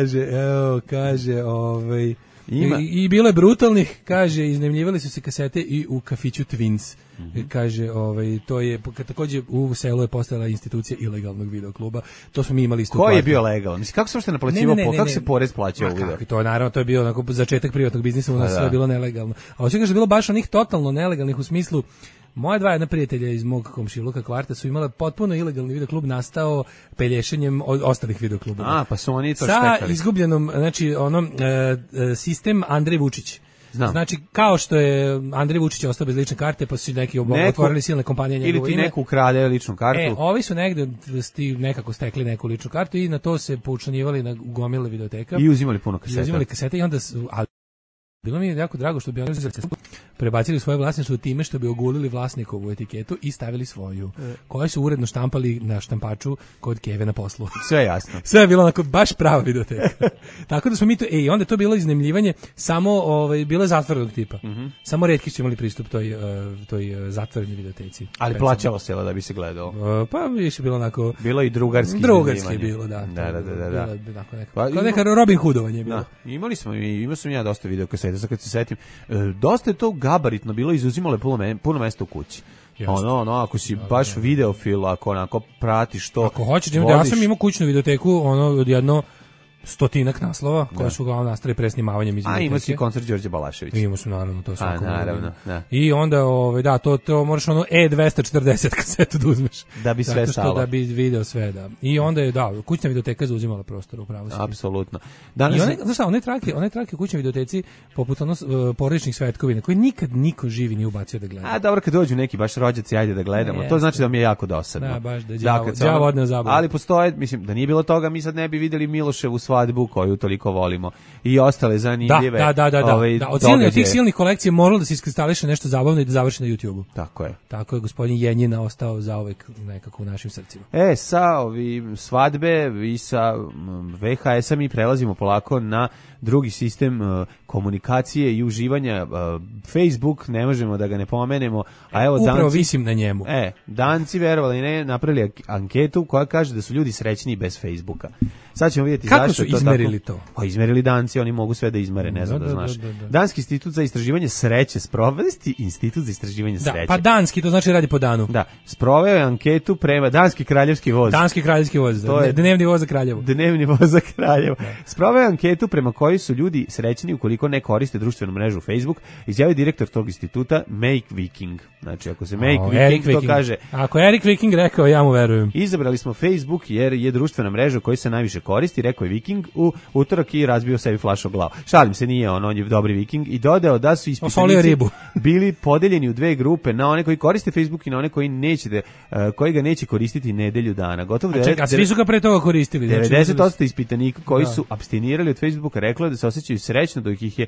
Kaže, I bilo je brutalnih, kaže, iznemljivali su se kasete i u kafiću Twins. Kaže, to je takođe u selu je postojala institucija ilegalnog videokluba. To smo mi imali isto. Koji je bio legalan? Mislim, kako se uopšte naplaćivao, kako se porez plaćao u video? To je naravno, to je bio onako začetak privatnog biznisa, u nas sve je bilo nelegalno. A hoće kaže bilo baš onih totalno nelegalnih u smislu. Moja dva jedna prijatelja iz mog komšiluka kvarta su imala potpuno ilegalni videoklub nastao pelješenjem od ostalih videoklubova. Pa su oni to štekali. Sa izgubljenom, znači sistem Andrej Vučić. Znam. Znači, kao što je Andrej Vučić ostao bez lične karte, pa su neki otvorili silne kompanije njegovo ime. Ili ti neko ukrade ličnu kartu. Ovi su negde nekako stekli neku ličnu kartu i na to se poučlanjivali na gomile videoteka. I uzimali puno kaseta. I onda bilo mi je jako drago što bi oni prebacili svoje vlasništvo time što bi ogulili vlasnikovu etiketu i stavili svoju, koju su uredno štampali na štampaču kod Keve na poslu. Sve jasno. Sve je bilo onako baš prava videoteka. Tako da smo mi to, onda to bilo iznemljivanje, samo bilo je zatvorenog tipa. Samo retki su imali pristup toj zatvorenoj videoteci. Ali plaćalo se da bi se gledao. Pa više bilo onako. Bilo i drugarski je bilo, da. Kao neka Robin Hoodovanje je bilo. Imao sam ja dosta videokaseta. Sad kad se setim, dosta je to gabaritno bilo, izuzimalo je puno mesta u kući. Ako si baš videofil, ako onako pratiš to. Ako hoćeš, ja sam imao kućnu videoteku, od jedno 100 naslova, koja su uglavnom nastali presnimavanjem iz videoteke. Ima si koncert Đorđe Balaševića. Imao su, naravno, to svako. Naravno, da. I onda, to moraš E240 kasetu da uzmeš. Da bi sve stalo. Da bi video sve, da. I onda je, kućna videoteka zauzimala prostor u pravo. Apsolutno. Znaš šta, one trake u kućnoj videoteci, poput porodičnih svetkovina, koje nikad niko živi nije ubacio da gleda. Dobro, kad dođu neki baš rođaci, ajde da gledamo. To znači da mi je jako dosadno. Da, baš da đavo odneo zabavu. Ali postoje, mislim, da nije bilo toga, mi sad ne bi videli Miloševu svadbu koju toliko volimo i ostale zanimljive. Da. Od tih silnih kolekcija moralo da se iskristališe nešto zabavno i da završi na YouTubeu. Tako je gospodin Jenjina ostao zauvek nekako u našim srcima. Sa svadbe i sa VHS-a mi prelazimo polako na drugi sistem komunikacije i uživanja. Facebook, ne možemo da ga ne pomenemo. A evo upravo visim na njemu. Danci, verovali ne, napravili anketu koja kaže da su ljudi srećniji bez Facebooka. Sad ćemo vidjeti kako su izmerili to. Pa izmerili Danci, oni mogu sve da izmere, ne znam da znaš. Danski institut za istraživanje sreće institut za istraživanje sreće. Pa danski, to znači radi po danu. Da, sproveo je anketu prema Danski kraljevski voz. Danski kraljevski voz, dnevni voz za Kraljevo. Dnevni voz za Kraljevo. Sproveo je anketu prema kojoj su ljudi srećni ukoliko ne koriste društvenu mrežu Facebook, izjavio direktor tog instituta Make Viking. Znači, ako se Make Viking to kaže... Ako je Erik Viking rekao, ja mu verujem. Izabrali smo Facebook jer je društvena mreža koju se najviše koristi, rekao je Viking u utorak i razbio sebi flašu o glavu. Šalim se, nije on je dobri Viking i dodao da su ispitanici bili podeljeni u dve grupe, na one koji koriste Facebook i na one koji koji ga neće koristiti nedelju dana. Gotovo a svi su ga pre toga koristili. 90% ispitanika koji su apstinirali od Facebooka reklo da se osjećaju srećno, dok ih je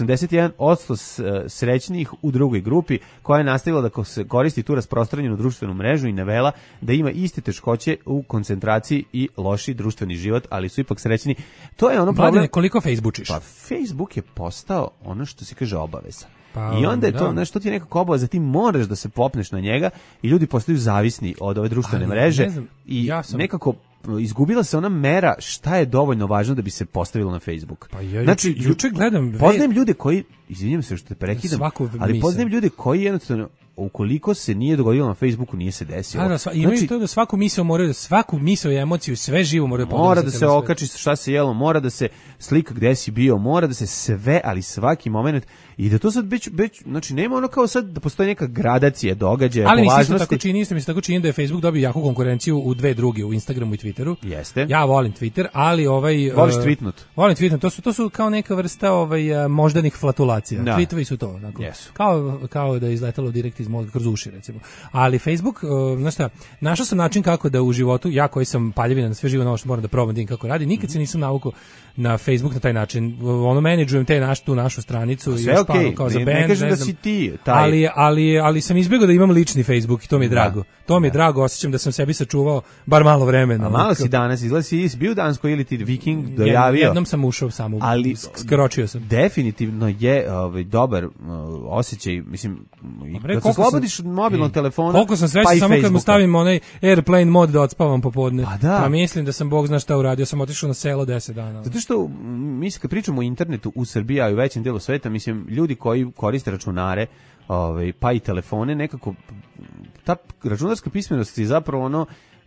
81% srećnijih u drugoj grupi koja je nastavila da se koristi tu rasprostranjenu društvenu mrežu i navela da ima iste teškoće u koncentraciji i loši društveni život, ali su ipak srećni. To je ono problem. Koliko Facebookiš? Pa Facebook je postao ono što se kaže obaveza. I onda je to nešto ti je nekako obaveza, ti moraš da se popneš na njega i ljudi postaju zavisni od ove društvene mreže i nekako izgubila se ona mera šta je dovoljno važno da bi se postavilo na Facebook. Znači, juče gledam... Poznajem ljude koji, izvinjam se što te prekidam, ali poznajem ljude koji jednostavno ukoliko se nije dogodilo na Facebooku, nije se desilo. Imaju to da svaku misao i emociju, sve živo mora da se okači šta se jelo, mora da se slika gde si bio, mora da se sve, ali svaki moment i da to sad znači nema ono kao sad da postoji neka gradacija događaja, ali isto mi se tako čini da je Facebook dobio jaku konkurenciju u dve druge, u Instagramu i Twitteru. Jeste. Ja volim Twitter, ali voliš tweetnut? Volim tweetnut, to su kao neka vrsta moždanih flatulacija. Tweetovi su to, onako. Kao da je izletalo direkt iz iz mozga, kroz uši recimo. Ali Facebook, znaš šta, našao sam način kako da u životu, ja koji sam paljevina na sve živo novo što moram da probam da kako radi, nikad se nisam navukao na Facebook na taj način. Ono menadžujem tu našu stranicu i sve okay. Kao za band, ne kažem da si ti taj. Ali sam izbegao da imam lični Facebook i to mi je drago. To mi je drago, osjećam da sam sebi sačuvao bar malo vremena. A malo si danas, izgleda si bio u Danskoj ili ti Viking dojavio? Jednom sam ušao samo, ali skročio sam. Definitivno je dobar osjećaj, mislim, kad se oslobodiš mobilnog telefona, koliko sam srećan samo kad mu stavim onaj airplane mod da odspavam popodne. Pa mislim da sam Bog zna šta uradio, sam otišao na selo 10 dana. Zato što, mislim, kad pričamo o internetu u Srbiji, a i u većem delu sveta, mislim, ljudi koji koriste računare, pa i telefone, nekako, ta računarska pismenost je zapravo ono,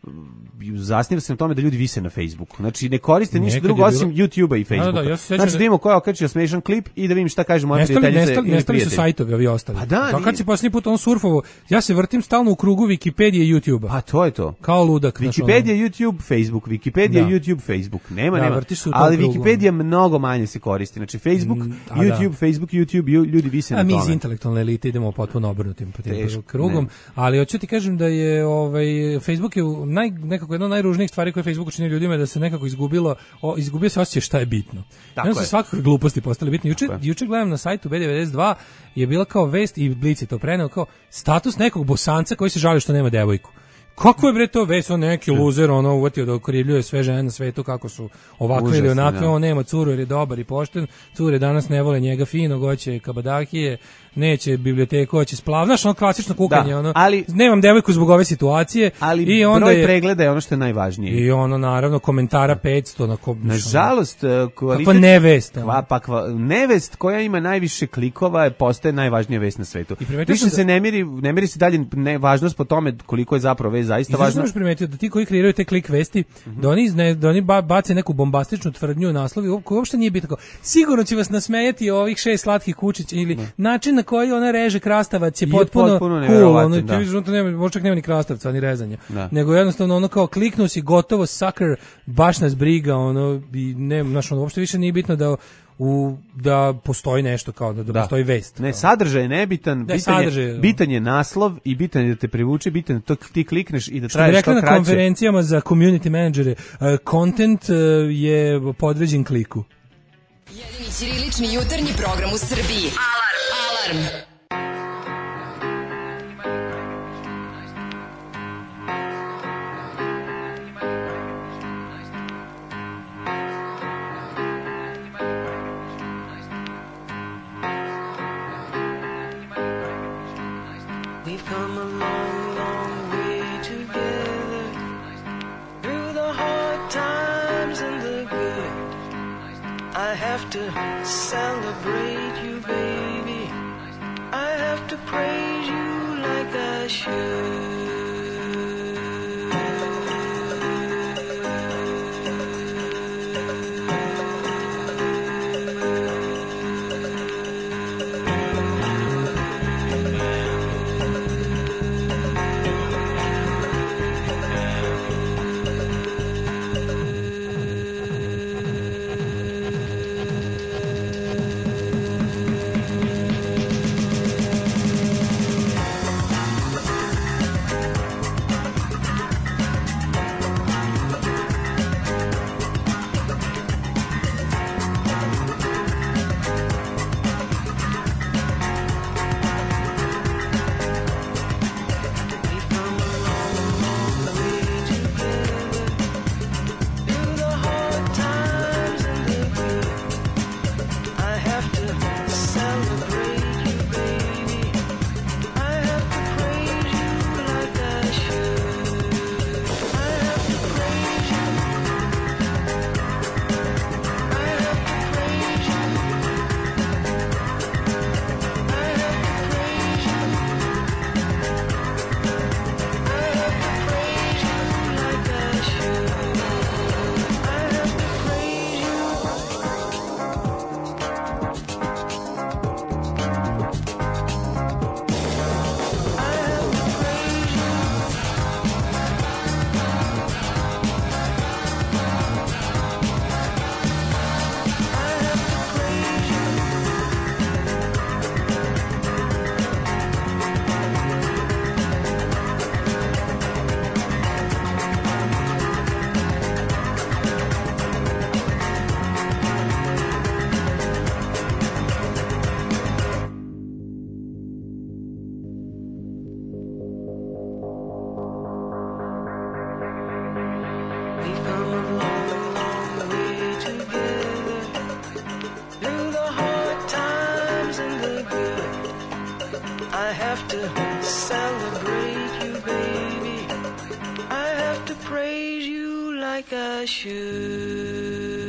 zasniva se na tome da ljudi vise na Facebooku. Znači ne koriste ništa drugo osim YouTube-a i Facebooka. Znači da vidimo ko je okačio smešan klip i da vidim šta kaže moja prijateljica ili prijatelj. Nestali su sajtovi, ovi ostali. Pa da, kad si posljednji put on surfovo, ja se vrtim stalno u krugu Wikipedije i YouTube-a. Pa to je to. Kao ludak. Wikipedija, YouTube, Facebook. Wikipedija, YouTube, Facebook. Nema. Ali Wikipedija mnogo manje se koristi. Znači Facebook, YouTube, Facebook, YouTube, ljudi vise na tome. A mi iz intelektualne elite idemo potpuno obrnutim po tim krugom. Ali hoću ti kažem da je Facebook je nekako jedna od najružnijih stvari koje Facebook učini ljudima je da se nekako izgubio se osjećaj šta je bitno. Tako su svakakve gluposti postale bitne. Juče gledam na sajtu B92 je bila kao vest i Blic je to preneo kao status nekog Bosanca koji se žali što nema devojku. Kako je bre to vest, on neki luzer, ono uvatio da okrivljuje sve žene na svetu kako su ovakve ili onakve, on nema curu jer je dobar i pošten, cure danas ne vole njega fino, hoće kabadahije, neće biblioteku, hoće splav, znaš, ono klasično kukanje, ono, ali, nemam devojku zbog ove situacije. Ali i onda broj pregleda je ono što je najvažnije. I ono, naravno, komentara 500. Nažalost, kakva nevest. Nevest koja ima najviše klikova postaje najvažnija vest na svetu. Više se ne meri se dalje važnost po tome koliko je zapravo vest zaista važna. I znaš primetio da ti koji kreiraju te klik vesti, da oni bace neku bombastičnu tvrdnju u naslovi, koji uopšte nije bitno. Sigurno će vas nasmejati ovih 6 slatkih kučića ili način na koji ona reže krastavac je potpuno cool, ono možda čak nema ni krastavca, ni rezanja, nego jednostavno ono kao kliknuo si gotovo sucker, baš nas briga, ono, i ne, znaš, ono, uopšte više nije bitno da postoji nešto kao da postoji vest. Ne, sadržaj je nebitan, bitan je naslov i bitan je da te privuče, bitan je da ti klikneš i da traješ što kraće. Na konferencijama za community menadžere, content je podređen kliku. Jedini ćirilični jutarnji program u Srbiji. Alarm! We've come a long, long way together, through the hard times and the good. I have to celebrate you, baby. I have to praise you like I should. celebrate you, baby. I have to praise you like I should.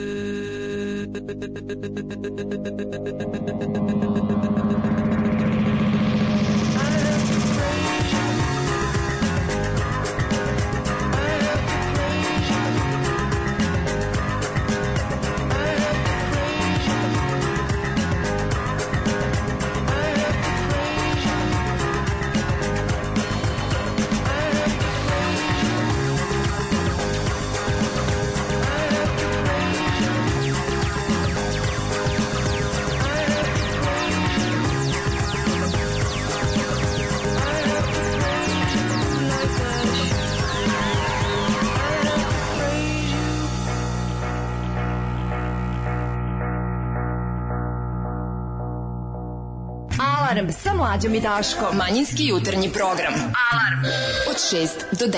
Alarm sa Mlađom i Daškom. Manjinski jutarnji program. Alarm od 6 do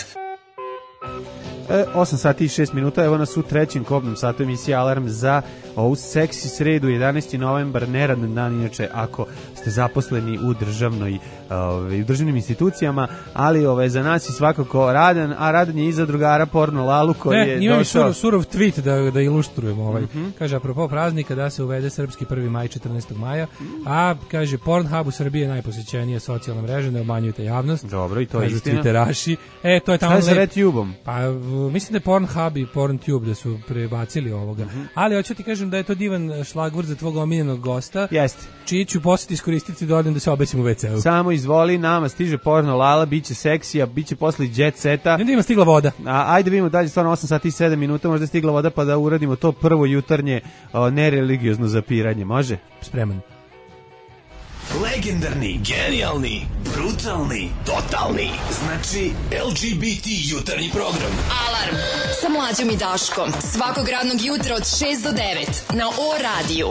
9. 8 sati i 6 minuta, evo nas u trećem kobnom satu emisije Alarm za ovu seksi sredu, 11. novembar, neradni dan, inače ako ste zaposleni u u državnim institucijama, ali za nas je svakako radan, a radan je i za drugara Porno Lalu koji je imam došao... surov tweet da ilustrujemo Kaže, apropo praznika da se uvede srpski 1. maj 14. maja, a kaže, Pornhub u Srbiji je najposjećenija socijalna mreža, ne obmanjujte javnost. Dobro, i to je kažu istina. Twitteraši. To je tamo šta je sa RedTube-om? Pa, mislim da je Pornhub i PornTube da su prebacili ovoga. Ali hoću ti kažem da je to divan šlagvort za tvog omiljenog gosta. Jeste. Čiji ću posjeti iskoristiti da odem da se obećam u WC-u. Samo izvoli, nama stiže Porno Lala, biće seksija, biće posle jet seta. I onda ima stigla voda. Ajde vidimo dalje, stvarno 8 sati i 7 minuta, možda je stigla voda pa da uradimo to prvo jutarnje nereligiozno zapiranje, može? Spreman. Legendarni, genijalni, brutalni, totalni. Znači, LGBT jutarnji program. Alarm sa Mlađom i Daškom. Svakog radnog jutra od 6 do 9 na O-radiju.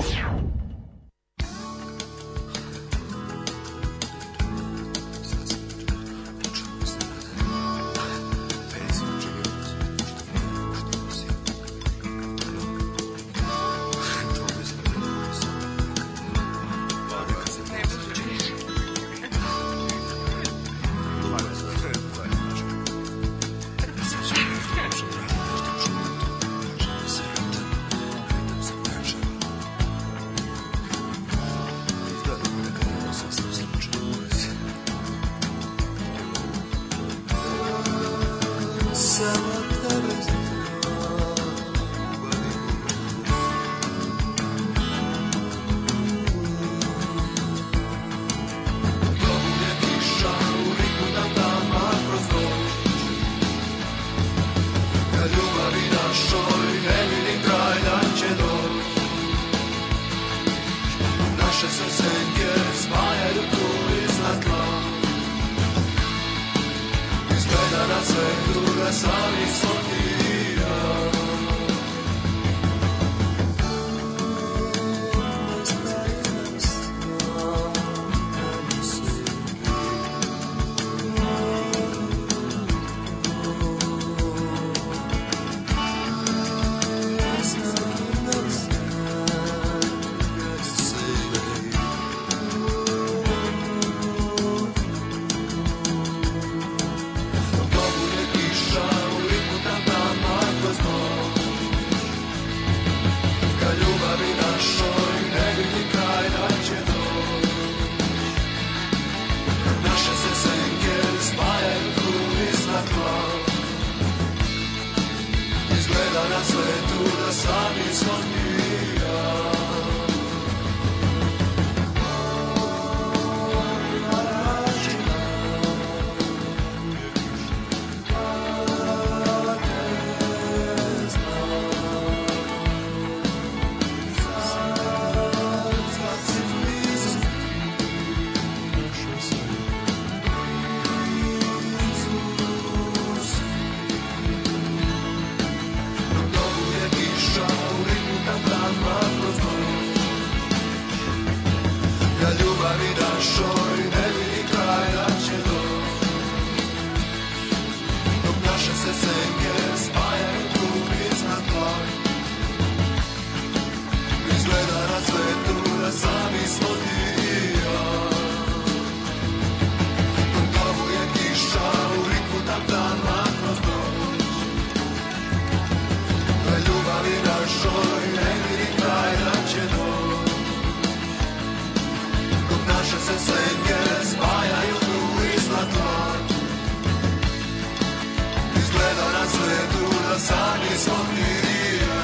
svaki dio.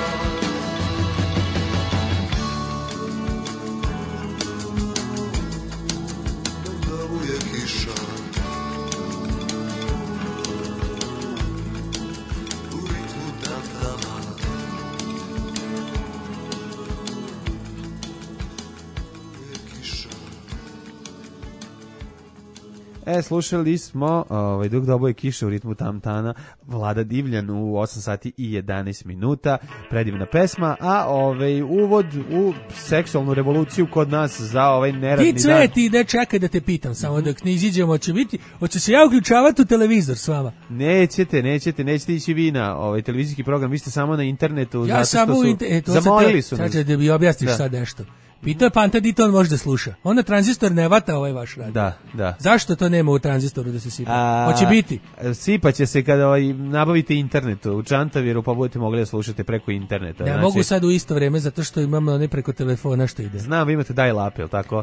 Da uvije kiša u ritmu tantana. Slušali smo Dok doboje kiše u ritmu tamtana, Vlada Divljan u 8 sati i 11 minuta, predivna pesma, a uvod u seksualnu revoluciju kod nas za ovaj neradni dan. Ti Cveti, ide, čekaj da te pitam, samo dok ne iziđemo, hoće se ja uključavati u televizor s vama? Nećete ići vi na televizijski program, vi ste samo na internetu, ja zato što su zamolili su nas. Sad da mi objasniš sad nešto. Pitao je Panta di to on može da sluša. On na tranzistor ne vata ovaj vaš radio. Da. Zašto to nema u tranzistoru da se sipa? Hoće biti? Sipaće se kada nabavite internet u Čantaviru, pa budete mogli da slušate preko interneta. Ne mogu sad u isto vreme, zato što imamo ne preko telefona što ide. Znam, vi imate dial-up, jel tako?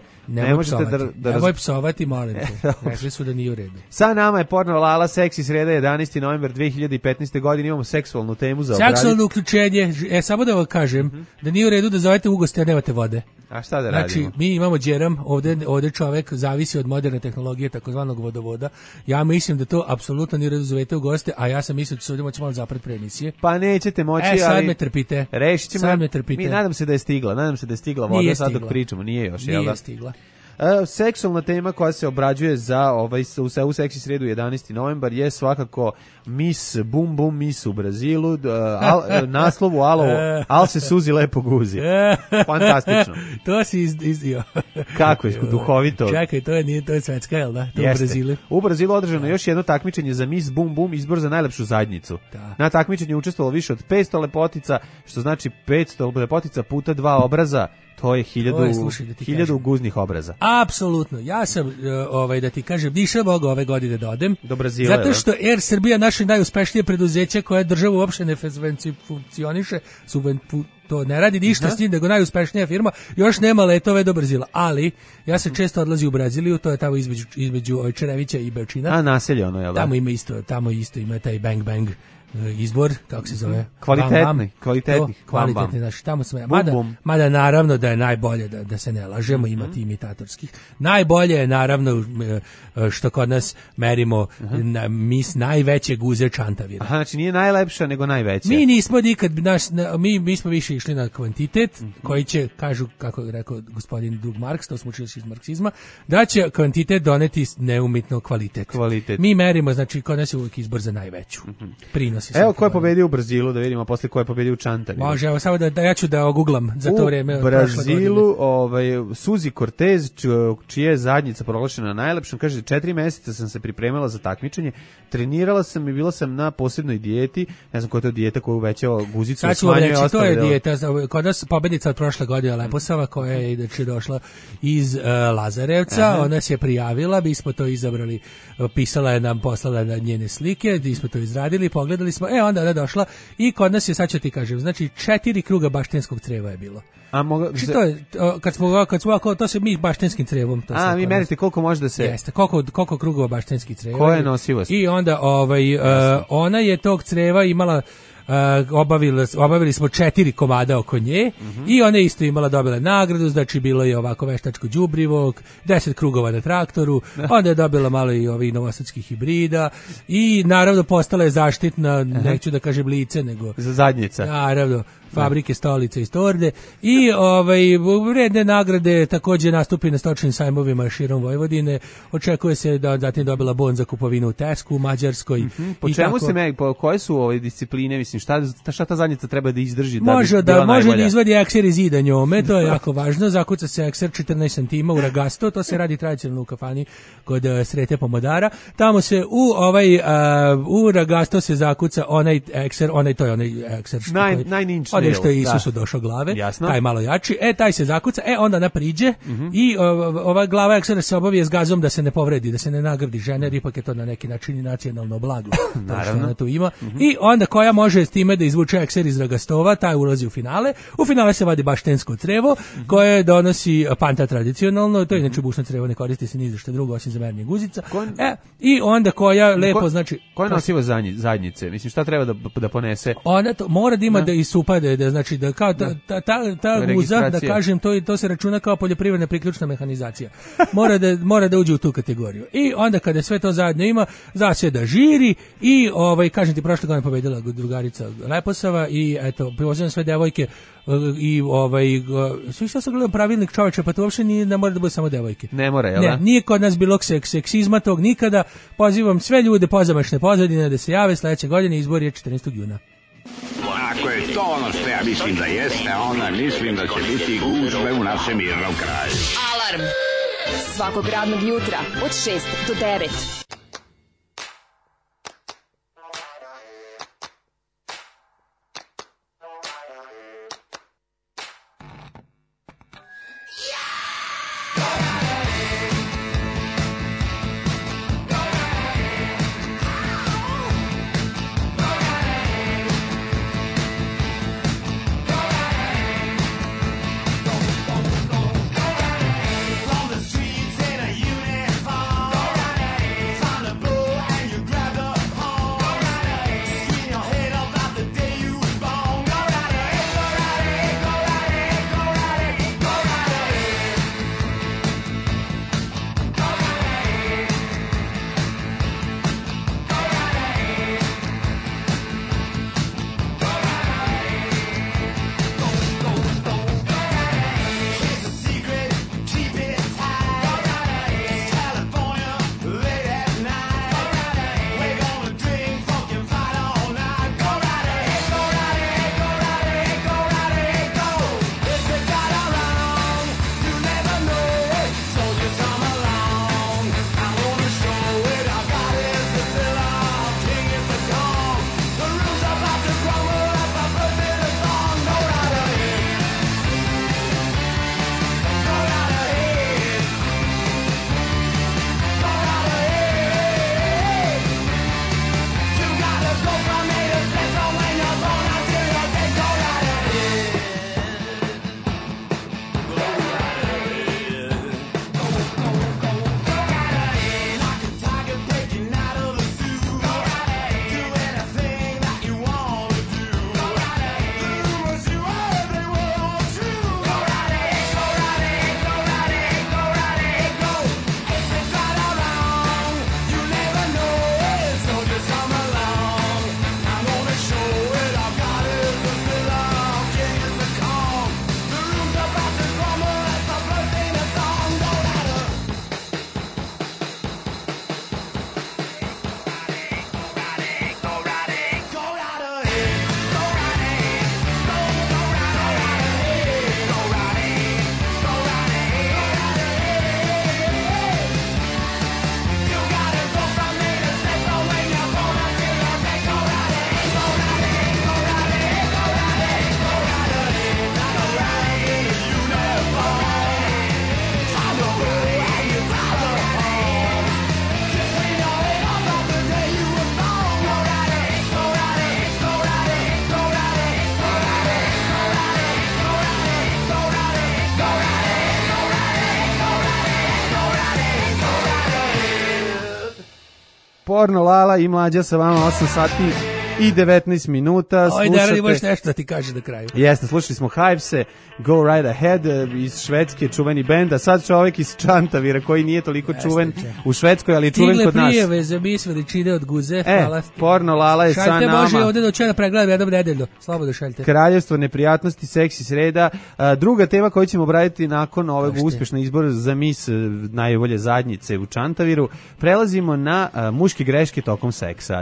Nemoj psovati, molim te. Rekli su da nije u redu. Sa nama je Porno Lala, seksi sreda, 11. novembar 2015. godine. Imamo seksualnu temu za obraditi. Seksualno uključenje. Samo da vam kažem da nije u redu da zovete u goste, jer nemate vode. A šta da radimo? Znači, mi imamo džeram, ovdje čovek zavisi od moderne tehnologije, takozvanog vodovoda. Ja mislim da to apsolutno nije razumete u goste, a ja sam mislio da se ovdje moći malo zapred pre emisije. Pa nećete moći, ali... sad me trpite. Rešit ćemo. Sad me trpite. Mi nadam se da je stigla voda, sad dok pričamo, nije još, jel da? Nije stigla. Seksualna tema koja se obrađuje za u seksi sredu 11. novembar je svakako Miss Bum Bum Miss u Brazilu, naslovu Al se suzi lepo guzi. Fantastično. To si izdio. Kako je duhovito. Čekaj, to je svetska, jel da? To u Brazilu. U Brazilu održano još jedno takmičenje za Miss Bum Bum, izbor za najlepšu zadnjicu. Da. Na takmičenju je učestvovalo više od 500 lepotica, što znači 500 lepotica puta 2 obraza. To je 1000 guznih obraza. Apsolutno. Ja sam, da ti kažem, nisam mogao ove godine da odem. Do Brazila. Zato što Air Srbija, naše najuspešnije preduzeće koje država uopšte ne funkcioniše, to ne radi ništa s njim, nego najuspešnija firma, još nema letove do Brazila. Ali, ja se često odlazi u Braziliju, to je tamo između Čerevića i Beočina. A naselje ono, jel da? Tamo isto ima taj bang bang izbor, kako se zove? Kvalitetni, znači tamo smo. Mada naravno da je najbolje da se ne lažemo, ima ti imitatorskih. Najbolje je naravno što kod nas merimo mis najveće guze Čantavira. Aha, znači nije najlepša nego najveća. Mi nismo nikad mi smo više išli na kvantitet, koji će, kažu, kako je rekao gospodin Drug Marks, to smo učili iz marksizma, da će kvantitet doneti neumitno kvalitet. Mi merimo, znači kod nas je uvijek izbor za najveću. Evo ko je pobedio u Brazilu, da vidimo posle ko je pobedio u Čantaviru. Može, evo samo da ja ću da oguglam za to vreme. U Brazilu Suzy Cortez, čija je zadnjica proglašena najlepšom, kaže 4 meseca sam se pripremala za takmičenje, trenirala sam i bila sam na posebnoj dijeti, ne znam koja je to dijeta koja uvećava guzicu. Sad ću vam reći, to je dijeta, kod nas pobednica od prošle godine Leposava, koja je inače došla iz Lazarevca, ona se je prijavila, mi smo to izabrali, pisala je nam, poslala na njene slike, mi smo to izradili, pogledali smo, onda ona došla i kod nas je, sad ću ti kažem, znači 4 kruga baštenskog creva je bilo. To je, kad smo to se mi baštenskim crevom. Vi merite koliko može da se... Jeste, koliko krugova baštenskih creva. Koja je nosivost? I onda ona je tog creva imala, obavili smo 4 komada oko nje i ona isto imala, dobila nagradu, znači bilo je ovako veštačko đubrivo, 10 krugova na traktoru, onda je dobila malo i ovih novosadskih hibrida i naravno postala je zaštitna, neću da kažem lice, nego... Za zadnjica. Naravno, fabrike stolice iz Torde i vredne nagrade, također nastupi na stočnim sajmovima širom Vojvodine, očekuje se da zatim dobila bon za kupovinu u Tesku, u Mađarskoj. Po čemu koje su ove discipline, mislim, šta ta zadnjica treba da izdrži može da izvadi ekser iz zida njome, to je jako važno, zakuca se ekser 14 cm u ragasto, to se radi tradicionalno u kafani kod Srete Pomodara, tamo se u ragasto se zakuca onaj ekser, to je onaj ekser najninčniji. Ono što je Isusu došao glave, taj malo jači, taj se zakuca, onda ona priđe i ova glava eksera se obavije s gazom da se ne povredi, da se ne nagradi žene, jer ipak je to na neki način i nacionalno blago. Naravno. Ona tu ima. I onda koja može s time da izvuče ekser iz ragastova, taj ulazi u finale. U finale se vadi baštensko crevo, koje donosi panta tradicionalno, to je inače bušno crevo, ne koristi se ni za što drugo osim za merenje guzica. I onda koja lepo, znači... Koja nosiva zadnjice? Mislim, šta treba da ponese? Ona mora da ima da isupade, da znači da kao ta guza, da kažem, to se računa kao poljoprivredna priključna mehanizacija. Mora da uđe u tu kategoriju. I onda kada sve to zajedno ima, zasjeda žiri i kažem ti, prošle godine pobedila drugarica Leposava i eto, privozujem sve devojke i svi što sam gledao pravilnik čoveče, pa to uopšte ne mora da bude samo devojke. Ne mora, jel da? Ne, nije kod nas bilo seksizma tog nikada. Pozivam sve ljude pozamašne pozadine da se jave sledeće godine, izbor je 14. juna. Ako je to ono što ja mislim da jeste, onda mislim da će biti gužve u našem mirnom kraju. Alarm svakog radnog jutra od 6 do 9. From the streets in a uniform, Porno Lala i Mlađa sa vama 8 sati i 19 minuta. Oj, da radi možeš nešto da ti kaže na kraju. Jeste, slušali smo Hivese, Go Right Ahead iz Švedske, čuveni bend, a sad čovjek iz Čantavira koji nije toliko čuven u Švedskoj, ali je čuven kod nas. Stigle prijeve za bis veličine od guze. Hvala. Porno Lala je sa nama. Šaljte Bože ovdje do čega pregledam jednom nedeljno. Slobodno šaljte. Kraljevstvo neprijatnosti, seksi sreda. Druga tema koju ćemo obraditi nakon ovog uspješnog izbora za mis najbolje zadnjice u Čantaviru. Prelazimo na muške greške tokom seksa.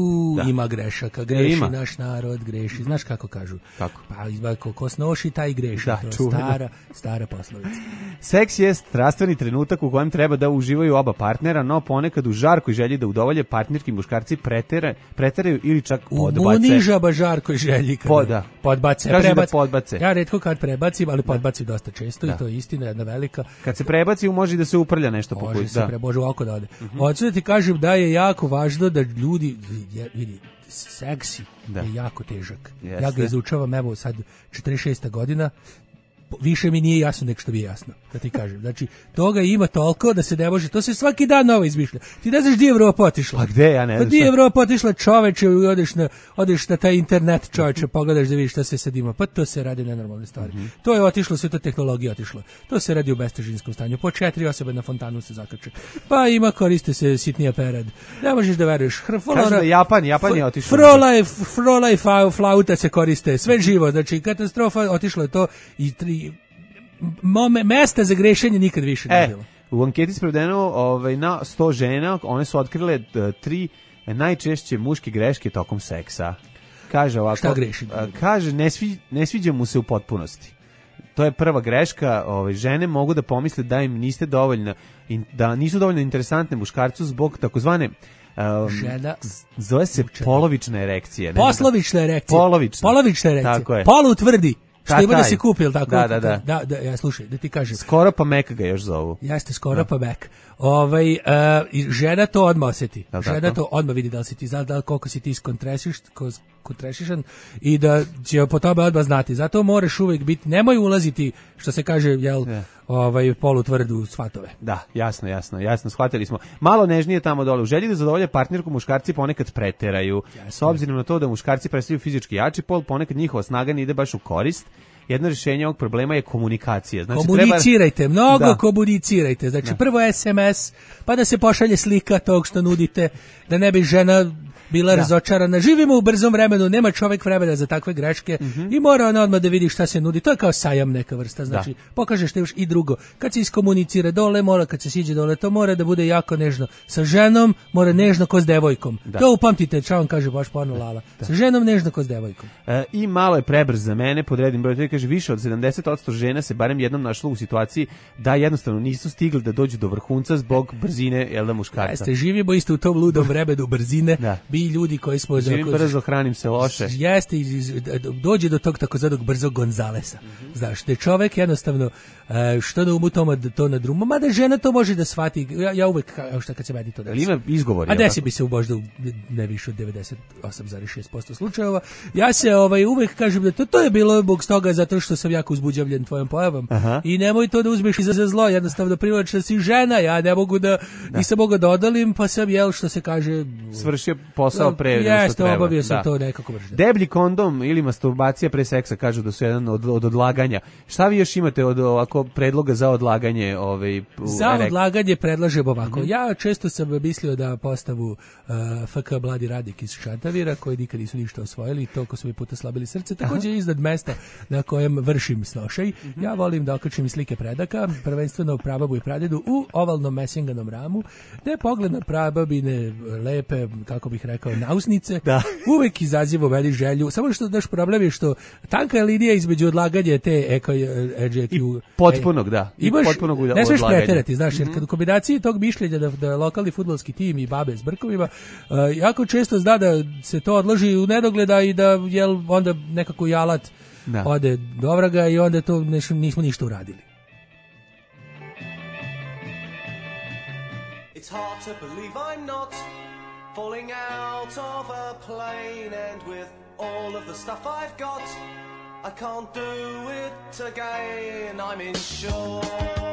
Ima grešaka. Greši naš narod, greši. Znaš kako kažu? Kako? Pa ko snoši, taj greši. Da, stara poslovica. Seks je strastveni trenutak u kojem treba da uživaju oba partnera, no ponekad u žarkoj želji da udovolje partnerki muškarci preteraju ili čak podbace. Unižaba žarkoj želji. Podbace. Podbace. Ja retko kad prebacim, ali podbacim dosta često i to je istina, jedna velika. Kad se prebaci, može da se uprlja nešto po putu. Može se Bože u oko da ode. Hoću da ti kažem da je jako važno da ljudi vidi seksi Da. je jako težak. Jeste. Ja ga izučavam, evo sad 46. godina, više mi nije jasno nek što mi je jasno, da ti kažem. Znači, toga ima toliko da se ne može, to se svaki dan novo izmišlja. Ti ne znaš gdje je Evropa otišla. Pa gde, ja ne znam. Pa gdje je Evropa otišla, čoveče, odeš na taj internet, čoveče, pogledaš da vidiš šta se sad ima. Pa to se radi nenormalne stvari. To je otišlo, sve to tehnologija otišla. To se radi u bestežinskom stanju. Po 4 osobe na fontanu se zakače. Pa koriste se sitnija perad. Ne možeš da veruješ. Kažu da Japan je otišao. Frola i flauta se koriste. Sve živo. Znači, katastrofa, otišlo je to i mesta za grešenje nikad više nije bilo. U anketi sprovedeno na 100 žena, one su otkrile 3 najčešće muške greške tokom seksa. Kaže ovako, šta greši? Kaže, ne sviđa mu se u potpunosti. To je prva greška. Žene mogu da pomisle da im niste dovoljno, da nisu dovoljno interesantne muškarcu zbog takozvane žena zove se polovična erekcija. Poslovična erekcija. Polovična erekcija. Tako je. Polu tvrdi. Što ima da se kupi, ili tako? Da, ja slušaj, da ti kažem. Skoro pa mek ga još zovu. Jeste, skoro pa mek. Žena to odmah osjeti. Žena to odmah vidi da li si ti zna, da li koliko si ti skontrešišan i da će po tome odmah znati. Zato moraš uvijek biti, nemoj ulaziti, što se kaže, polutvrdu svatove. Da, jasno, shvatili smo. Malo nežnije tamo dole. U želji da zadovolje partnerku, muškarci ponekad preteraju. S obzirom na to da muškarci predstavljaju fizički jači pol, ponekad njihova snaga ne ide baš u korist. Jedno rješenje ovog problema je komunikacija. Znači, komunicirajte, komunicirajte. Znači, prvo SMS, pa da se pošalje slika tog što nudite, da ne bi žena bila razočarana. Živimo u brzom vremenu, nema čovjek vremena za takve greške i mora ona odmah da vidi šta se nudi. To je kao sajam neka vrsta, znači pokažeš te još i drugo. Kad se iskomunicira dole, kad se siđe dole, to mora da bude jako nežno. Sa ženom mora nežno ko s devojkom. To upamtite, šta vam kaže baš porno Lala. Sa ženom nežno ko s devojkom. I malo je prebrz za mene, podredim broj, kaže više od 70% žena se barem jednom našlo u situaciji da jednostavno nisu stigli da dođu do vrhunca zbog brzine muškarca. Jeste, živimo isto u tom ludom vremenu brzine. I ljudi koji smo... Živim brzo, hranim se loše. Jeste, dođe do tog takozvanog brzog Gonzalesa. Znaš, da je čovek jednostavno što da umu to na drumu, mada žena to može da shvati. Ja uvek, šta kad se meni to desi. Ima izgovor. A desi bi se možda ne više od 98,6% slučajeva. Ja se uvek kažem da to je bilo zbog toga zato što sam jako uzbuđavljen tvojom pojavom. I nemoj to da uzmeš za zlo, jednostavno privlačna si žena, ja ne mogu nisam mogao da odalim, pa sam što se kaže... Svršio posao pre nego što treba. Obavio sam to nekako brže. Deblji kondom ili masturbacija pre seksa kažu da su jedan od odlaganja. Šta vi još imate od ovako predloga za odlaganje? Odlaganje predlažem ovako. Ja često sam mislio da postavu FK Mladi Radik iz Šantavira, koji nikad nisu ništa osvojili, toliko su mi puta slabili srce, također iznad mesta na kojem vršim snošaj. Ja volim da okačim slike predaka, prvenstveno prababu i pradedu u ovalnom mesinganom ramu, gde pogled na prababine lepe, kako bih rekao, nausnice, uvek izaziva meni želju. Samo što naš problem je što tanka je linija između odlaganja te potpunog odlaganja. Ne smiješ preterati, znaš, jer kad u kombinaciji tog mišljenja da lokalni fudbalski tim i babe s brkovima, jako često zna da se to odloži u nedogleda i da onda nekako i alat ode do vraga i onda to nismo ništa uradili. It's hard to believe I'm not falling out of a plane, and with all of the stuff I've got, I can't do it again. I'm insured.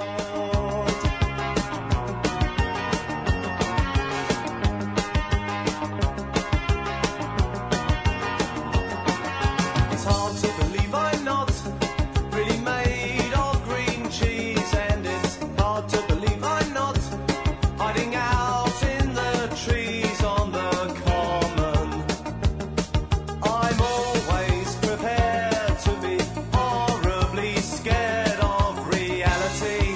It's hard to believe I'm not really made of green cheese, and it's hard to believe I'm not hiding out in the trees on the common. I'm always prepared to be horribly scared of reality.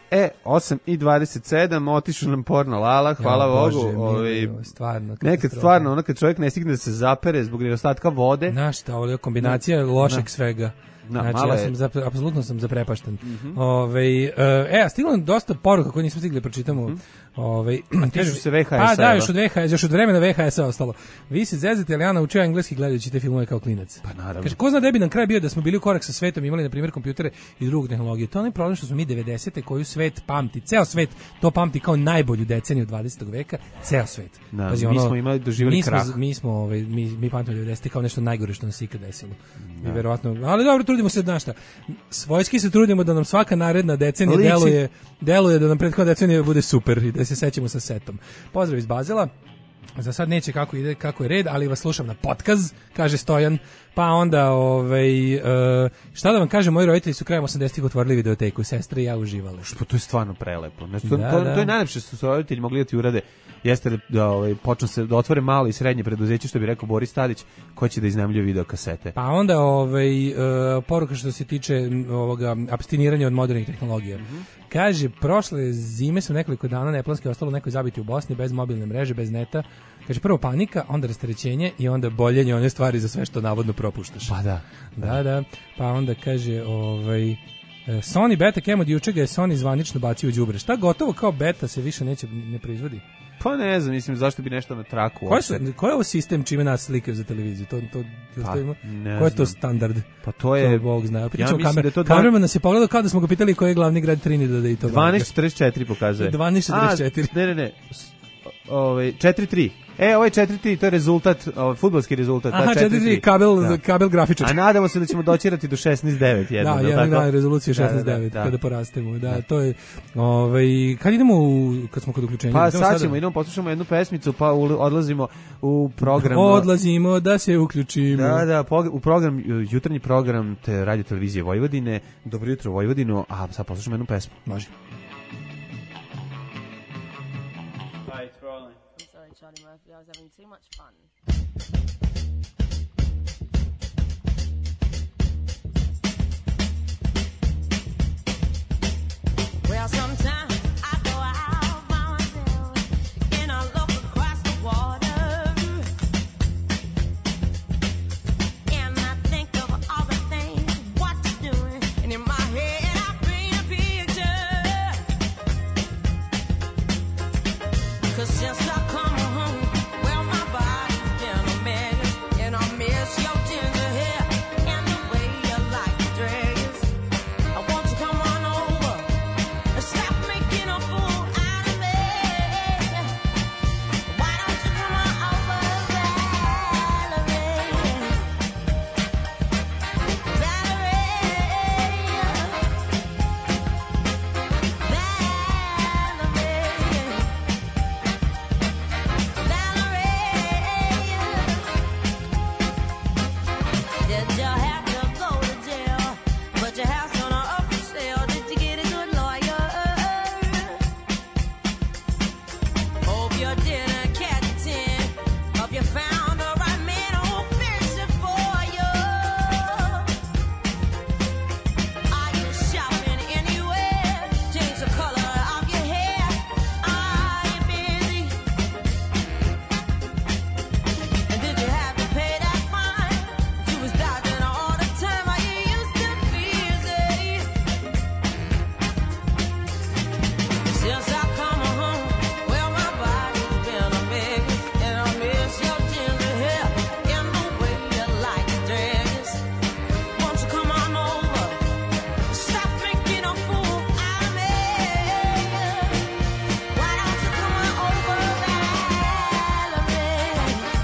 8:27, otišao nam porno Lala, hvala Bogu. Stvarno. Nekad stvarno, ono kad čovjek ne stigne da se zapere zbog nedostatka vode. Znaš šta, ovo je kombinacija lošeg svega. Znači, apsolutno sam zaprepašten. Stiglo nam dosta poruka koje nismo stigli pročitamo. Tižu se VHS-a. Pa da, još od vremena VHS-a ostalo. Vi se zezate, ali ja naučio engleski gledajući te filmove kao klinac. Pa naravno. Kaže, ko zna da bi nam kraj bio da smo bili u korak sa svetom, imali na primjer kompjutere i drugu tehnologiju. To je onaj problem što smo mi 90-te koju svet pamti. Ceo svet to pamti kao najbolju deceniju 20. veka. Ceo svet. Da, mi smo imali doživjeli krah. Mi pamtimo 90-te kao nešto najgore što nas ikad desilo. I verovatno, ali dobro, trudimo se, znaš šta, svojski se trudimo da nam svaka naredna decenija deluje da nam prethodna decenija bude super i da se sećamo sa setom. Pozdrav iz Bazela. Za sad neće kako je red, ali vas slušam na podcast, kaže Stojan. Pa onda, šta da vam kažem, moji roditelji su krajem 80-ih otvorili videoteku, sestre i ja uživali. Što to je stvarno prelepo. Znači, to je najlepše što su roditelji mogli da ti urade, jeste da počnu se da otvore malo i srednje preduzeće, što bi rekao Boris Tadić, ko će da iznajmljuje videokasete. Pa onda poruka što se tiče ovoga apstiniranja od modernih tehnologija. Kaže, prošle zime su nekoliko dana neplanski ostalo nekoj zabiti u Bosni, bez mobilne mreže, bez neta. Kaže, prvo panika, onda rasterećenje i onda boljenje one stvari za sve što navodno propuštaš. Pa da. Da. Pa onda kaže, Sony beta kem od juče ga je Sony zvanično bacio u đubre. Šta gotovo kao beta se više ne proizvodi? Pa ne znam, mislim, zašto bi nešto na traku. Koji je ovo sistem čime nas slikaju za televiziju? Koji je to standard? Pa to je... Bog zna. Ja mislim da je to... Kamerman nas je pogledao kao da smo ga pitali koji je glavni grad Trinidada i to. 12:44 pokazuje. 12:44. Ne. 4:3. Ovo je 4:3, to je rezultat, fudbalski rezultat. Aha, 4:3, kabel grafičar. A nadamo se da ćemo doćirati do 16:9 jedno. Da, jedan dan rezolucije 16:9 kada porastemo. Da, to je, kad idemo, kad smo kod uključenja? Pa sad ćemo, idemo, poslušamo jednu pesmicu, pa odlazimo u program. Odlazimo da se uključimo. Da, u program, jutarnji program te radio televizije Vojvodine. Dobro jutro Vojvodinu, a sad poslušamo jednu pesmu. Može. Charlie Murphy, I was having too much fun. Well, sometimes I go out by myself and I look across the water and I think of all the things what you're doing, and in my head I paint a picture. 'Cause since I come home, well, my body's been a mess, and I miss your ginger hair and the way you like to dress. I want you to come on over and stop making a fool out of me. Why don't you come on over, Valerie? Did you have to go to jail? Put your house on a up for sale. Did you get a good lawyer? Hope you didn't catch a 10. Hope you found the right man who'll fix it for you. Are you shopping anywhere? Change the color of your hair. Are you busy? And did you have to pay that fine? You was dodging all the time. Are you used to busy? Since I come home, well, my body's been a mess, and I miss your ginger hair and the way you like to dress. Won't you come on over? Stop making a fool out of me. Why don't you come on over, Valerie?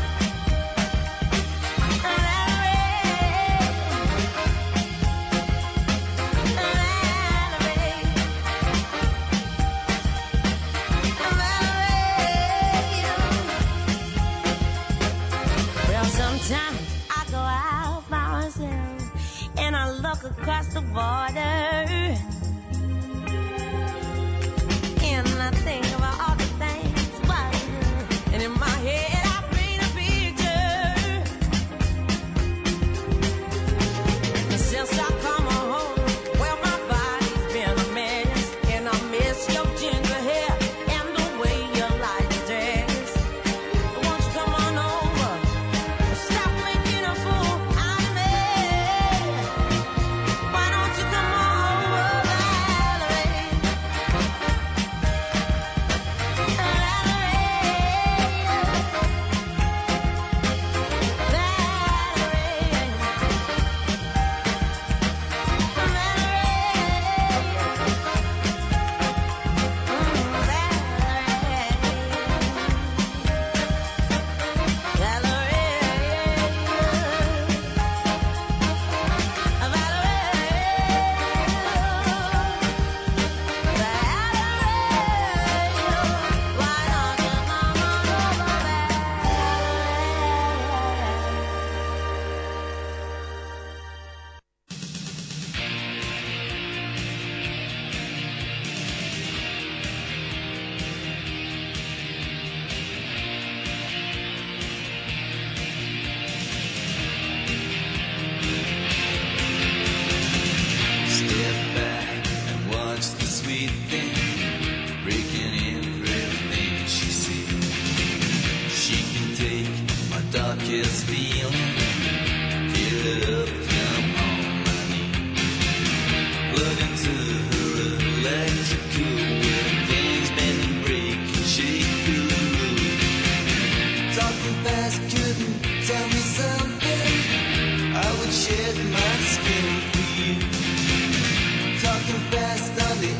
Well, sometimes I go out by myself and I look across the border and I think about all the things what I do. And in my head I paint a picture. Since I come home, well, my body's been a mess, and I miss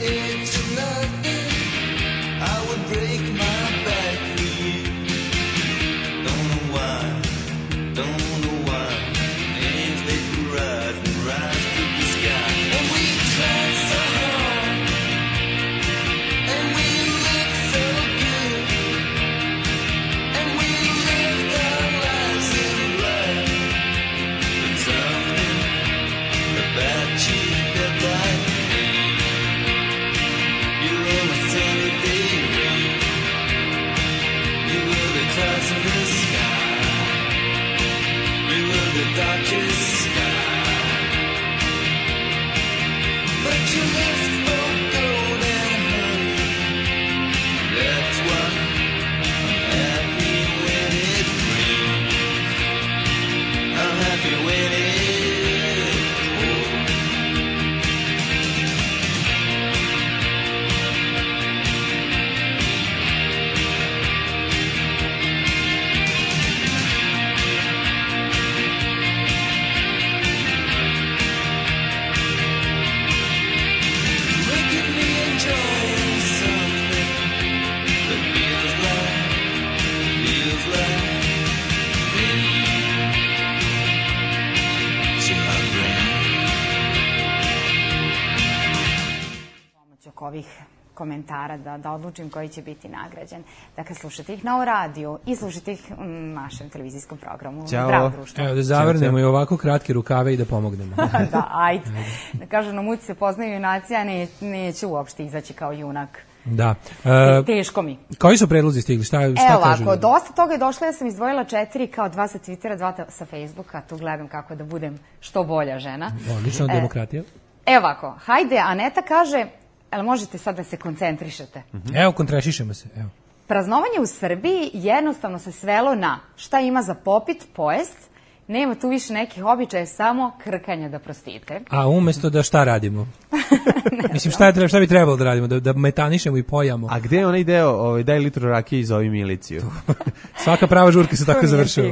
edge of nothing. I would break my back for you. Don't know why, don't know why. Names they could rise and rise to the sky. And we tried so hard, and we looked so good, and we lived our lives in light. But something about you felt like pain. You were my sunny day rain. You were the clouds in the sky. You were the darkest sky. But your lips both gold and honey. That's why I'm happy when it rains. I'm happy when it pours. Look at me enjoying something that feels like rain to my brain. Pomoć oko ovih komentara da odlučim koji će biti nagrađen. Dakle, slušajte ih na ovo radiju i slušajte ih u našem televizijskom programu. Ćao. Zdravo društvo. Evo da zavrnemo i ovako kratke rukave i da pomognemo. Da, ajde. Da kažu, na muci se poznaju junaci, a neće uopšte izaći kao junak. Da. Teško mi. Koji su predlozi stigli? Šta Evo kažu? ovako, dosta toga je došlo, ja sam izdvojila 4, kao 2 sa Twittera, 2 sa Facebooka, tu gledam kako da budem što bolja žena. Odlično, demokratija. Evo ovako, hajde, Aneta kaže, jel možete sad da se koncentrišete? Evo, kontrešišemo se, evo. Praznovanje u Srbiji jednostavno se svelo na šta ima za popit, pojest, nema tu više nekih običaja, samo krkanja da prostite. A umesto da šta radimo? Mislim, šta bi trebalo da radimo? Da metanišemo i pojamo. A gde je onaj deo, daj litru rakije i zovi miliciju? Svaka prava žurka se tako završava.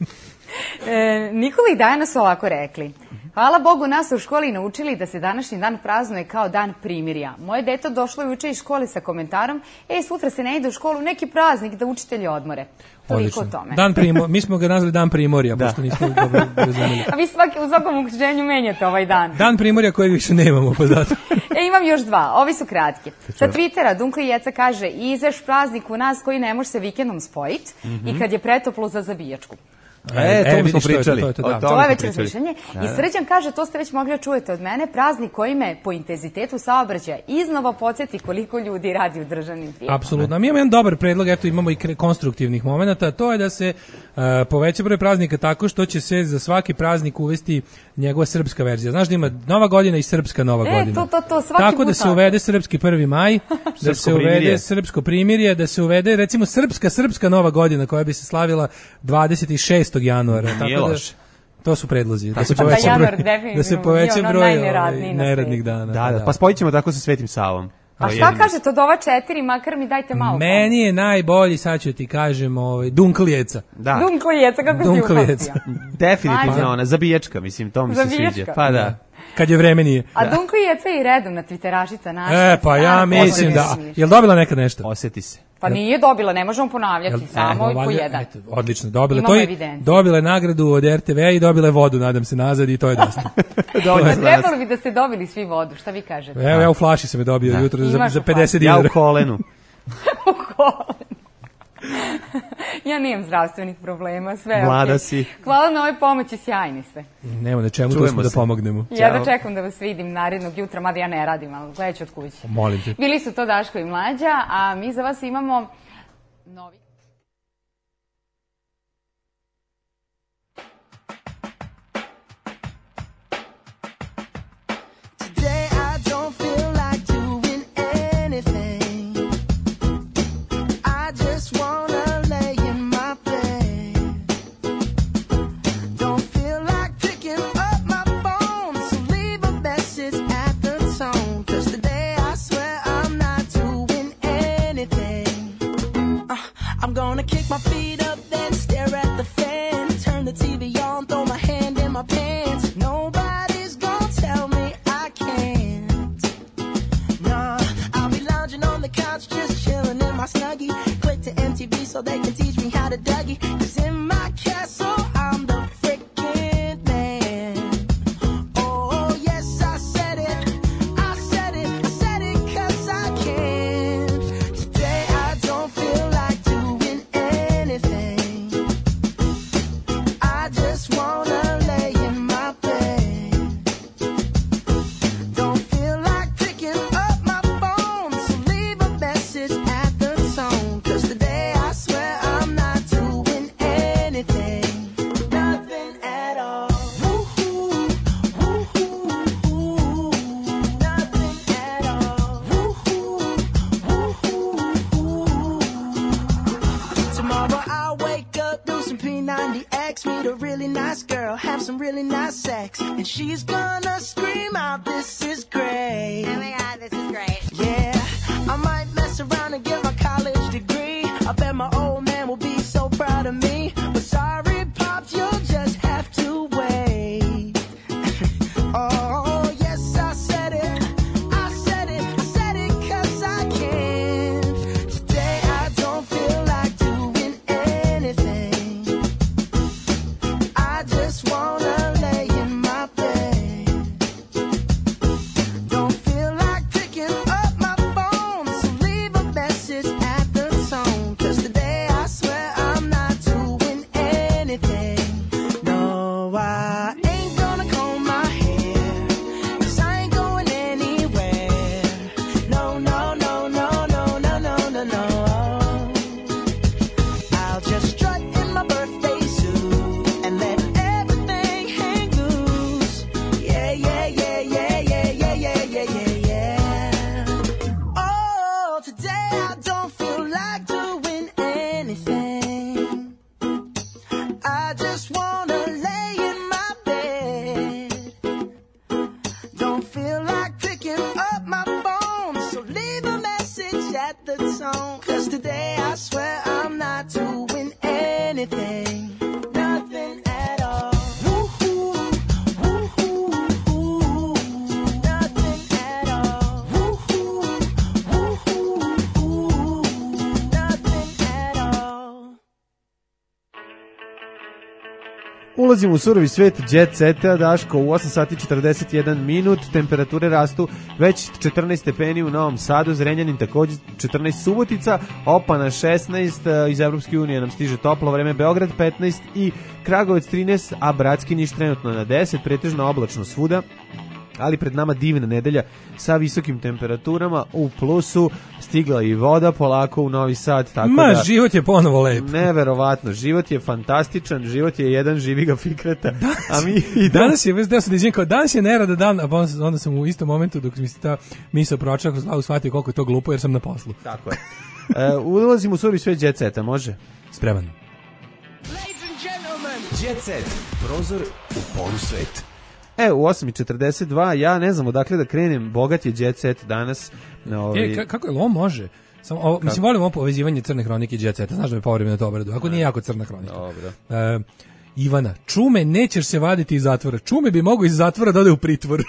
Njihovi dana su ovako rekli. Hvala Bogu, nas su u školi naučili da se današnji dan praznuje kao dan primirja. Moje dete došlo juče iz škole sa komentarom, sutra se ne ide u školu, neki praznik da učitelji odmore. Toliko o tome. Mi smo ga nazvali dan primorja, pošto nismo dobro razumeli. A vi u svakom okruženju menjate ovaj dan. Dan primorja kojeg više nemamo, pa zato. Imam još 2, ovi su kratki. Sa Twittera Dunko Jeca kaže, izaš praznik u nas koji ne može se vikendom spojiti i kad je pretoplo za zabijačku. To mi smo pričali. To je već razmišljanje. I Srđan kaže, to ste već mogli da čujete od mene, praznik koji me po intenzitetu saobraćaja iznova podsjeti koliko ljudi radi u državnim firmama. Apsolutno. Mi imamo jedan dobar predlog, eto imamo i konstruktivnih momenata, to je da se poveća broj praznika tako što će se za svaki praznik uvesti njegova srpska verzija. Znaš da ima Nova godina i srpska Nova godina. To svaki tako da se uvede srpski 1. maj, da se uvede srpsko primirje, da se uvede recimo srpska Nova godina koja bi se slavila 26. januara. Tako da, to su predlozi. Da se poveća broj neradnih dana. Da, pa spojit ćemo tako sa Svetim Savom. A šta kažete od ova 4, makar mi dajte malo. Meni je najbolji, sad ću ti kažem, Dunklijeca. Dunklijeca, kako si upatio? Definitivno ona, zabijačka, mislim, to mi se sviđa. Pa da. Kad je vreme nije. A Dunklijeca je i redovna Twitterašica naša. Pa ja mislim da. Jel dobila nekad nešto? Osjeti se. Pa nije dobila, ne možemo ponavljati, samo po jedan. Odlično, dobila je nagradu od RTV i dobila je vodu, nadam se, nazad i to je dosta. Trebalo bi da ste dobili svi vodu, šta vi kažete? Evo, ja u flaši sam je dobio jutro za 50 dinara. Ja u kolenu. U kolenu. Ja nemam zdravstvenih problema, sve Mlada si. Hvala na ovoj pomoći, sjajni ste. Nema na čemu, tu smo da pomognemo. Ja da čekam da vas vidim narednog jutra, mada ja ne radim, ali gledat ću od kuće. Molim te. Bili su to Daško i Mlađa, a mi za vas imamo novi... I some really nice sex, and she's gonna scream out, "This is great." Oh my God, this is great. Yeah, I might mess around and get my college degree. I bet my old man will be so proud of me. But sorry, Pops, you'll just have to wait. Oh, yes, I said it. I said it. I said it 'cause I can. Today I don't feel like doing anything. I just wanna lay in my bed. Don't feel like picking up my phone, so leave a message at the tone. 'Cause today I swear I'm not doing anything. No, I ain't gonna comb my hair, 'cause I ain't going anywhere. No, no, no, no, no, no, no, no, no. I'll just strut in my birthday suit and let everything hang loose. Yeah, yeah, yeah, yeah, yeah, yeah, yeah, yeah, yeah, yeah. Oh, today I don't feel like doing anything. I just wanna lay in my bed. Don't feel like picking up my phone, so leave a message at the tone. 'Cause today I swear I'm not doing anything. Nothing at all. Woo-hoo, woo-hoo, woo-hoo. Nothing at all. Woo-hoo, woo-hoo, woo-hoo. Nothing at all. Ulazimo u surovi svet Jet Seta, Daško, u 8 sati 41 minut, temperature rastu već 14 stepeni u Novom Sadu, Zrenjanin takođe 14, Subotica, Opana 16, iz Evropske unije nam stiže toplo vreme, Beograd 15 i Kragovec 13, a Bratski Niš trenutno na 10, pretežno oblačno svuda, ali pred nama divna nedelja sa visokim temperaturama, u plusu stigla i voda polako u Novi Sad, tako da život je ponovo lep. Neverovatno, život je fantastičan, život je jedan živiga fikreta. A mi idemo. Danas je, da se izvinim, kao danas je nerada dan, a onda sam u istom momentu dok mi se ta misao pročela kroz glavu shvatio koliko je to glupo jer sam na poslu. Tako je. Ulazimo u surovi svet Jet Seta, može? Spreman. Ladies and gentlemen, Jet Set, prozor u polusvet. U 8:42, ja ne znam odakle da krenem, bogat je Jet Set danas. Kako je, on može? Samo, mislim, volim ovo povezivanje crne hronike i Jet Seta, znaš da me povremeno to obradu, ako nije jako crna hronika. Dobro. Ivana, Čume nećeš se vaditi iz zatvora. Čume bi mogao iz zatvora da ode u pritvor.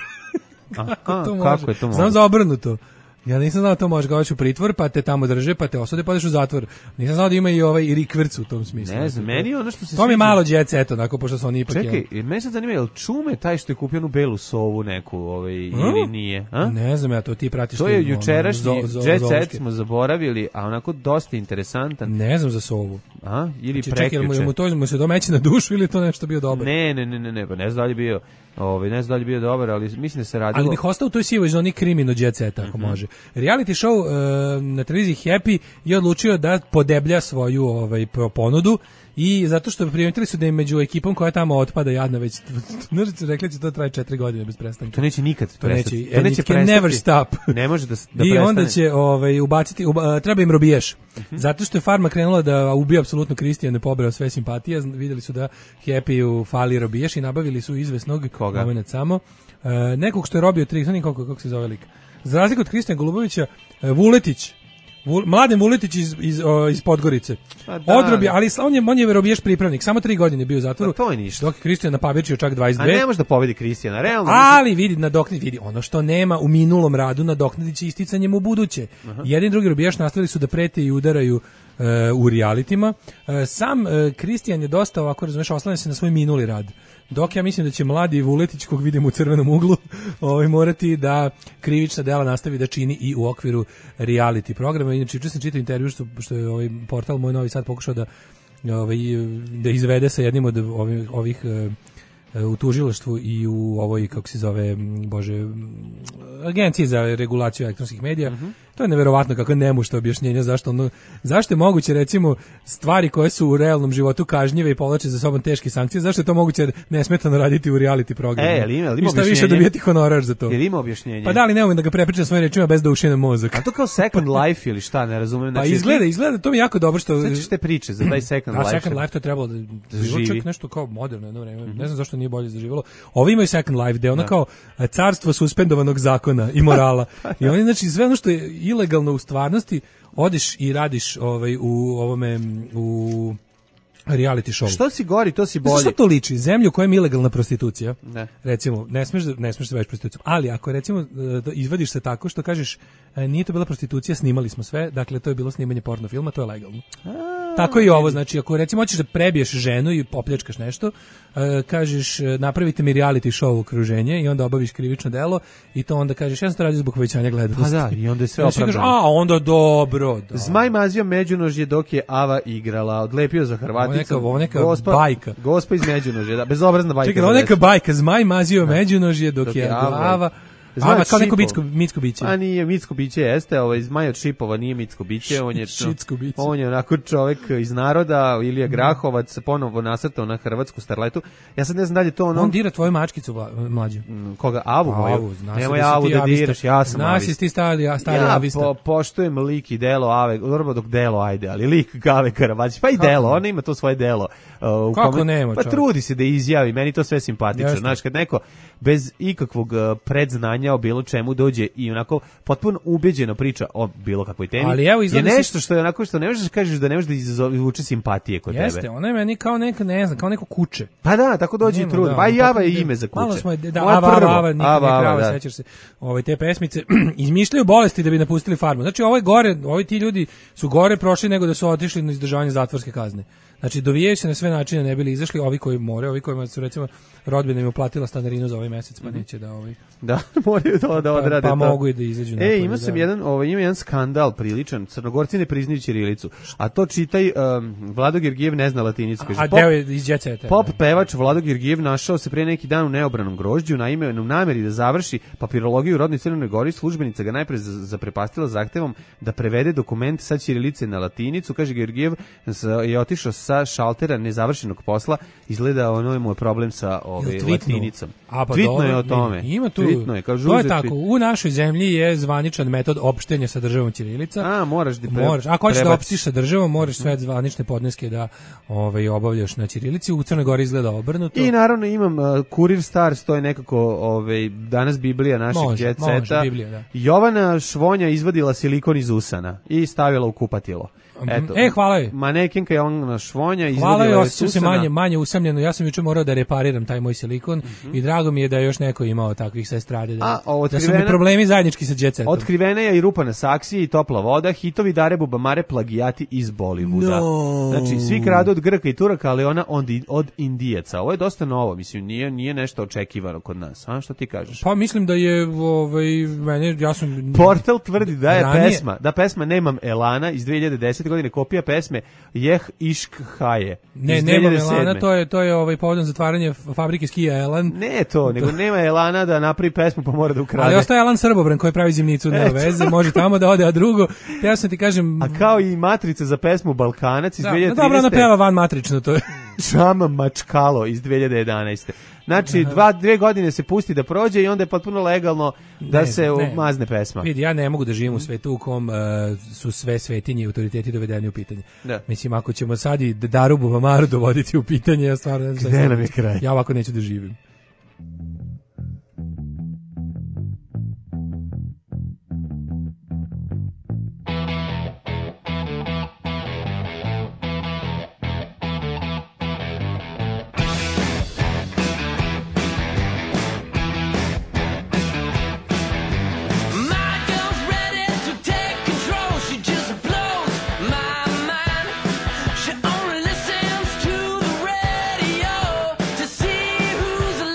Kako je to može? Znam za obrnuto. Ja nisam znao to može gaći u pritvor, pa te tamo drže, pa te osude, pa odeš u zatvor. Nisam znao da ima i ovaj rikvrc u tom smislu. Ne znam, meni ono što se to mi je malo Jet Set, onako, pošto su oni ipak... Čekaj, meni se zanima, je li Čume taj što je kupio onu belu sovu neku, ili nije? Ne znam, ja to ti pratiš. To je jučerašnji Jet Set, smo zaboravili, a onako dosta interesantan. Ne znam za sovu. Ili znači, prekjuče. Čekaj, mu se domeći na dušu ili to nešto bio dobar? Ne, pa ne znam da li je bio... ne znam da li je bio dobar, ali mislim da se radilo... Ali bih ostao u toj sivoj zoni krimino Jet Seta, ako može. Reality show na televiziji Happy je odlučio da podeblja svoju ponudu i zato što primetili su da je među ekipom koja tamo otpada jadna već, rekli će to traje 4 godine bez prestanka. To neće nikad prestati. To neće prestati. Never stop. Ne može da I onda će ubaciti, treba im robijaš. Zato što je farma krenula da ubija apsolutno Kristijan, ne pobrao sve simpatije, videli su da Happy fali robijaš i nabavili su izvesnog moment samo. Nekog što je robio 3, kako se zove lik. Za razliku od Kristijana Golubovića, Vuletić, Mladen Vuletić iz Podgorice. Odrobi, ali on je robijaš pripravnik, samo 3 godine bio u zatvoru. To je ništa. Dok je Kristijan napabečio čak 22. A ne može da pobedi Kristijana, realno. Ali vidi ono što nema u minulom radu nadoknadit će isticanjem u buduće. Jedan drugi robijaš nastavili su da prete i udaraju u realitima. Sam Kristijan je dosta ovako, razumeš, oslanja se na svoj minuli rad. Dok ja mislim da će mladi Vuletić, kog vidim u crvenom uglu, morati da krivična dela nastavi da čini i u okviru reality programa. Inače, juče sam čitao intervju što je portal Moj Novi Sad pokušao da izvede sa jednim od ovih u tužilaštvu i u ovoj, kako se zove, agenciji za regulaciju elektronskih medija. To je neverovatno kako nemušto objašnjenje zašto je moguće recimo stvari koje su u realnom životu kažnjive i povlače za sobom teške sankcije, zašto je to moguće nesmetano raditi u reality programu. Ali ima šta više dobijeti honorar za to. Jer ima objašnjenje. Pa da li ne umem da ga prepričam svojim rečima bez da ušinem mozak. A to kao Second Life ili šta, ne razumem. Pa izgleda, to mi je jako dobro što... Sećaš te priče za taj Second Life? Second Life to je trebalo da živi. Čak nešto kao moderno jedno vreme. Ne znam zašto nije bolje zaživjelo. Ovi imaju Second Life, gde ono kao carstvo suspendovanog zakona i morala. I oni, znači, sve ono što je ilegalno u stvarnosti, odeš i radiš u reality show. Što si gori, to si bolje. Što to liči? Zemlju u kojem je ilegalna prostitucija. Ne. Recimo, ne smeš se baviti prostitucijom. Ali ako recimo izvadiš se tako što kažeš nije to bila prostitucija, snimali smo sve, dakle to je bilo snimanje porno filma, to je legalno. Tako i ovo, znači ako recimo hoćeš da prebiješ ženu i popljačkaš nešto, kažeš napravite mi reality show okruženje i onda obaviš krivično delo i to onda kažeš ja sam to radio zbog povećanja gledanosti. Pa da, i onda je sve opravdano. Onda dobro. Zmaj mazio međunožje dok je Ava igrala, odlepio za Hrvaticu. Ovo neka bajka. Gospa iz međunožja, da, bezobrazna bajka. Čekaj, ovo neka bajka, zmaj mazio međunožje dok je Ava. Zmaj kao neko mitsko biće. A nije mitsko biće, jeste, Zmaj od Šipova nije mitsko biće, on je onako čovjek iz naroda, Ilija Grahovac, ponovo nasrtao na hrvatsku starletu. Ja sad ne znam dalje to ono... On dira tvoju mačkicu mlađu. Koga? Avu moju? Nemoj Avu da diraš, ja sam avista. Znaš ti stari avista. Ja poštujem lik i delo Ave, dobro dok delo, ajde, ali lik Gave Karavađić, pa i delo, ona ima to svoje delo. Kako nema? Pa trudi se da izjavi, meni to sve simpatično. Znaš, kad neko bez ikakvog predznanja o bilo čemu dođe i onako potpuno ubeđeno priča o bilo kakvoj temi. Ali evo je nešto što je onako što ne možeš da kažeš da ne možeš da izvuče simpatije kod tebe. Jeste, ona je meni kao neka, ne znam, kao neko kuće. Pa da, tako dođe i trud. Pa i Ava je ime za kuće. Malo smo Ava, sećaš se, te pesmice izmišljaju bolesti da bi napustili farmu. Znači ovo je gore, ovi ti ljudi su gore prošli nego da su otišli na izdržavanje zatvorske kazne. Znači dovijaju se na sve načine, ne bili izašli, ovi koji moraju, ovi kojima su recimo rodbina im uplatila stanarinu za ovaj mesec, pa neće da Da, moraju da odrade pa mogu i da izađu napolje. Ima sam jedan skandal priličan, Crnogorci ne priznaju ćirilicu, a to čitaj Vlado Gergijev ne zna latinicu. A deo je iz Jet Seta. Pop pevač Vlado Gergijev našao se pre neki dan u neobranom grožđu, naime u nameri da završi papirologiju u rodnoj Crnoj Gori, službenica ga najpre zaprepastila zahtevom da prevede dokument sa ćirilice na latinicu. Kaže Gergijev je otišao sa šaltera nezavršenog posla, izgleda ono mu je problem sa latinicom. Tvitno je o tome. Ima tu. To je tako. U našoj zemlji je zvaničan metod opštenja sa državom ćirilica. Moraš. Ako hoćeš da opštiš sa državom, moraš sve zvanične podneske da obavljaš na ćirilici. U Crnoj Gori izgleda obrnuto. I naravno imam Kurir Stars, to je nekako danas Biblija našeg Jet Seta. Jovana Švonja izvadila silikon iz usana i stavila u kupatilo. Eto, hvala joj. Manekinka Jovana Švonja izvadila hvala joj, osjećam se manje usamljeno. Ja sam juče morao da repariram taj moj silikon i drago mi je da je još neko imao takvih sve strade. Da su mi problemi zajednički sa Jet Setom. Otkrivena je i rupa na saksiji i topla voda, hitovi Dare Bubamare plagijati iz Bollywooda. Znači, svi kradu od Grka i Turaka, ali ona od Indijaca. Ovo je dosta novo, mislim, nije nešto očekivano kod nas. A što ti kažeš? Pa mislim da je Portal tvrdi da je pesma Nemam Elana iz 2010. godine kopija pesme Jeh Išk Haje. Ne, Nemam Elana, to je povodom zatvaranja fabrike skija Elan. Ne to, nego nema Elana da napravi pesmu pa mora da ukrade. Ali ostaje Elan Srbobran koji pravi zimnicu, nema veze, može tamo da ode, a drugo, ja sam ti kažem... A kao i matrica za pesmu Balkanac iz 2013. Dobro, ona peva van matrično, to je. Šama Mačkalo iz 2011. Znači, 2 godine se pusti da prođe i onda je potpuno legalno da se mazne pesma. Vidi, ja ne mogu da živim u svetu u kom su sve svetinje i autoriteti dovedeni u pitanje. Da. Mislim, ako ćemo sad i Daru Bubamaru dovoditi u pitanje, ja stvarno ne znam. Gde nam je kraj? Ja ovako neću da živim. She only listens to the radio to see who's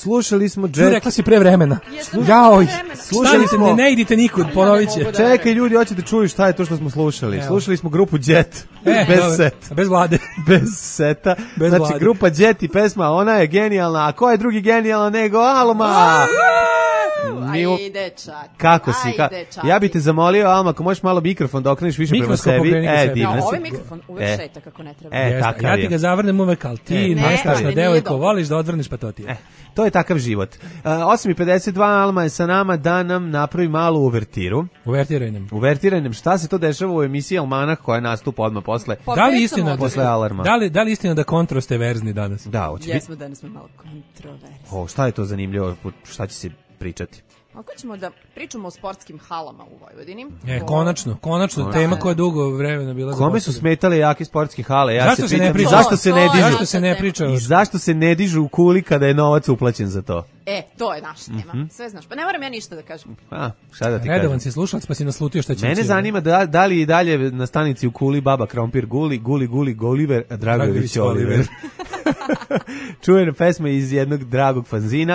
Slušali smo Tu rekla si pre vremena. Jaoj, slušali smo. Ne idite nikud, ponovit će. Čekaj, ljudi, hoće da čuju šta je to što smo slušali. Evo. Slušali smo grupu Jet, bez seta. Bez Vlade. Bez seta. Znači, Vlade. grupa Jet i pesma, ona je genijalna, a ko je drugi genijalan nego Alma? Ajde, čak. Kako si? Ja bih te zamolio, Alma, ako možeš malo mikrofon da okreneš više prema sebi. No, ovaj mikrofon uvek šeta kako ne treba. Ja ti ga zavrnem uvek, ali ti nestašna devojko, voliš da odvrneš, pa to ti je. To je takav život. 8:52, Alma je sa nama da nam napravi malu uvertiru. Uvertiraj nam. Šta se to dešava u emisiji Almanah koja nastupa odmah posle? Da li istina posle alarma? Da li istina da kontro ste verzni danas? Da, hoće biti. Jesmo danas smo malo kontroverzni. Šta je to zanimljivo? Šta će se pričati? Ako ćemo da pričamo o sportskim halama u Vojvodini. Konačno, tema koja je dugo vremena bila Kome su smetale jake sportske hale? Ja zašto se pitam, ne zašto se ne dižu? Zašto se ne priča? I zašto se ne dižu u kuli kada je novac uplaćen za to? To je naša tema. Sve znaš. Pa ne moram ja ništa da kažem. Šta da ti kažem? Redovan si slušalac, pa si naslutio šta će. Mene zanima da li i dalje na stanici u kuli baba krompir guli, Gulliver, a Dragović Oliver. Čujena pesma iz jednog dragog fanzina,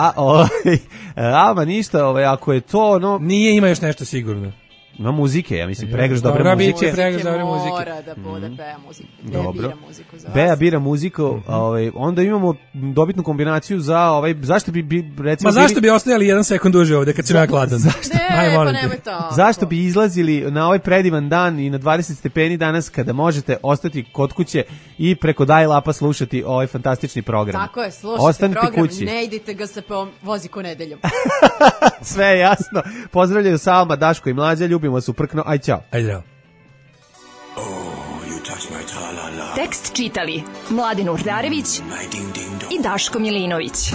Alma ništa, ako je to, nije, ima još nešto sigurno. Ima muzike, ja mislim, pregrš dobre muzike. Mora da bude Bea muziku. Dobro. Bea bira muziku, onda imamo dobitnu kombinaciju za zašto bi recimo... zašto bi ostajali 1 sekund duže ovde kad sam ja gladan? Nemoj to. Zašto bi izlazili na ovaj predivan dan i na 20 stepeni danas kada možete ostati kod kuće i preko dial-upa slušati ovaj fantastični program? Tako je, slušajte program, kući. ne idite ga se po voziku nedeljom. Sve je jasno. Pozdravljaju Salma, Daško i Mlađa, ljubimo vas uprkno, aj ćao. Ajde, zdravo. Tekst čitali Mladin Urdarević i Daško Milinović.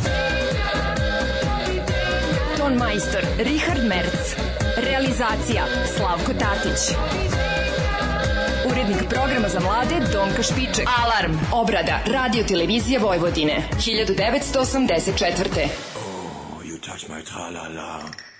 Ton majstor Richard Merc. Realizacija Slavko Tatić. Urednik programa za mlade Donka Špiček. Alarm! Obrada Radio Televizije Vojvodine 1984. You touch my tra-la-la.